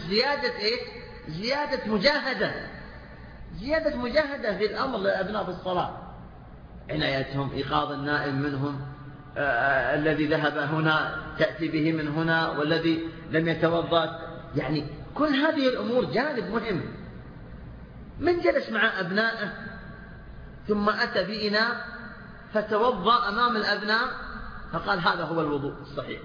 Speaker 1: زيادة مجاهدة، زيادة مجاهدة في الأمر للأبناء في الصلاة، عنايتهم، إيقاظ النائم منهم، الذي ذهب هنا تأتي به من هنا، والذي لم يتوضأ، يعني كل هذه الأمور جانب مهم. من جلس مع أبنائه ثم أتى بإناء فتوضأ أمام الأبناء فقال هذا هو الوضوء الصحيح؟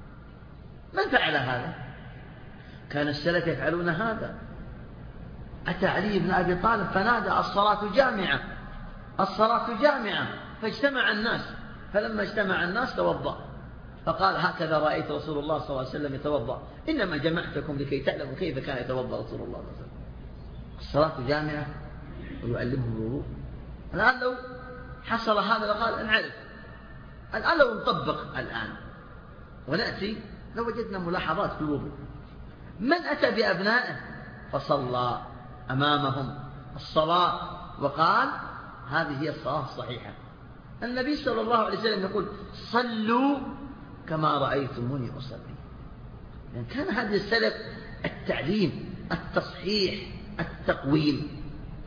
Speaker 1: من فعل هذا؟ كان السلف يفعلون هذا. أتى علي بن أبي طالب فنادى الصلاة جامعة، الصلاة جامعة، فاجتمع الناس، فلما اجتمع الناس توضأ، فقال هكذا رأيت رسول الله صلى الله عليه وسلم يتوضأ، إنما جمعتكم لكي تعلموا كيف كان يتوضأ رسول الله صلى الله عليه وسلم. الصلاة جامعة ويعلمهم الوضوء. الآن لو حصل هذا لقال نعرف، الآن لو نطبق الآن ونأتي لو وجدنا ملاحظات في الوضوء. من أتى بأبنائه فصلى أمامهم الصلاة وقال هذه هي الصلاة الصحيحة. النبي صلى الله عليه وسلم يقول صلوا كما رأيتموني أصلي. يعني كان هذا السلف التعليم، التصحيح، التقويم،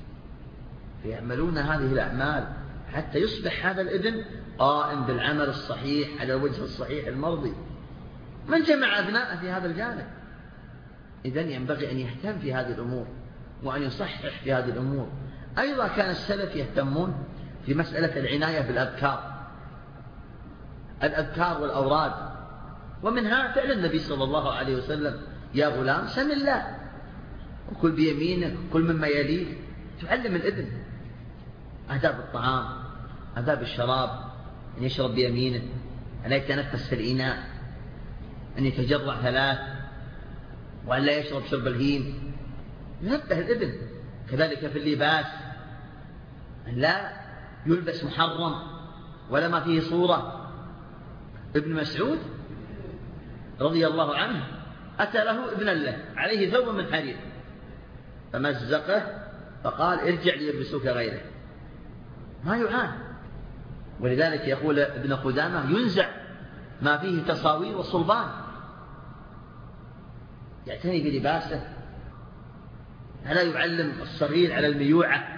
Speaker 1: فيعملون هذه الأعمال حتى يصبح هذا الابن قائم بالعمل الصحيح على الوجه الصحيح المرضي. من جمع أبناءه في هذا الجانب؟ إذن ينبغي أن يهتم في هذه الأمور وأن يصحح في هذه الأمور. أيضا كان السلف يهتمون في مسألة العناية بالأذكار، الأذكار والأوراد، ومنها فعل النبي صلى الله عليه وسلم يا غلام سم الله، وكل بيمينك وكل مما يليك. تعلم الابن آداب الطعام، آداب الشراب، أن يشرب بيمينه، أن لا يتنفس في الإناء، أن يتجرع 3، وأن لا يشرب شرب الهيم. نبه الابن. كذلك في اللباس، أن لا يلبس محرم ولا ما فيه صورة. ابن مسعود رضي الله عنه أتى له ابنا له عليه ثوب من حرير فمزقه فقال ارجع ليلبسوك غيره. ما يعان. ولذلك يقول ابن قدامة ينزع ما فيه تصاوير وصلبان. يعتني بلباسه، ألا يعلم الصغير على الميوعة.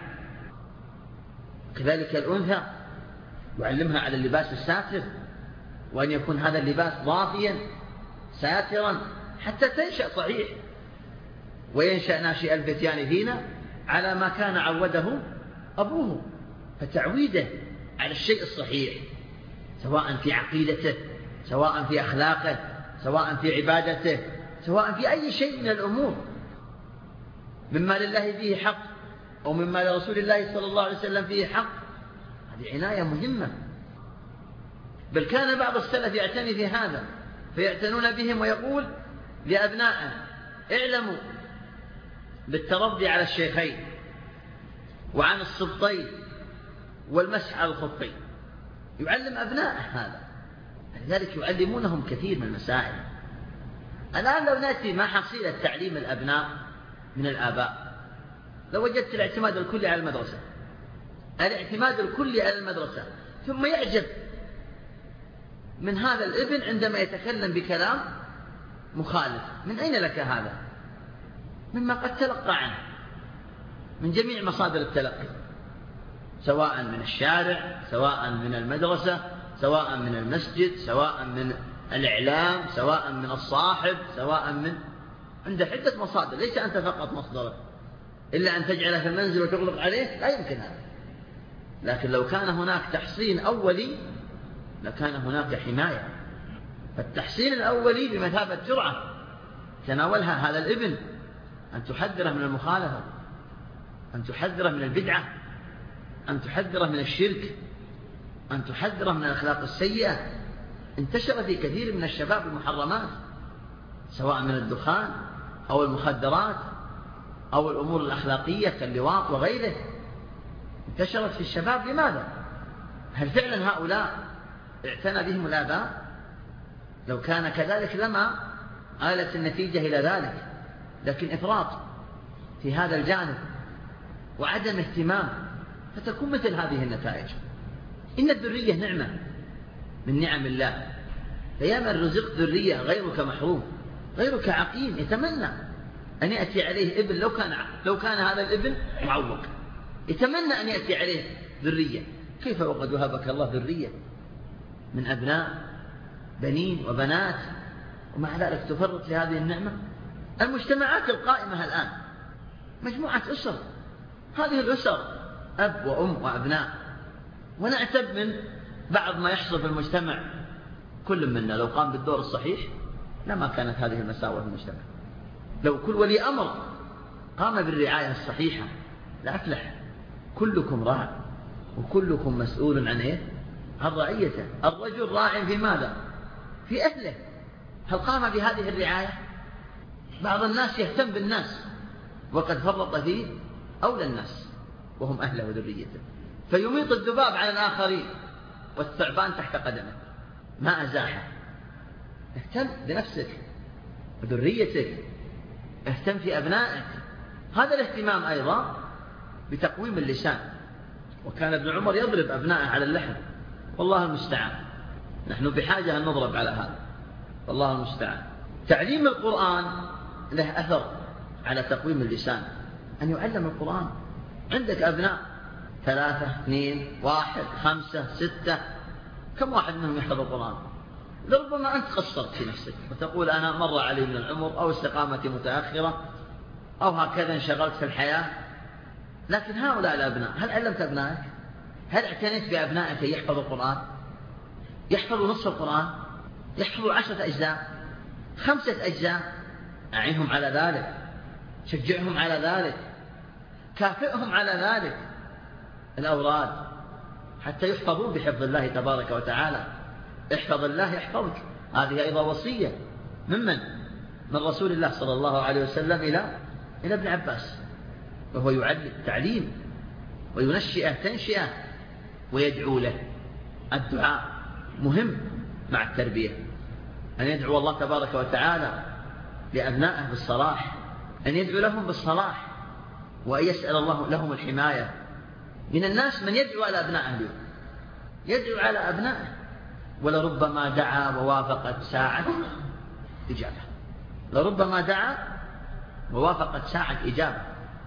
Speaker 1: كذلك الأنثى يعلمها على اللباس الساتر، وأن يكون هذا اللباس ضافيا ساترا حتى تنشأ صحيح، وينشأ ناشئ الفتيان فينا على ما كان عوده أبوه. فتعويده على الشيء الصحيح، سواء في عقيدته، سواء في أخلاقه، سواء في عبادته، سواء في أي شيء من الأمور مما لله فيه حق أو مما لرسول الله صلى الله عليه وسلم فيه حق. هذه عناية مهمة. بل كان بعض السلف يعتني في هذا، فيعتنون بهم ويقول لأبنائه اعلموا بالترضي على الشيخين وعن السبطين والمسح على الخفين. يعلم أبنائه هذا، لذلك يعلمونهم كثير من المسائل. الآن لو نأتي ما حصيلة تعليم الأبناء من الآباء، لو وجدت الاعتماد الكلي على المدرسة، الاعتماد الكلي على المدرسة، ثم يعجب من هذا الابن عندما يتكلم بكلام مخالف. من أين لك هذا؟ مما قد تلقى عنه من جميع مصادر التلقي، سواء من الشارع، سواء من المدرسة، سواء من المسجد، سواء من الإعلام، سواء من الصاحب، سواء من عند عدة مصادر. ليس أنت فقط مصدره، إلا أن تجعله في المنزل وتغلق عليه، لا يمكن هذا. لكن لو كان هناك تحصين أولي لكان هناك حماية. فالتحصين الأولي بمثابة جرعة تناولها هذا الابن، أن تحذره من المخالفة، أن تحذره من البدعة، أن تحذره من الشرك، أن تحذره من الأخلاق السيئة. انتشر في كثير من الشباب المحرمات، سواء من الدخان أو المخدرات أو الأمور الأخلاقية كاللواط وغيره، انتشرت في الشباب. لماذا؟ هل فعلا هؤلاء اعتنى بهم الآباء؟ لو كان كذلك لما آلت النتيجة إلى ذلك، لكن إفراط في هذا الجانب وعدم اهتمام، فتكون مثل هذه النتائج. إن الذرية نعمة من نعم الله، فيا من رزقت ذرية غيرك محروم، غيرك عقيم، يتمنى أن يأتي عليه ابن. لو كان هذا الابن معوق يتمنى أن يأتي عليه ذرية. كيف وقد وهبك الله ذرية من أبناء، بنين وبنات، ومع ذلك تفرط في هذه النعمة؟ المجتمعات القائمة الآن مجموعة أسر، هذه الأسر أب وأم وأبناء، ونعتب من بعض ما يحصل في المجتمع. كل منا لو قام بالدور الصحيح لما كانت هذه المساوئ في المجتمع. لو كل ولي أمر قام بالرعاية الصحيحة لأفلح. كلكم راع وكلكم مسؤول عن إيه؟ عن رعيته. الرجل راع في ماذا؟ في أهله. هل قام بهذه الرعاية؟ بعض الناس يهتم بالناس وقد فرط فيه أولى الناس وهم أهله وذريته، فيميط الذباب على الآخرين والثعبان تحت قدمه ما أزاحه. اهتم بنفسك وذريتك، اهتم في أبنائك. هذا الاهتمام أيضا بتقويم اللسان. وكان ابن عمر يضرب أبنائه على اللحم، والله المستعان. نحن بحاجة أن نضرب على هذا، والله المستعان. تعليم القرآن له أثر على تقويم اللسان. أن يعلم القرآن. عندك أبناء 3 2 1 5 6، كم واحد منهم يحفظ القرآن؟ لربما أنت قصرت في نفسك وتقول أنا مر علي من العمر، أو استقامتي متأخرة، أو هكذا انشغلت في الحياة. لكن هؤلاء الأبناء، هل علمت أبنائك؟ هل اعتنيت بأبنائك يحفظوا القرآن؟ يحفظوا نصف القرآن، يحفظوا 10 أجزاء، 5 أجزاء، أعينهم على ذلك. شجعهم على ذلك، كافئهم على ذلك. الأوراد حتى يحفظون بحفظ الله تبارك وتعالى. احفظ الله يحفظك، هذه أيضا وصية من رسول الله صلى الله عليه وسلم إلى ابن عباس، وهو يعلم تعليم وينشئه تنشئه ويدعو له. الدعاء مهم مع التربية، أن يدعو الله تبارك وتعالى لأبنائه بالصلاح، أن يدعو لهم بالصلاح، وأن يسأل الله لهم الحماية. من الناس من يدعو على أبنائه اليوم، يدعو على أبنائه، ولربما دعا ووافقت ساعة إجابة، لربما دعا ووافقت ساعة إجابة.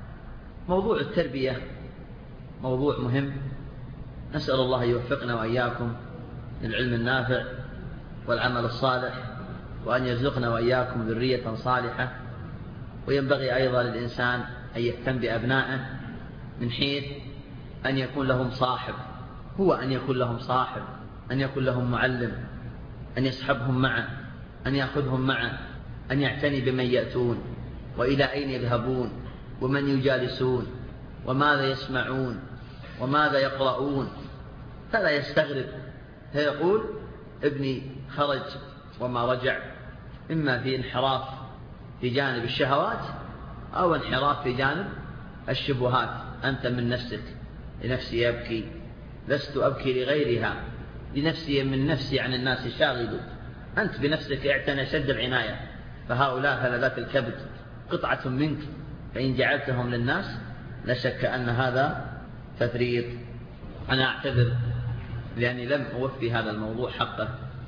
Speaker 1: موضوع التربية موضوع مهم، نسأل الله يوفقنا وإياكم للعلم النافع والعمل الصالح، وأن يرزقنا وإياكم ذرية صالحة. وينبغي أيضا للإنسان أن يهتم بأبنائه من حيث أن يكون لهم صاحب، هو أن يكون لهم صاحب، أن يكون لهم معلم، أن يصحبهم معه، أن يأخذهم معه، أن يعتني بمن يأتون وإلى أين يذهبون ومن يجالسون وماذا يسمعون وماذا يقرؤون، فلا يستغرب فيقول ابني خرج وما رجع، إما في انحراف في جانب الشهوات أو انحراف في جانب الشبهات. أنت من نفسك، لنفسي أبكي لست أبكي لغيرها، لنفسي من نفسي عن الناس شاغل. أنت بنفسك اعتنى شد العناية، فهؤلاء فلذات الكبد قطعة منك، فإن جعلتهم للناس لا شك أن هذا تفريط. أنا أعتذر لأني لم أوفي هذا الموضوع حقه،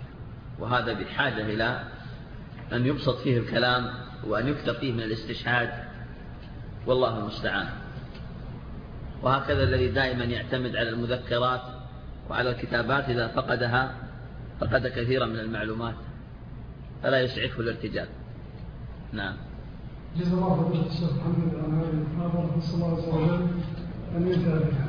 Speaker 1: وهذا بحاجة إلى أن يبسط فيه الكلام وأن يكثر فيه من الاستشهاد، والله المستعان. وهكذا الذي دائما يعتمد على المذكرات وعلى الكتابات إذا فقدها فقد كثيرا من المعلومات، فلا يسعفه الارتجال. نعم.
Speaker 2: جزا الله فضيلة الشيخ محمد عن هذه المحاضرة، نسأل الله عز وجل أن ينفع بها.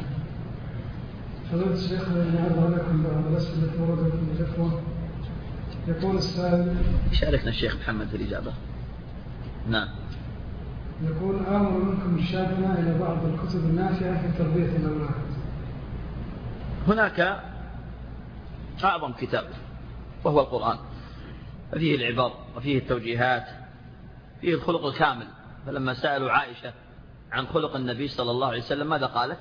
Speaker 2: فضيلة الشيخ نعرض لكم بعض الأسئلة التي وردت من الإخوة. يقول السائل،
Speaker 1: شاركنا الشيخ محمد في الإجابة. نعم.
Speaker 2: يقول آمر منكم إرشادنا إلى بعض الكتب النافعة في تربية الأولاد.
Speaker 1: هناك أعظم كتاب وهو القرآن، فيه العبر وفيه التوجيهات، فيه الخلق الكامل. فلما سألوا عائشة عن خلق النبي صلى الله عليه وسلم ماذا قالت؟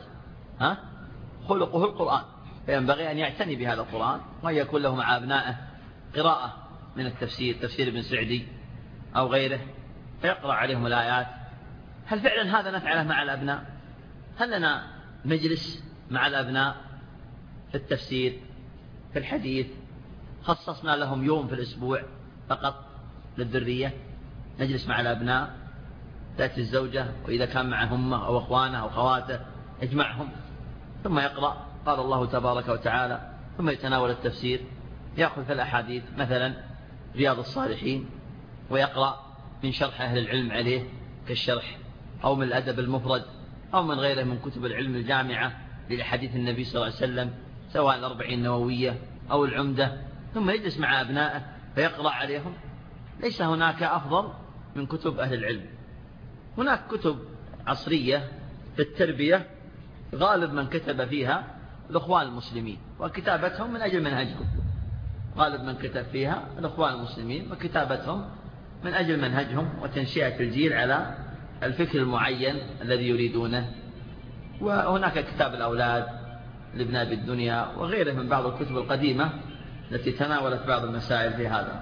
Speaker 1: خلقه القرآن. فينبغي أن يعتني بهذا القرآن، وأن يكون له مع أبنائه قراءة من التفسير، تفسير ابن سعدي أو غيره، فيقرأ عليهم الآيات. هل فعلا هذا نفعله مع الأبناء؟ هل لنا مجلس مع الأبناء في التفسير في الحديث؟ خصصنا لهم يوم في الأسبوع فقط للذرية، نجلس مع الأبناء، تأتي الزوجة وإذا كان معه أمه أو أخوانه أو خواته يجمعهم، ثم يقرأ قال الله تبارك وتعالى، ثم يتناول التفسير، يأخذ في الأحاديث مثلا رياض الصالحين ويقرأ من شرح أهل العلم عليه كالشرح، أو من الأدب المفرد، أو من غيره من كتب العلم الجامعة للحديث النبي صلى الله عليه وسلم، سواء الأربعين النووية أو العمدة، ثم يجلس مع أبنائه فيقرأ عليهم. ليس هناك أفضل من كتب أهل العلم. هناك كتب عصرية في التربية غالب من كتب فيها الأخوان المسلمين، وكتابتهم من أجل منهجهم. غالب من كتب فيها الأخوان المسلمين، وكتابتهم من أجل منهجهم وتنشئة الجيل على الفكر المعين الذي يريدونه. وهناك كتاب الأولاد لابن أبي الدنيا وغيره من بعض الكتب القديمة التي تناولت بعض المسائل في هذا.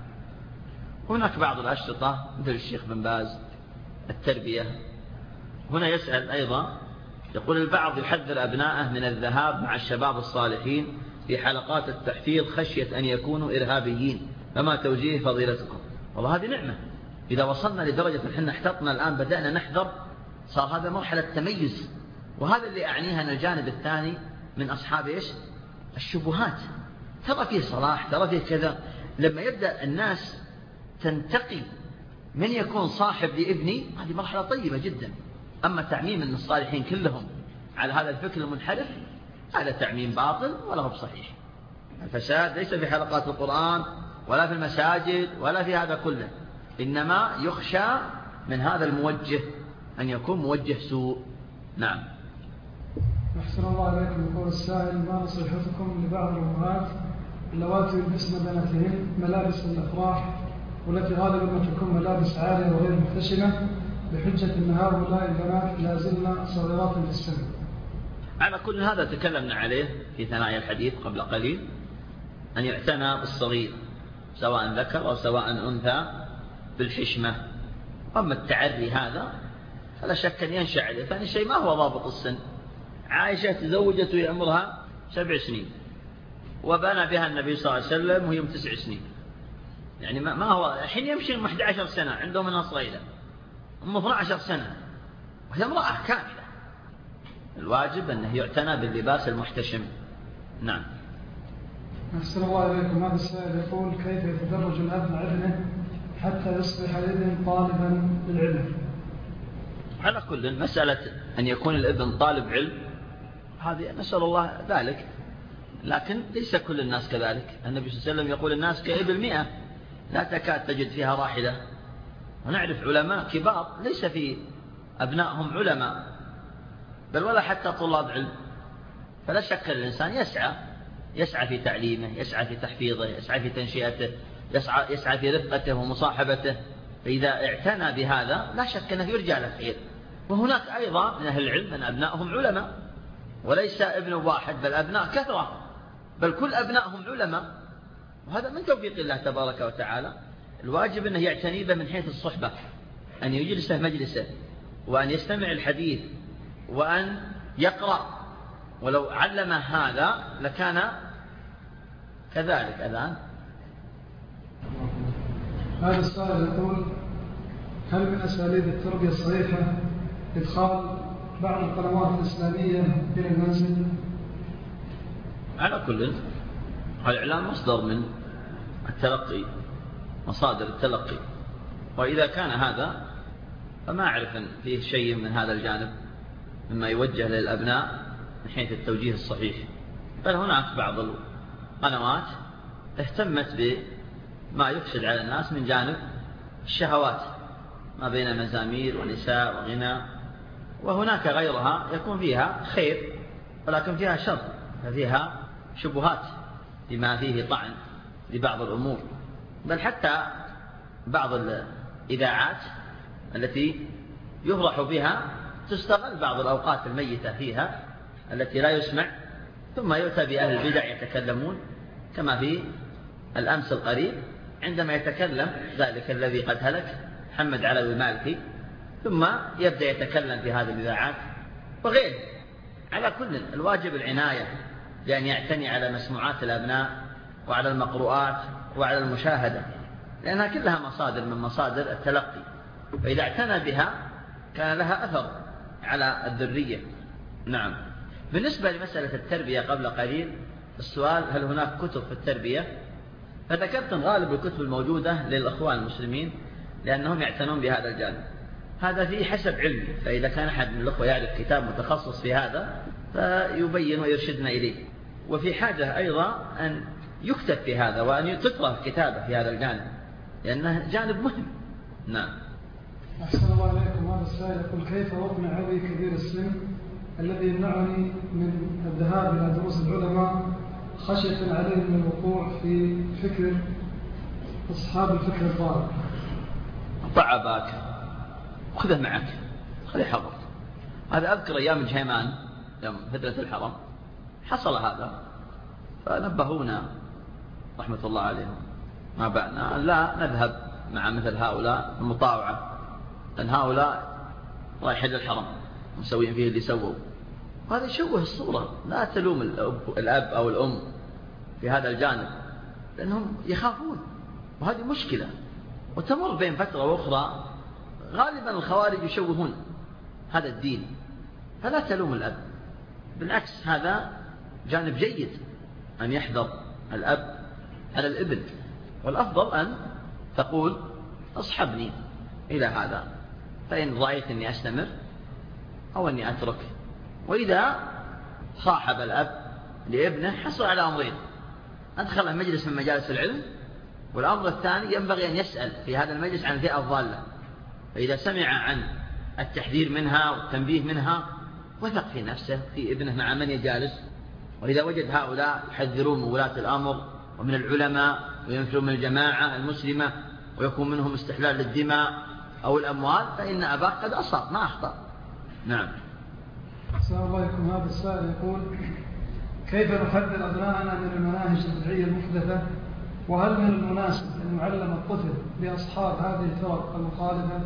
Speaker 1: هناك بعض الأشرطة مثل الشيخ بن باز التربية. هنا يسأل أيضا، يقول البعض يحذر أبنائه من الذهاب مع الشباب الصالحين في حلقات التحفيظ خشية أن يكونوا إرهابيين، فما توجيه فضيلتكم؟ والله هذه نعمة. إذا وصلنا لدرجة إحنا احتطنا الآن بدأنا نحذر، صار هذا مرحلة تميز. وهذا اللي أعنيها أن الجانب الثاني من أصحاب إيش؟ الشبهات. ترى فيه صلاح، ترى فيه كذا. لما يبدأ الناس تنتقي من يكون صاحب لابني، هذه مرحلة طيبة جدا. أما تعميم أن الصالحين كلهم على هذا الفكر المنحرف، هذا تعميم باطل ولا هو صحيح. الفساد ليس في حلقات القرآن ولا في المساجد ولا في هذا كله، إنما يخشى من هذا الموجه أن يكون موجه سوء. نعم.
Speaker 2: أحسن الله عليكم. يقول السائل: ما نصيحتكم لبعض الأمهات اللواتي يلبسن بناتهن ملابس الأفراح والتي غالبا ما تكون ملابس عالية وغير محتشمة بحجة أن هؤلاء البنات لا زلن صغيرات في السن؟
Speaker 1: على كل هذا تكلمنا عليه في ثنايا الحديث قبل قليل، أن يعتنى بالصغير سواء ذكر أو سواء أنثى بالحشمة. أما التعري هذا فلا شك أن ينشأ عليه. ثاني شيء ما هو ضابط السن. عائشة تزوجت وهي عمرها 7 سنين وبنى بها النبي صلى الله عليه وسلم وهي 9 سنين. يعني ما هو الحين يمشي 11 سنة عنده منها صغيرة، 12 سنة وهي امرأة كاملة. الواجب أنه يعتنى باللباس المحتشم. نعم.
Speaker 2: أحسن الله عليكم. هذا السائل يقول: كيف يتدرج الأب مع ابنه حتى يصبح الابن طالبا للعلم؟
Speaker 1: على كل مسألة أن يكون الابن طالب علم هذه نسأل الله ذلك، لكن ليس كل الناس كذلك. النبي صلى الله عليه وسلم يقول: الناس كإبل 100 لا تكاد تجد فيها راحلة. ونعرف علماء كبار ليس في أبنائهم علماء بل ولا حتى طلاب علم. فلا شك الإنسان يسعى في تعليمه، يسعى في تحفيظه، يسعى في تنشئته، يسعى في رفقته ومصاحبته. فإذا اعتنى بهذا لا شك أنه يرجع له خير. وهناك أيضا من أهل العلم من أبنائهم علماء، وليس ابن واحد بل أبناء كثرة، بل كل أبنائهم علماء، وهذا من توفيق الله تبارك وتعالى. الواجب أنه يعتني به من حيث الصحبة، أن يجلسه مجلسه وأن يستمع الحديث وأن يقرأ. ولو علم هذا لكان كذلك. الآن
Speaker 2: هذا السؤال يقول: هل من أساليب التربية الصحيحة إدخال بعض القنوات الإسلامية إلى المنزل؟
Speaker 1: على كل الإعلام مصدر من التلقي، مصادر التلقي، وإذا كان هذا فما أعرف أن فيه شيء من هذا الجانب مما يوجه للأبناء من حيث التوجيه الصحيح. بل هناك بعض القنوات اهتمت بما يفسد على الناس من جانب الشهوات ما بين مزامير ونساء وغنى، وهناك غيرها يكون فيها خير ولكن فيها شر، ففيها شبهات بما فيه طعن لبعض الأمور. بل حتى بعض الإذاعات التي يفرح بها تستغل بعض الأوقات الميتة فيها التي لا يسمع، ثم يؤتى بأهل البدع يتكلمون، كما في الأمس القريب عندما يتكلم ذلك الذي قد هلك محمد علوي المالكي، ثم يبدأ يتكلم في هذه الإذاعات وغيره. على كل الواجب العناية بأن يعتني على مسموعات الأبناء وعلى المقروءات وعلى المشاهدة، لأنها كلها مصادر من مصادر التلقي، فإذا اعتنى بها كان لها أثر على الذرية. نعم. بالنسبة لمسألة التربية قبل قليل السؤال: هل هناك كتب في التربية؟ فذكرت غالب الكتب الموجودة للأخوان المسلمين لأنهم يعتنون بهذا الجانب. هذا فيه حسب علمي، فإذا كان أحد من الأخوة يعرف كتاب متخصص في هذا فيبين ويرشدنا إليه. وفي حاجة أيضا أن يكتب في هذا وأن تقرأ كتابة في هذا الجانب لأنه جانب مهم. نعم.
Speaker 2: أحسن الله عليكم. هذا السائل يقول: كيف أقنع أبي كبير السن الذي يمنعني من الذهاب إلى دروس العلماء خشية عليه من الوقوع في فكر أصحاب الفكر الضال؟
Speaker 1: ضع باك خذه معك، خذه حضر. هذا أذكر أيام جهيمان يوم فترة الحرم حصل هذا، فنبهونا رحمة الله عليهم ما بعنا لا نذهب مع مثل هؤلاء المطاوعة، لأن هؤلاء رايحين للحرم مسوين فيه اللي سووا. هذا يشوه الصورة. لا تلوم الأب أو الأم في هذا الجانب لأنهم يخافون، وهذه مشكلة وتمر بين فترة وأخرى. غالبا الخوارج يشوهون هذا الدين، فلا تلوم الأب، بالعكس هذا جانب جيد أن يحذر الأب على الابن، والأفضل أن تقول: أصحبني إلى هذا، فإن رأيت أني أستمر أو أني أترك. وإذا صاحب الأب لابنه حصل على أمرين: أدخل مجلس من مجالس العلم، والأمر الثاني ينبغي أن يسأل في هذا المجلس عن الفئة الضالة، فإذا سمع عن التحذير منها والتنبيه منها وثق في نفسه في ابنه مع من يجالس. وإذا وجد هؤلاء يحذرون من ولاة الأمر ومن العلماء وينفرون من الجماعة المسلمة ويكون منهم استحلال للدماء أو الأموال فإن أباك قد أصاب ما أخطأ. نعم.
Speaker 2: السلام عليكم. هذا السائل يقول: كيف نحذر أبناءنا من المناهج البدعية المحدثة؟ وهل من المناسب أن نعلم الطفل بأصحاب هذه الفرق المخالفة؟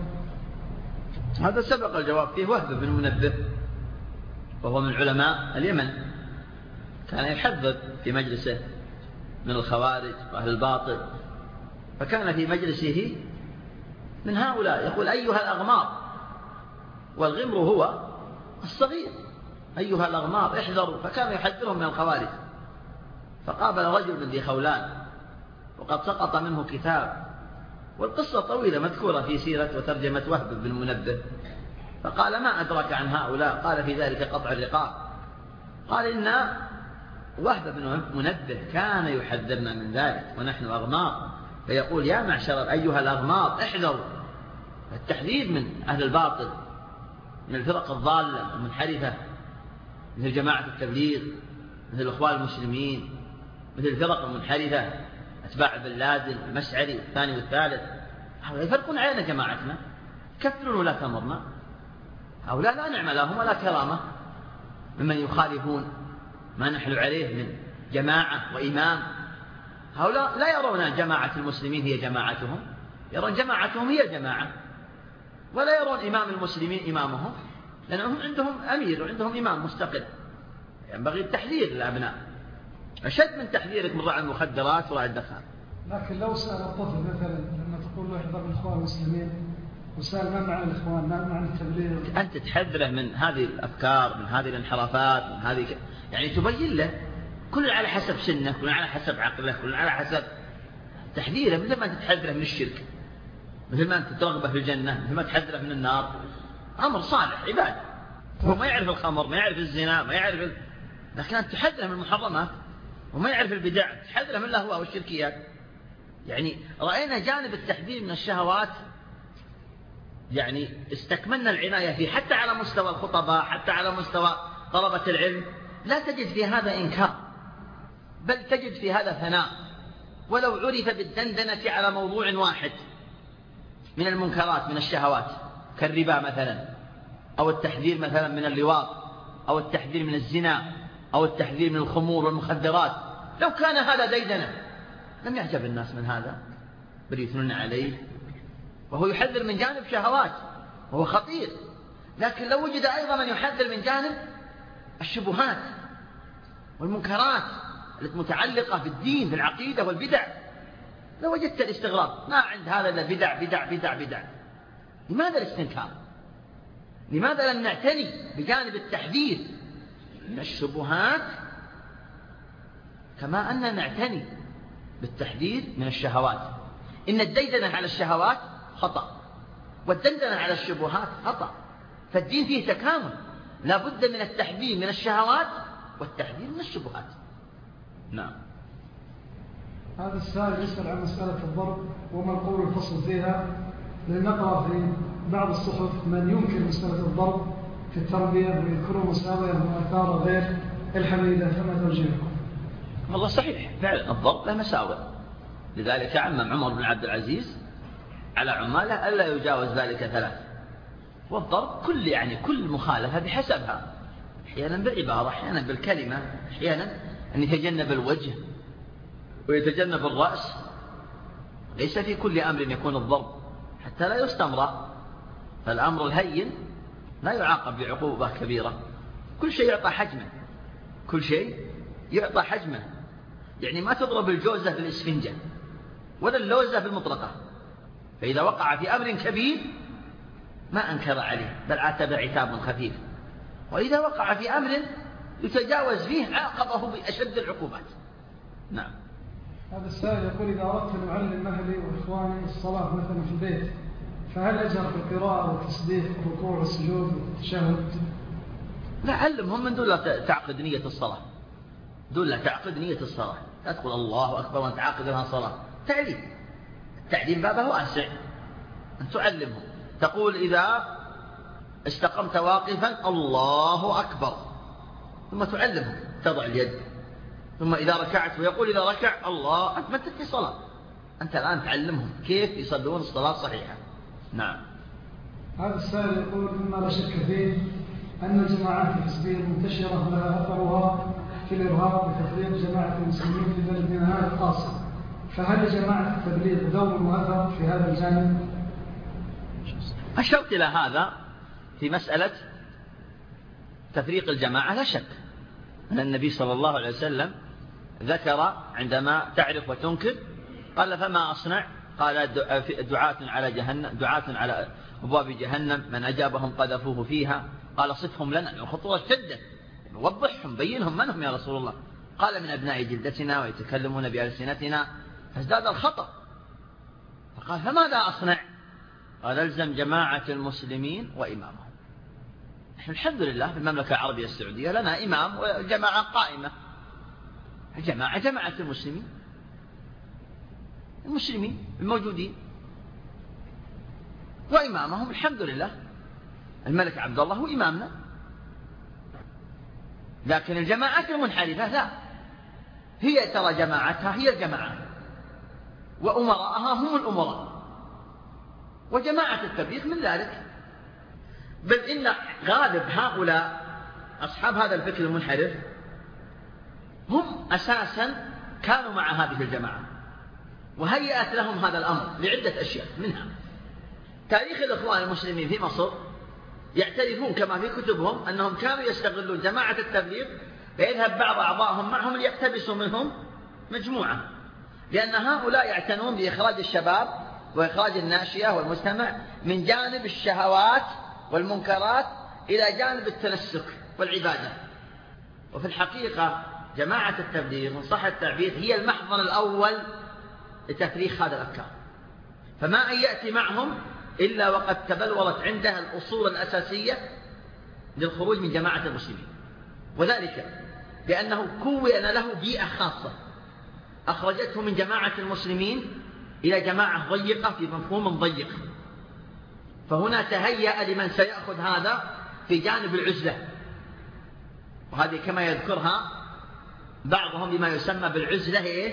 Speaker 1: هذا سبق الجواب فيه. وهب بن منبه وهو من علماء اليمن كان يحذر في مجلسه من الخوارج وأهل الباطل، فكان في مجلسه من هؤلاء يقول: أيها الأغمار، والغمر هو الصغير، أيها الأغمار احذروا، فكان يحذرهم من الخوارج. فقابل رجل ذي خولان وقد سقط منه كتاب، والقصة طويلة مذكورة في سيرة وترجمة وهب بن منبه. فقال: ما أدرك عن هؤلاء؟ قال: في ذلك قطع الرقاب. قال: إن وهب بن منبه كان يحذرنا من ذلك ونحن أغمار، فيقول: يا معشر أيها الأغمار احذروا. التحذير من أهل الباطل، من الفرق الضالة المنحرفة، مثل جماعة التبليغ، مثل الإخوان المسلمين، مثل الفرق المنحرفة أتباع بن لادن المشعري والثاني والثالث. هؤلاء يفرقون علينا جماعتنا، كفرون ولا تمرنا. هؤلاء لا نعم لهم ولا كرامة ممن يخالفون ما نحن عليه من جماعة وإمام. هؤلاء لا يرون جماعة المسلمين هي جماعتهم، يرون جماعتهم هي جماعة، ولا يرون إمام المسلمين إمامهم، لأنهم عندهم أمير وعندهم إمام مستقل. ينبغي التحذير للأبناء أشد من تحذيرك من رعي المخدرات ورعي الدخان.
Speaker 2: لكن لو سأل الطفل مثلا لما تقول له احذر الإخوان المسلمين، وسأل ما معنى الإخوان، ما معنى التبليغ،
Speaker 1: أنت تحذره من هذه الأفكار، من هذه الانحرافات، من هذه يعني تبين له كل على حسب سنه، كل على حسب عقله، كل على حسب تحذيره. مثل ما تحذره من الشرك، مثل ما أنت ترغبه في الجنة، مثل ما تحذره من النار. أمر صالح عبادة. هو ما يعرف الخمر، ما يعرف الزنا، ما يعرف لكن أنت تحذره من المحرمات، وما يعرف البدع، تحذره من اللهو والشركيات. يعني رأينا جانب التحذير من الشهوات يعني استكملنا العناية فيه، حتى على مستوى الخطباء، حتى على مستوى طلبة العلم. لا تجد في هذا إنكار، بل تجد في هذا ثناء. ولو عرف بالدندنة على موضوع واحد من المنكرات من الشهوات كالربا مثلا، أو التحذير مثلا من اللواط، أو التحذير من الزنا، أو التحذير من الخمور والمخدرات، لو كان هذا ديدنة لم يعجب الناس من هذا، بل يثنون عليه. وهو يحذر من جانب شهوات وهو خطير. لكن لو وجد أيضا من يحذر من جانب الشبهات والمنكرات التي متعلقة بالدين، بالعقيدة والبدع، لو وجدت الاستغراب. ما عند هذا إلا بدع بدع بدع بدع. لماذا الاستنكار؟ لماذا لم نعتني بجانب التحذير من الشبهات كما أننا نعتني بالتحذير من الشهوات؟ إن الديدنة على الشهوات خطأ، والدندنة على الشبهات خطأ. فالدين فيه تكامل، لا بد من التحذير من الشهوات والتحذير من الشبهات. نعم.
Speaker 2: هذا السائل يسأل عن مسألة الضرب وما القول الفصل فيها، لنقرأ في بعض الصحف من يمكن مسألة الضرب في التربية ويذكروا مساوئ وآثار غير الحميدة، فما توجيهكم؟
Speaker 1: والله صحيح فعلا الضرب له مساوئ، لذلك عمم عمر بن عبد العزيز على عماله ألا يجاوز ذلك 3. والضرب كل مخالفة بحسبها، أحيانا بالعبارة، أحيانا بالكلمة، أحيانا أن يتجنب الوجه ويتجنب الرأس. ليس في كل أمر يكون الضرب حتى لا يستمر. فالأمر الهين لا يعاقب بعقوبة كبيرة. كل شيء يعطى حجمه، كل شيء يعطى حجمه. يعني ما تضرب الجوزة في الإسفنجة ولا اللوزة في المطرقة. فإذا وقع في أمر كبير ما أنكر عليه، بل عاتب عتاب خفيف. وإذا وقع في أمر يتجاوز فيه عاقبه بأشد العقوبات. نعم.
Speaker 2: هذا السائل يقول: إذا أردت أن أعلم أهلي وإخواني الصلاة مثلا في البيت، فهل أجهر في القراءة والتسبيح والركوع والسجود والتشهد؟
Speaker 1: لا، علمهم من دون تعقد نية الصلاة، دون تعقد نية الصلاة. لا تقول الله أكبر وأنت عاقد لها صلاة. تعليم بابه واسع، أن تعلمهم تقول إذا استقمت واقفا الله أكبر، ثم تعلمهم تضع اليد، ثم إذا ركعت ويقول إذا ركع الله أكبر. أنت في صلاة، أنت الآن تعلمهم كيف يصلون الصلاة صحيحة. نعم.
Speaker 2: هذا السائل يقول مما لا شك فيه أن الجماعات الحزبية المنتشرة لها أثرها في الإرهاب وتفريق جماعة المسلمين في بلدنا هذا الخاصة، فهل جماعة التبليغ دور وأثر في هذا الجانب؟
Speaker 1: أشرت إلى هذا في مسألة تفريق الجماعة. لا شك أن النبي صلى الله عليه وسلم ذكر عندما تعرف وتنكر قال فما أصنع؟ قال دعاة على جهنم، دعاة على أبواب جهنم من أجابهم قذفوه فيها. قال صفهم لنا، الخطورة شدة، وضحهم بينهم من هم يا رسول الله. قال من أبناء جلدتنا ويتكلمون بألسنتنا، فازداد الخطر. فقال فماذا أصنع؟ قال الزم جماعة المسلمين وإمامهم. نحن الحمد لله في المملكة العربية السعودية لنا إمام وجماعة قائمة. جماعة المسلمين الموجودين وإمامهم الحمد لله الملك عبد الله هو إمامنا. لكن الجماعات المنحرفة لا، هي ترى جماعتها هي الجماعة وأمراءها هم الأمراء، وجماعة التبليغ من ذلك. بل إن غالب هؤلاء أصحاب هذا الفكر المنحرف هم أساسا كانوا مع هذه الجماعة، وهيأت لهم هذا الأمر لعدة أشياء. منها تاريخ الإخوان المسلمين في مصر يعترفون كما في كتبهم أنهم كانوا يستغلون جماعة التبليغ فيذهب بعض أعضائهم معهم ليقتبسوا منهم مجموعة، لأن هؤلاء يعتنون بإخراج الشباب وإخراج الناشئة والمجتمع من جانب الشهوات والمنكرات إلى جانب التنسك والعبادة. وفي الحقيقة جماعة التبليغ من صح التعبير هي المحضن الأول لتفريخ هذا الأفكار، فما أن يأتي معهم إلا وقد تبلورت عندها الأصول الأساسية للخروج من جماعة المسلمين. وذلك لأنه كون له بيئة خاصة أخرجته من جماعة المسلمين إلى جماعة ضيقة في مفهوم ضيق، فهنا تهيأ لمن سيأخذ هذا في جانب العزلة، وهذه كما يذكرها بعضهم بما يسمى بالعزلة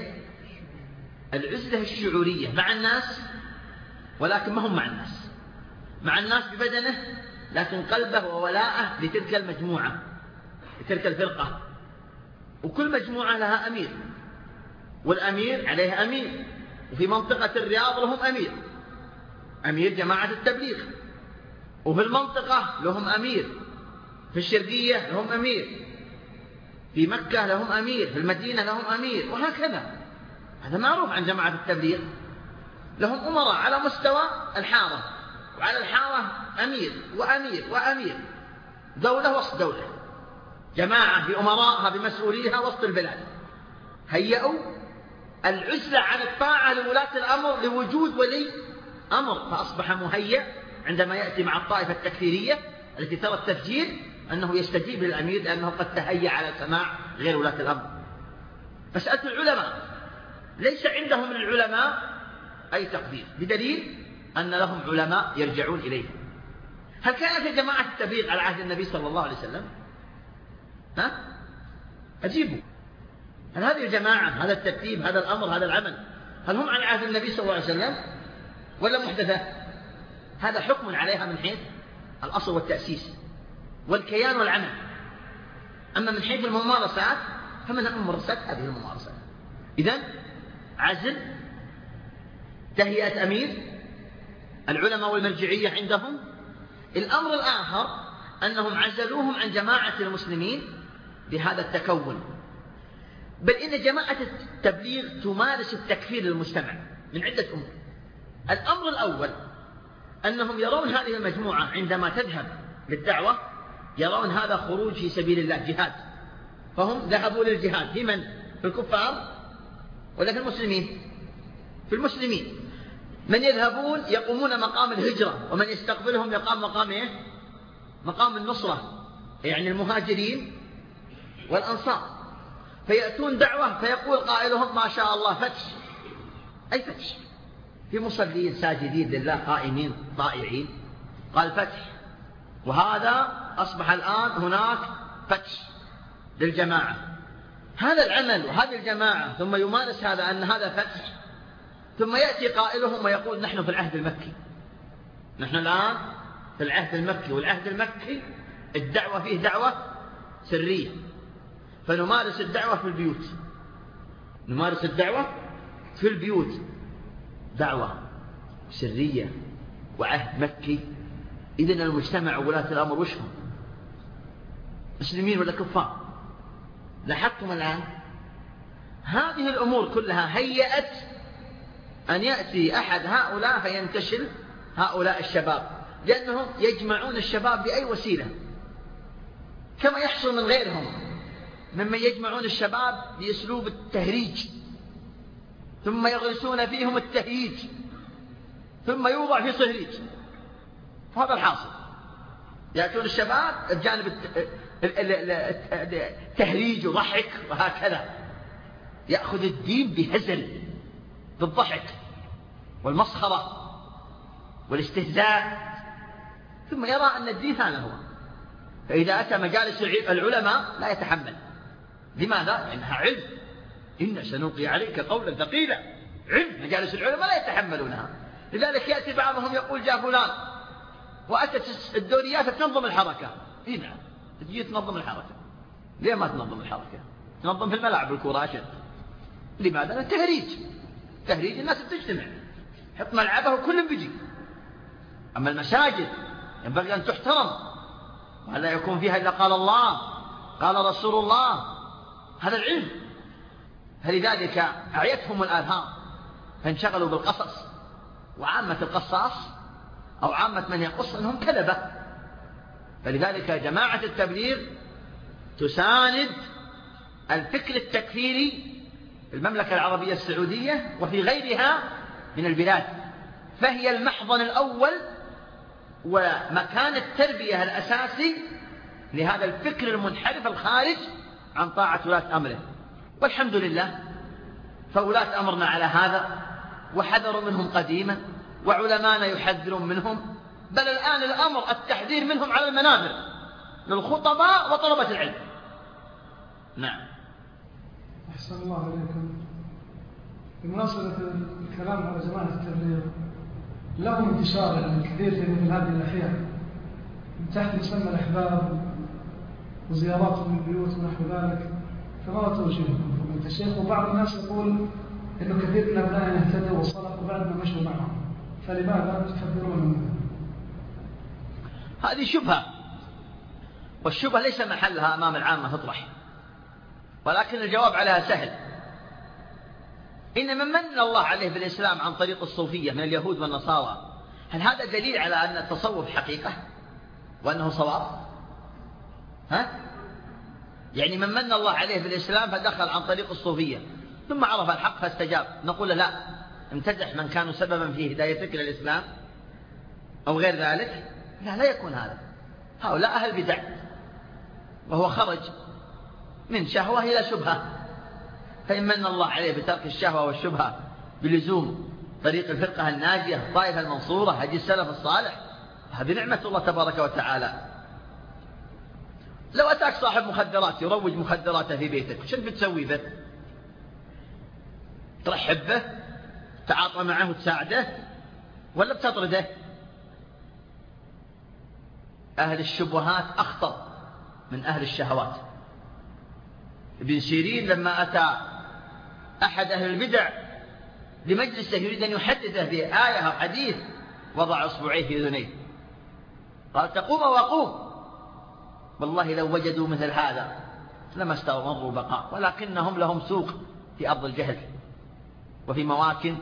Speaker 1: العزلة الشعورية مع الناس، ولكن ما هم مع الناس ببدنه، لكن قلبه وولاءه لتلك المجموعة لتلك الفرقة. وكل مجموعة لها أمير، والأمير عليه أمير، وفي منطقة الرياض لهم أمير جماعة التبليغ، وفي المنطقة لهم أمير، في الشرقية لهم أمير، في مكة لهم أمير، في المدينة لهم أمير، وهكذا. هذا معروف عن جماعة التبليغ، لهم أمراء على مستوى الحارة، وعلى الحارة أمير وأمير، دولة وسط دولة، جماعة بأمرائها بمسؤوليها وسط البلاد. هيئوا العزلة عن الطاعة لولاة الأمر لوجود ولي أمر، فأصبح مهيئ عندما يأتي مع الطائفة التكفيرية التي ترى التفجير أنه يستجيب للأمير لأنه قد تهيأ على سماع غير ولاة الأمر. مسألة العلماء ليس عندهم من العلماء أي تقدير، بدليل أن لهم علماء يرجعون إليهم. هل كانت جماعة التبليغ على عهد النبي صلى الله عليه وسلم؟ أجيبوا، هل هذه الجماعة هذا الترتيب هذا الأمر هذا العمل هل هم على عهد النبي صلى الله عليه وسلم ولا محدثة؟ هذا حكم عليها من حيث الأصل والتأسيس والكيان والعمل. أما من حيث الممارسات فمن الممارسات هذه الممارسات. إذن عزل، تهيئة أمير، العلماء والمرجعية عندهم. الأمر الآخر أنهم عزلوهم عن جماعة المسلمين بهذا التكون. بل إن جماعة التبليغ تمارس التكفير للمجتمع من عدة أمور. الأمر الأول أنهم يرون هذه المجموعة عندما تذهب للدعوة يرون هذا خروج في سبيل الله، جهاد، فهم ذهبوا للجهاد في من؟ في الكفار ولا في المسلمين؟ في المسلمين. من يذهبون يقومون مقام الهجرة، ومن يستقبلهم يقام مقام مقام النصرة، يعني المهاجرين والأنصار. فيأتون دعوة فيقول قائلهم ما شاء الله فتح، أي فتح، في مصلين ساجدين لله قائمين طائعين، قال فتح، وهذا أصبح الآن هناك فتح للجماعة. هذا العمل وهذه الجماعة ثم يمارس هذا أن هذا فتح، ثم يأتي قائلهم ويقول نحن في العهد المكي، نحن الآن في العهد المكي، والعهد المكي الدعوة فيه دعوة سرية، فنمارس الدعوة في البيوت، نمارس الدعوة في البيوت، دعوة سرية وعهد مكي. إذن المجتمع وولاة الأمر وشهم؟ مسلمين ولا كفار؟ لاحظتم الآن هذه الأمور كلها هيأت أن يأتي أحد هؤلاء فينتشل هؤلاء الشباب، لأنهم يجمعون الشباب بأي وسيلة، كما يحصل من غيرهم ممن يجمعون الشباب بأسلوب التهريج، ثم يغرسون فيهم التهييج، ثم يوضع في صهريج. هذا الحاصل، يأتون الشباب بجانب التهريج وضحك وهكذا، يأخذ الدين بهزل، بالضحك والمسخرة والاستهزاء، ثم يرى أن الدين هذا هو. فإذا أتى مجالس العلماء لا يتحمل. لماذا؟ لأنها علم، إن سنلقي عليك قولا ثقيلا، علم. مجالس العلماء لا يتحملونها، لذلك يأتي بعضهم يقول جاء فلان وأتت الدوريات تنظم الحركة. نعم، تجي تنظم الحركة. ليه ما تنظم الحركة؟ تنظم في الملعب الكرة أشد. لماذا؟ التهريج، تهريج الناس بتجتمع، حط ملعبه وكل بيجي. أما المساجد ينبغي أن تحترم ولا يكون فيها إلا قال الله قال رسول الله، هذا العلم. فلذلك أعيتهم الآثار فانشغلوا بالقصص، وعامة القصاص أو عامة من يقص أنهم كذبة. فلذلك جماعة التبليغ تساند الفكر التكفيري في المملكة العربية السعودية وفي غيرها من البلاد، فهي المحضن الأول ومكان التربية الأساسي لهذا الفكر المنحرف الخارج عن طاعة ولاة أمره. والحمد لله فولاة أمرنا على هذا، وحذروا منهم قديما، وعلمانا يحذرون منهم، بل الآن الأمر التحذير منهم على المنابر للخطباء وطلبة العلم. نعم.
Speaker 2: أحسن الله عليكم. بمناسبة الكلام على جماعة التبليغ، لهم انتشار يعني كثير في مثل هذه الأحيان من تحت مسمى الأحباب وزيارات من البيوت ونحو ذلك، فما توجيهكم فضيلة الشيخ؟ وبعض الناس يقول إنه كثير من أبنائنا اهتدوا وصلحوا بعد ما مشوا معهم، فلماذا تحذرون منها؟
Speaker 1: هذه شبهة، والشبهة ليس محلها أمام العامة تطرح، ولكن الجواب عليها سهل. إن من من الله عليه بالإسلام عن طريق الصوفية من اليهود والنصارى، هل هذا دليل على أن التصوف حقيقة وأنه صواب؟ يعني من من الله عليه بالإسلام فدخل عن طريق الصوفية ثم عرف الحق فاستجاب، نقول له لا، امتدح من كانوا سببا في هدايتك إلى الإسلام أو غير ذلك؟ لا يكون هذا. هؤلاء أهل بدع، وهو خرج من شهوة إلى شبهة، فإن من الله عليه بترك الشهوة والشبهة بلزوم طريق الفرقة الناجية، الطائفة المنصورة، هدي السلف الصالح، هذه نعمة الله تبارك وتعالى. لو أتاك صاحب مخدرات يروج مخدراته في بيتك، شو بتسوي به؟ ترحب به، تعاطى معه وتساعده، ولا بتطرده؟ أهل الشبهات أخطر من أهل الشهوات. ابن سيرين لما أتى أحد أهل البدع لمجلسه يريد أن يحدثه بآية أو حديث، وضع أصبعيه في أذنيه قال تقوم وقوم، والله لو وجدوا مثل هذا لما استمروا بقاء، ولكنهم لهم سوق في أرض الجهل وفي مواكن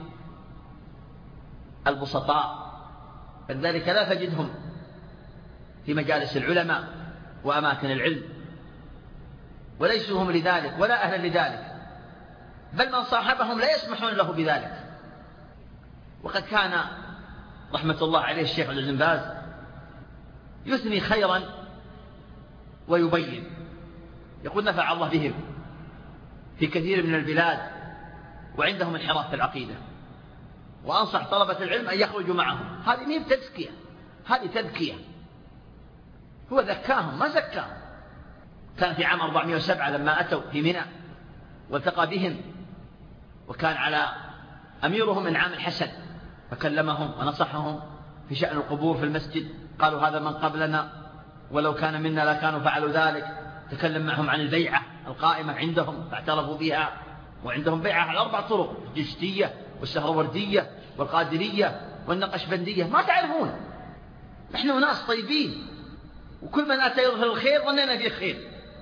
Speaker 1: البسطاء، فلذلك لا تجدهم في مجالس العلماء وأماكن العلم، وليسوا هم لذلك ولا أهلا لذلك، بل من صاحبهم لا يسمحون له بذلك. وقد كان رحمة الله عليه الشيخ عبد العزيز بن باز يثني خيرا ويبين، يقول نفع الله بهم في كثير من البلاد وعندهم انحراف في العقيدة، وأنصح طلبة العلم أن يخرجوا معهم. هذه مين تزكية، هذه تذكية، هو ذكاهم ما زكاهم. كان في عام 407 لما أتوا في منى والتقى بهم، وكان على أميرهم إنعام الحسن، فكلمهم ونصحهم في شأن القبور في المسجد. قالوا هذا من قبلنا ولو كان منا لكانوا فعلوا ذلك. تكلم معهم عن البيعة القائمة عندهم فاعترفوا بها، وعندهم بيعة على 4 طرق: الجشتية والسهروردية والقادرية والنقشبندية. ما تعرفون، نحن ناس طيبين، وكل من أتى يظهر الخير ظننا فيه خير.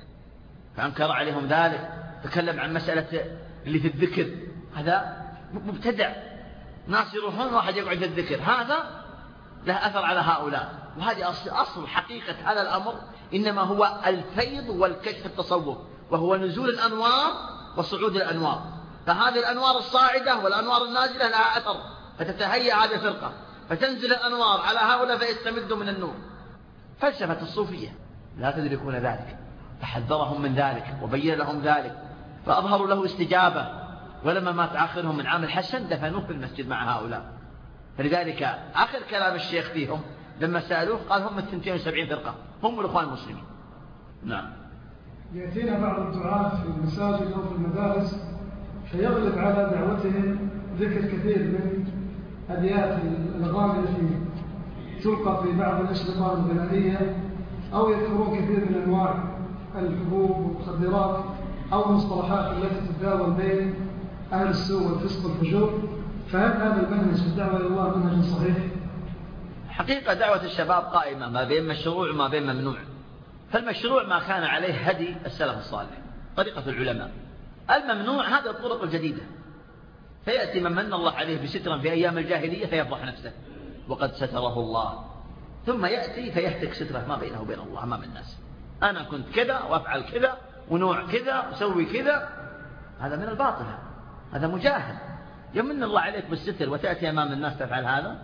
Speaker 1: فأنكر عليهم ذلك. تكلم عن مسألة اللي في الذكر، هذا مبتدع، ناس يروحون واحد يقعد في الذكر، هذا له أثر على هؤلاء. وهذه أصل حقيقة هذا الأمر، إنما هو الفيض والكشف التصوف، وهو نزول الأنوار وصعود الأنوار. فهذه الأنوار الصاعدة والأنوار النازلة لها أثر، فتتهيأ هذه الفرقة، فتنزل الأنوار على هؤلاء فيستمدوا من النور. فلسفة الصوفية لا تدركون ذلك، فحذرهم من ذلك وبين لهم ذلك، فأظهروا له استجابة. ولما مات آخرهم من عام الحسن دفنوه في المسجد مع هؤلاء. فلذلك آخر كلام الشيخ فيهم لما سألوه قال هم 72 فرقة، هم الإخوان المسلمين. نعم.
Speaker 2: يأتينا بعض الدعاة في المساجد أو في المدارس فيغلب على دعوتهم ذكر كثير من أبيات الأغاني التي تلقى في بعض الأشرطة الغنائية، أو يذكرون كثير من أنواع الحبوب والمخدرات أو المصطلحات التي تتداول بين أهل السوء والفسق والفجور. فهل هذا المنهج في الدعوة إلى الله منهج صحيح؟
Speaker 1: حقيقة دعوة الشباب قائمة ما بين مشروع وما بين ممنوع. فالمشروع ما كان عليه هدي السلف الصالح، طريقة العلماء. الممنوع هذا الطرق الجديدة. فيأتي من من الله عليه بسترا في أيام الجاهلية فيفضح نفسه وقد ستره الله، ثم يأتي فيهتك ستره ما بينه وبين الله أمام الناس. أنا كنت كذا وأفعل كذا ونوع كذا وسوي كذا. هذا من الباطل، هذا مجاهد. يمن الله عليك بالستر وتأتي أمام الناس تفعل هذا،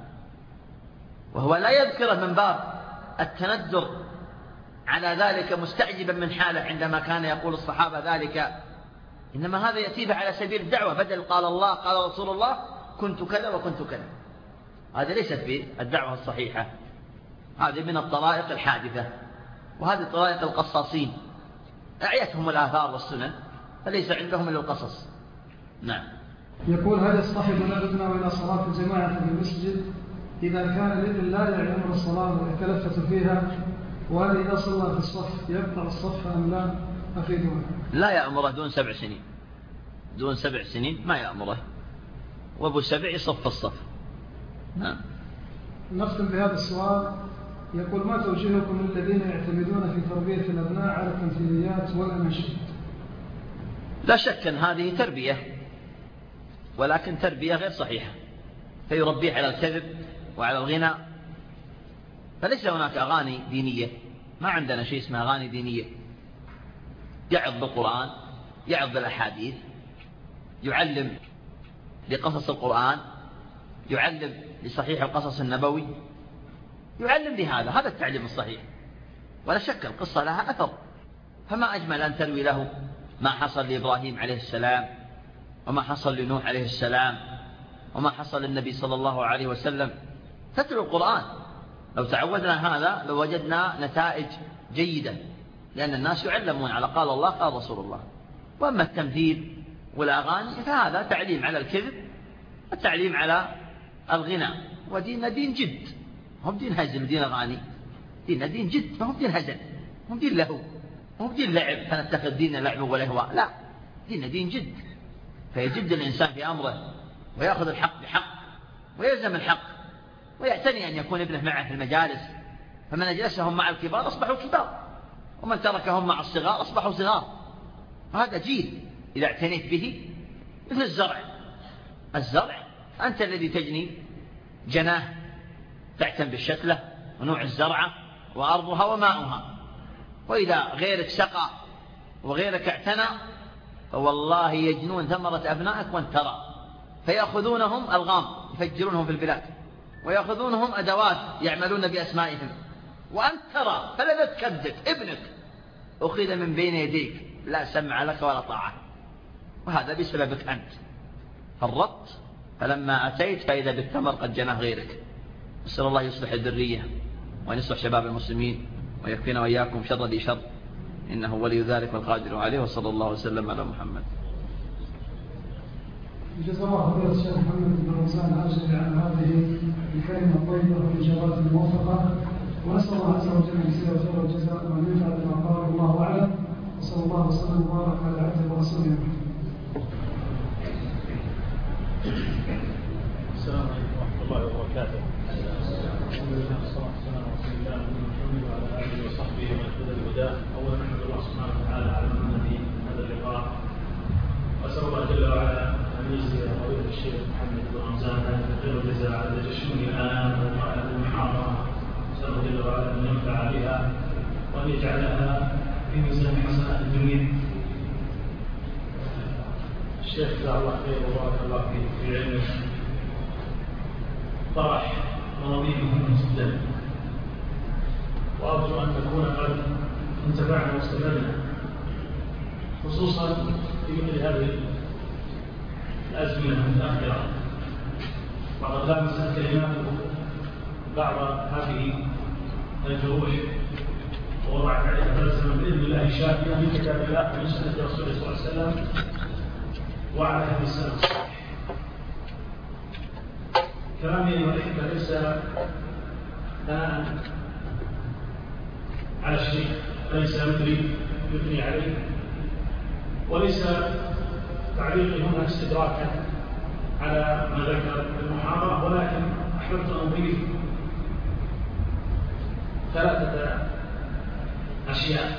Speaker 1: وهو لا يذكره من باب التندر على ذلك مستعجبا من حاله عندما كان يقول الصحابة ذلك، إنما هذا يأتي على سبيل الدعوة، بدل قال الله قال رسول الله كنت كذا وكنت كذا. هذا ليست في الدعوة الصحيحة، هذه من الطرائق الحادثة، وهذه طرائق القصاصين أعيتهم الآثار والسنن فليس عندهم إلا القصص. نعم.
Speaker 2: يقول هل يصطحب أحدنا إلى صلاة الجماعة في المسجد إذا كان الابن لا يعلم الصلاة ويتلفت فيها؟ وهل إذا صلى في الصف يقطع الصف أم لا؟ أفيدونا.
Speaker 1: لا يأمره دون 7 سنين، دون 7 سنين ما يأمره، وابو 7 يصف الصف. نعم.
Speaker 2: نختم بهذا السؤال. يقول ما توجيهكم للذين يعتمدون في تربية الأبناء على التمثيليات والأناشيد؟
Speaker 1: لا شك أن هذه تربية، ولكن تربية غير صحيحة، فيربيه على الكذب وعلى الغنى. فليس هناك أغاني دينية، ما عندنا شيء اسمه أغاني دينية. يعظ بالقرآن، يعظ بالأحاديث، يعلم لقصص القرآن، يعلم لصحيح القصص النبوي، يعلم لهذا، هذا التعليم الصحيح. ولا شك القصة لها أثر، فما أجمل أن تروي له ما حصل لإبراهيم عليه السلام، وما حصل لنوح عليه السلام، وما حصل للنبي صلى الله عليه وسلم. تتلو القرآن، لو تعودنا هذا لوجدنا نتائج جيدة، لأن الناس يعلمون على قال الله قال رسول الله. وأما التمثيل والأغاني فهذا تعليم على الكذب والتعليم على الغنى. وديننا دين جد، هم دين هزل دين أغاني. ديننا دين جد، فهم دين هزل، هم دين لهو، هم دين لعب فنتخذ ديننا لعب ولهو. لا، ديننا دين جد، فيجد الإنسان في أمره ويأخذ الحق بحق ويلزم الحق، ويعتني أن يكون ابنه معه في المجالس. فمن أجلسهم مع الكبار أصبحوا كبار، ومن تركهم مع الصغار أصبحوا صغار. وهذا جيل إذا اعتنيت به مثل الزرع. الزرع أنت الذي تجني جناه، تعتن بالشتلة ونوع الزرعة وأرضها وماؤها. وإذا غيرك سقى وغيرك اعتنى فوالله يجنون ثمرة أبنائك وانت ترى، فيأخذونهم ألغام يفجرونهم في البلاد، ويأخذونهم أدوات يعملون بأسمائهم، وأنت ترى فلا تكذب. ابنك أخذ من بين يديك، لا سمع لك ولا طاعة، وهذا بسببك أنت. فرطت، فلما أتيت فإذا بالثمر قد جناه غيرك. نسأل الله يصلح الذرية وأن يصلح شباب المسلمين ويكفينا وإياكم شر ذي شر، إنه ولي ذلك والقادر عليه. وصلى الله وسلم على محمد.
Speaker 2: جزا الله خير الشيخ محمد بن رمضان العاشري عن هذه الكلمة الطيبة والإجابات الموفقة، ونسأل الله عز وجل أن يجزيه خير الجزاء وأن ينفع بما قال. الله أعلم، وصلى الله وسلم وبارك على عبده ورسوله محمد.
Speaker 3: السلام عليكم ورحمة الله وبركاته. الحمد لله والصلاة والسلام على رسول الله محمد وعلى آله وصحبه ومن اهتدى بهداه. أولا نحمد الله سبحانه وتعالى على من في هذا اللقاء، وأسأل الله جل وعلا أن يجزي فضيلة الشيخ محمد بن رمضان خير الجزاء على تجشم الآن وقراءة المحاضرة. أسأل الله جل وعلا أن ينفع بها وأن يجعلها في ميزان حسنات الجميع. الشيخ جزاه الله خير وبارك الله فيه في علمه، طرح مواضيع مهمة جدا، وأرجو أن نكون قد انتفعنا واستفدنا، خصوصا في مثل هذه الأزمنة المتأخرة، وقد لامست كلماته بعض هذه الجروح ووضعت عليها بلسما بإذن الله شافية من كتاب الله ومن سنة رسوله صلى الله عليه وسلم وعلى هذه السنة الصالحة. كلامي والحكمة ليس ثناء على الشيخ، وليس يثني عليه، وليس تعليقي هنا استدراكا على ما ذكر في المحاضرة، ولكن أحببت أن أضيف ثلاثة أشياء،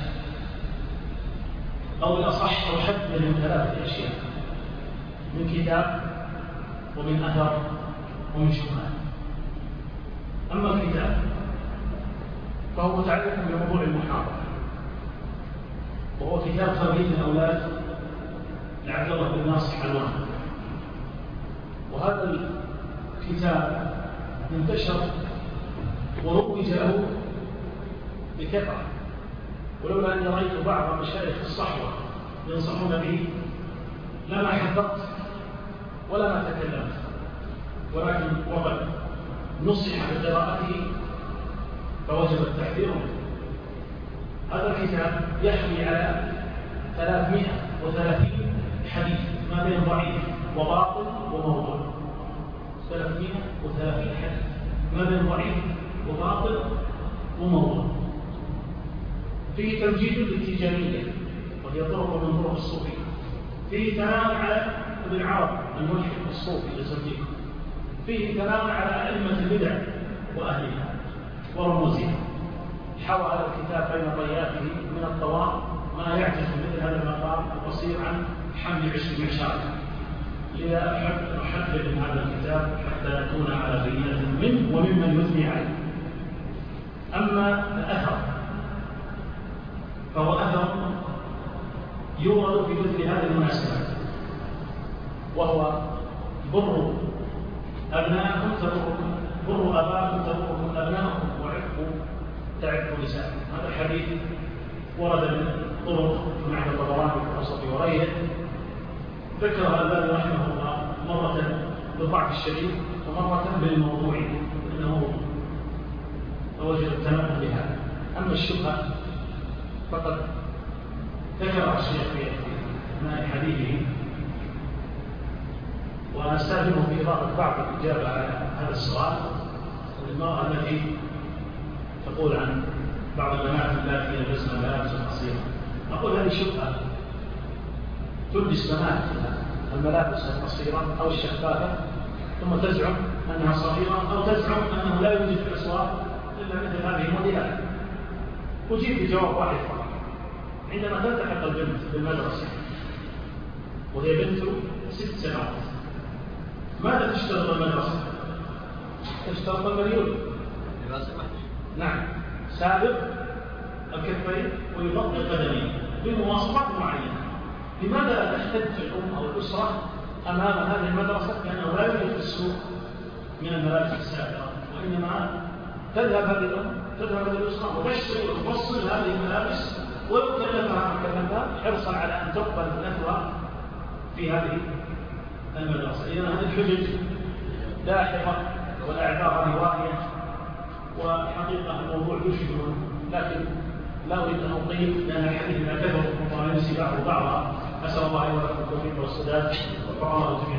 Speaker 3: أو الأصح أو حد من ثلاثة أشياء، من كتاب ومن أثر ومن شبهات. أما الكتاب فهو متعلق بموضوع المحاضرة، وهو كتاب تربية الأولاد لعبد الله بن ناصر حلوان. وهذا الكتاب انتشر وروج له بكثرة، ولولا أني رأيت بعض مشايخ الصحوة ينصحون به لما حدثت ولا ما تكلمت، ولكن وقد نصح بقراءته فوجب التحذير منه. هذا الكتاب يحوي على 330 حديث ما بين ضعيف وباطل وموضوع. 330 حديث ما بين ضعيف وباطل وموضوع. فيه تمجيد للتجارية وهي طرق من طرق الصوفية. فيه كلام على ابن عرب الملحد الصوفي لزميله. فيه كلام على أئمة البدع وأهلها ورموزها. حوى هذا الكتاب بين طياته من الطوام ما يعجز مثل هذا المقام القصير عن حمل 20 معشار. لذا أحذر من هذا الكتاب حتى نكون على بينة منه وممن يثني عليه. أما الأثر فهو أثر يورد في مثل هذه المناسبات، وهو بر أبناءكم تبركم، بر أباكم تبركم أبناءكم، وعفوا تعفوا نساءكم. هذا الحديث ورد من طرق في معهد الطبراني في الأوسط وغيره. ذكرها الألباني رحمه الله مرة بالضعف الشديد ومرة بالموضوع، إنه وجد التنبه بهذا. أما الشبهة فقد ذكر الشيخ في أثناء حديثه، ونستخدمه في إضافة بعض الإجابة على هذا السؤال. المرأة التي تقول عن بعض البنات التي يلبسن ملابس قصيرة، أقول هذه شبهة. تلبس بنات الملابس القصيرة أو الشفافة ثم تزعم أنها صغيرة، أو تزعم أنه لا يوجد في الأسواق إلا مثل هذه الموديلات. أجيب بجواب واحد فقط. عندما تلتحق البنت بالمدرسة وهي بنت 6 سنوات، ماذا تشتغل المدرسة؟ تشتغل المليون. نعم، سابق الكفين ويغطي القدمين بمواصفات معينة. لماذا لا تحتج الأم أو الأسرة أمام هذه المدرسة لأنه لا يوجد في السوق من الملابس السابقة، وإنما تذهب هذه الأم تذهب هذه الأسرة وتشتري وتوصل هذه الملابس ولو كلفها مكلفها حرصا على أن تقبل نفسها في هذه المدرسة. إذن هذه الحجج لاحقة والأعذار هذه واهية، وحقيقة الموضوع يشبه، لكن لا أريد أن أطيل لأن الحديث لا كثر وما ينسي بعض بعضا. أسأل الله أن يكون التوفيق والسداد وفقنا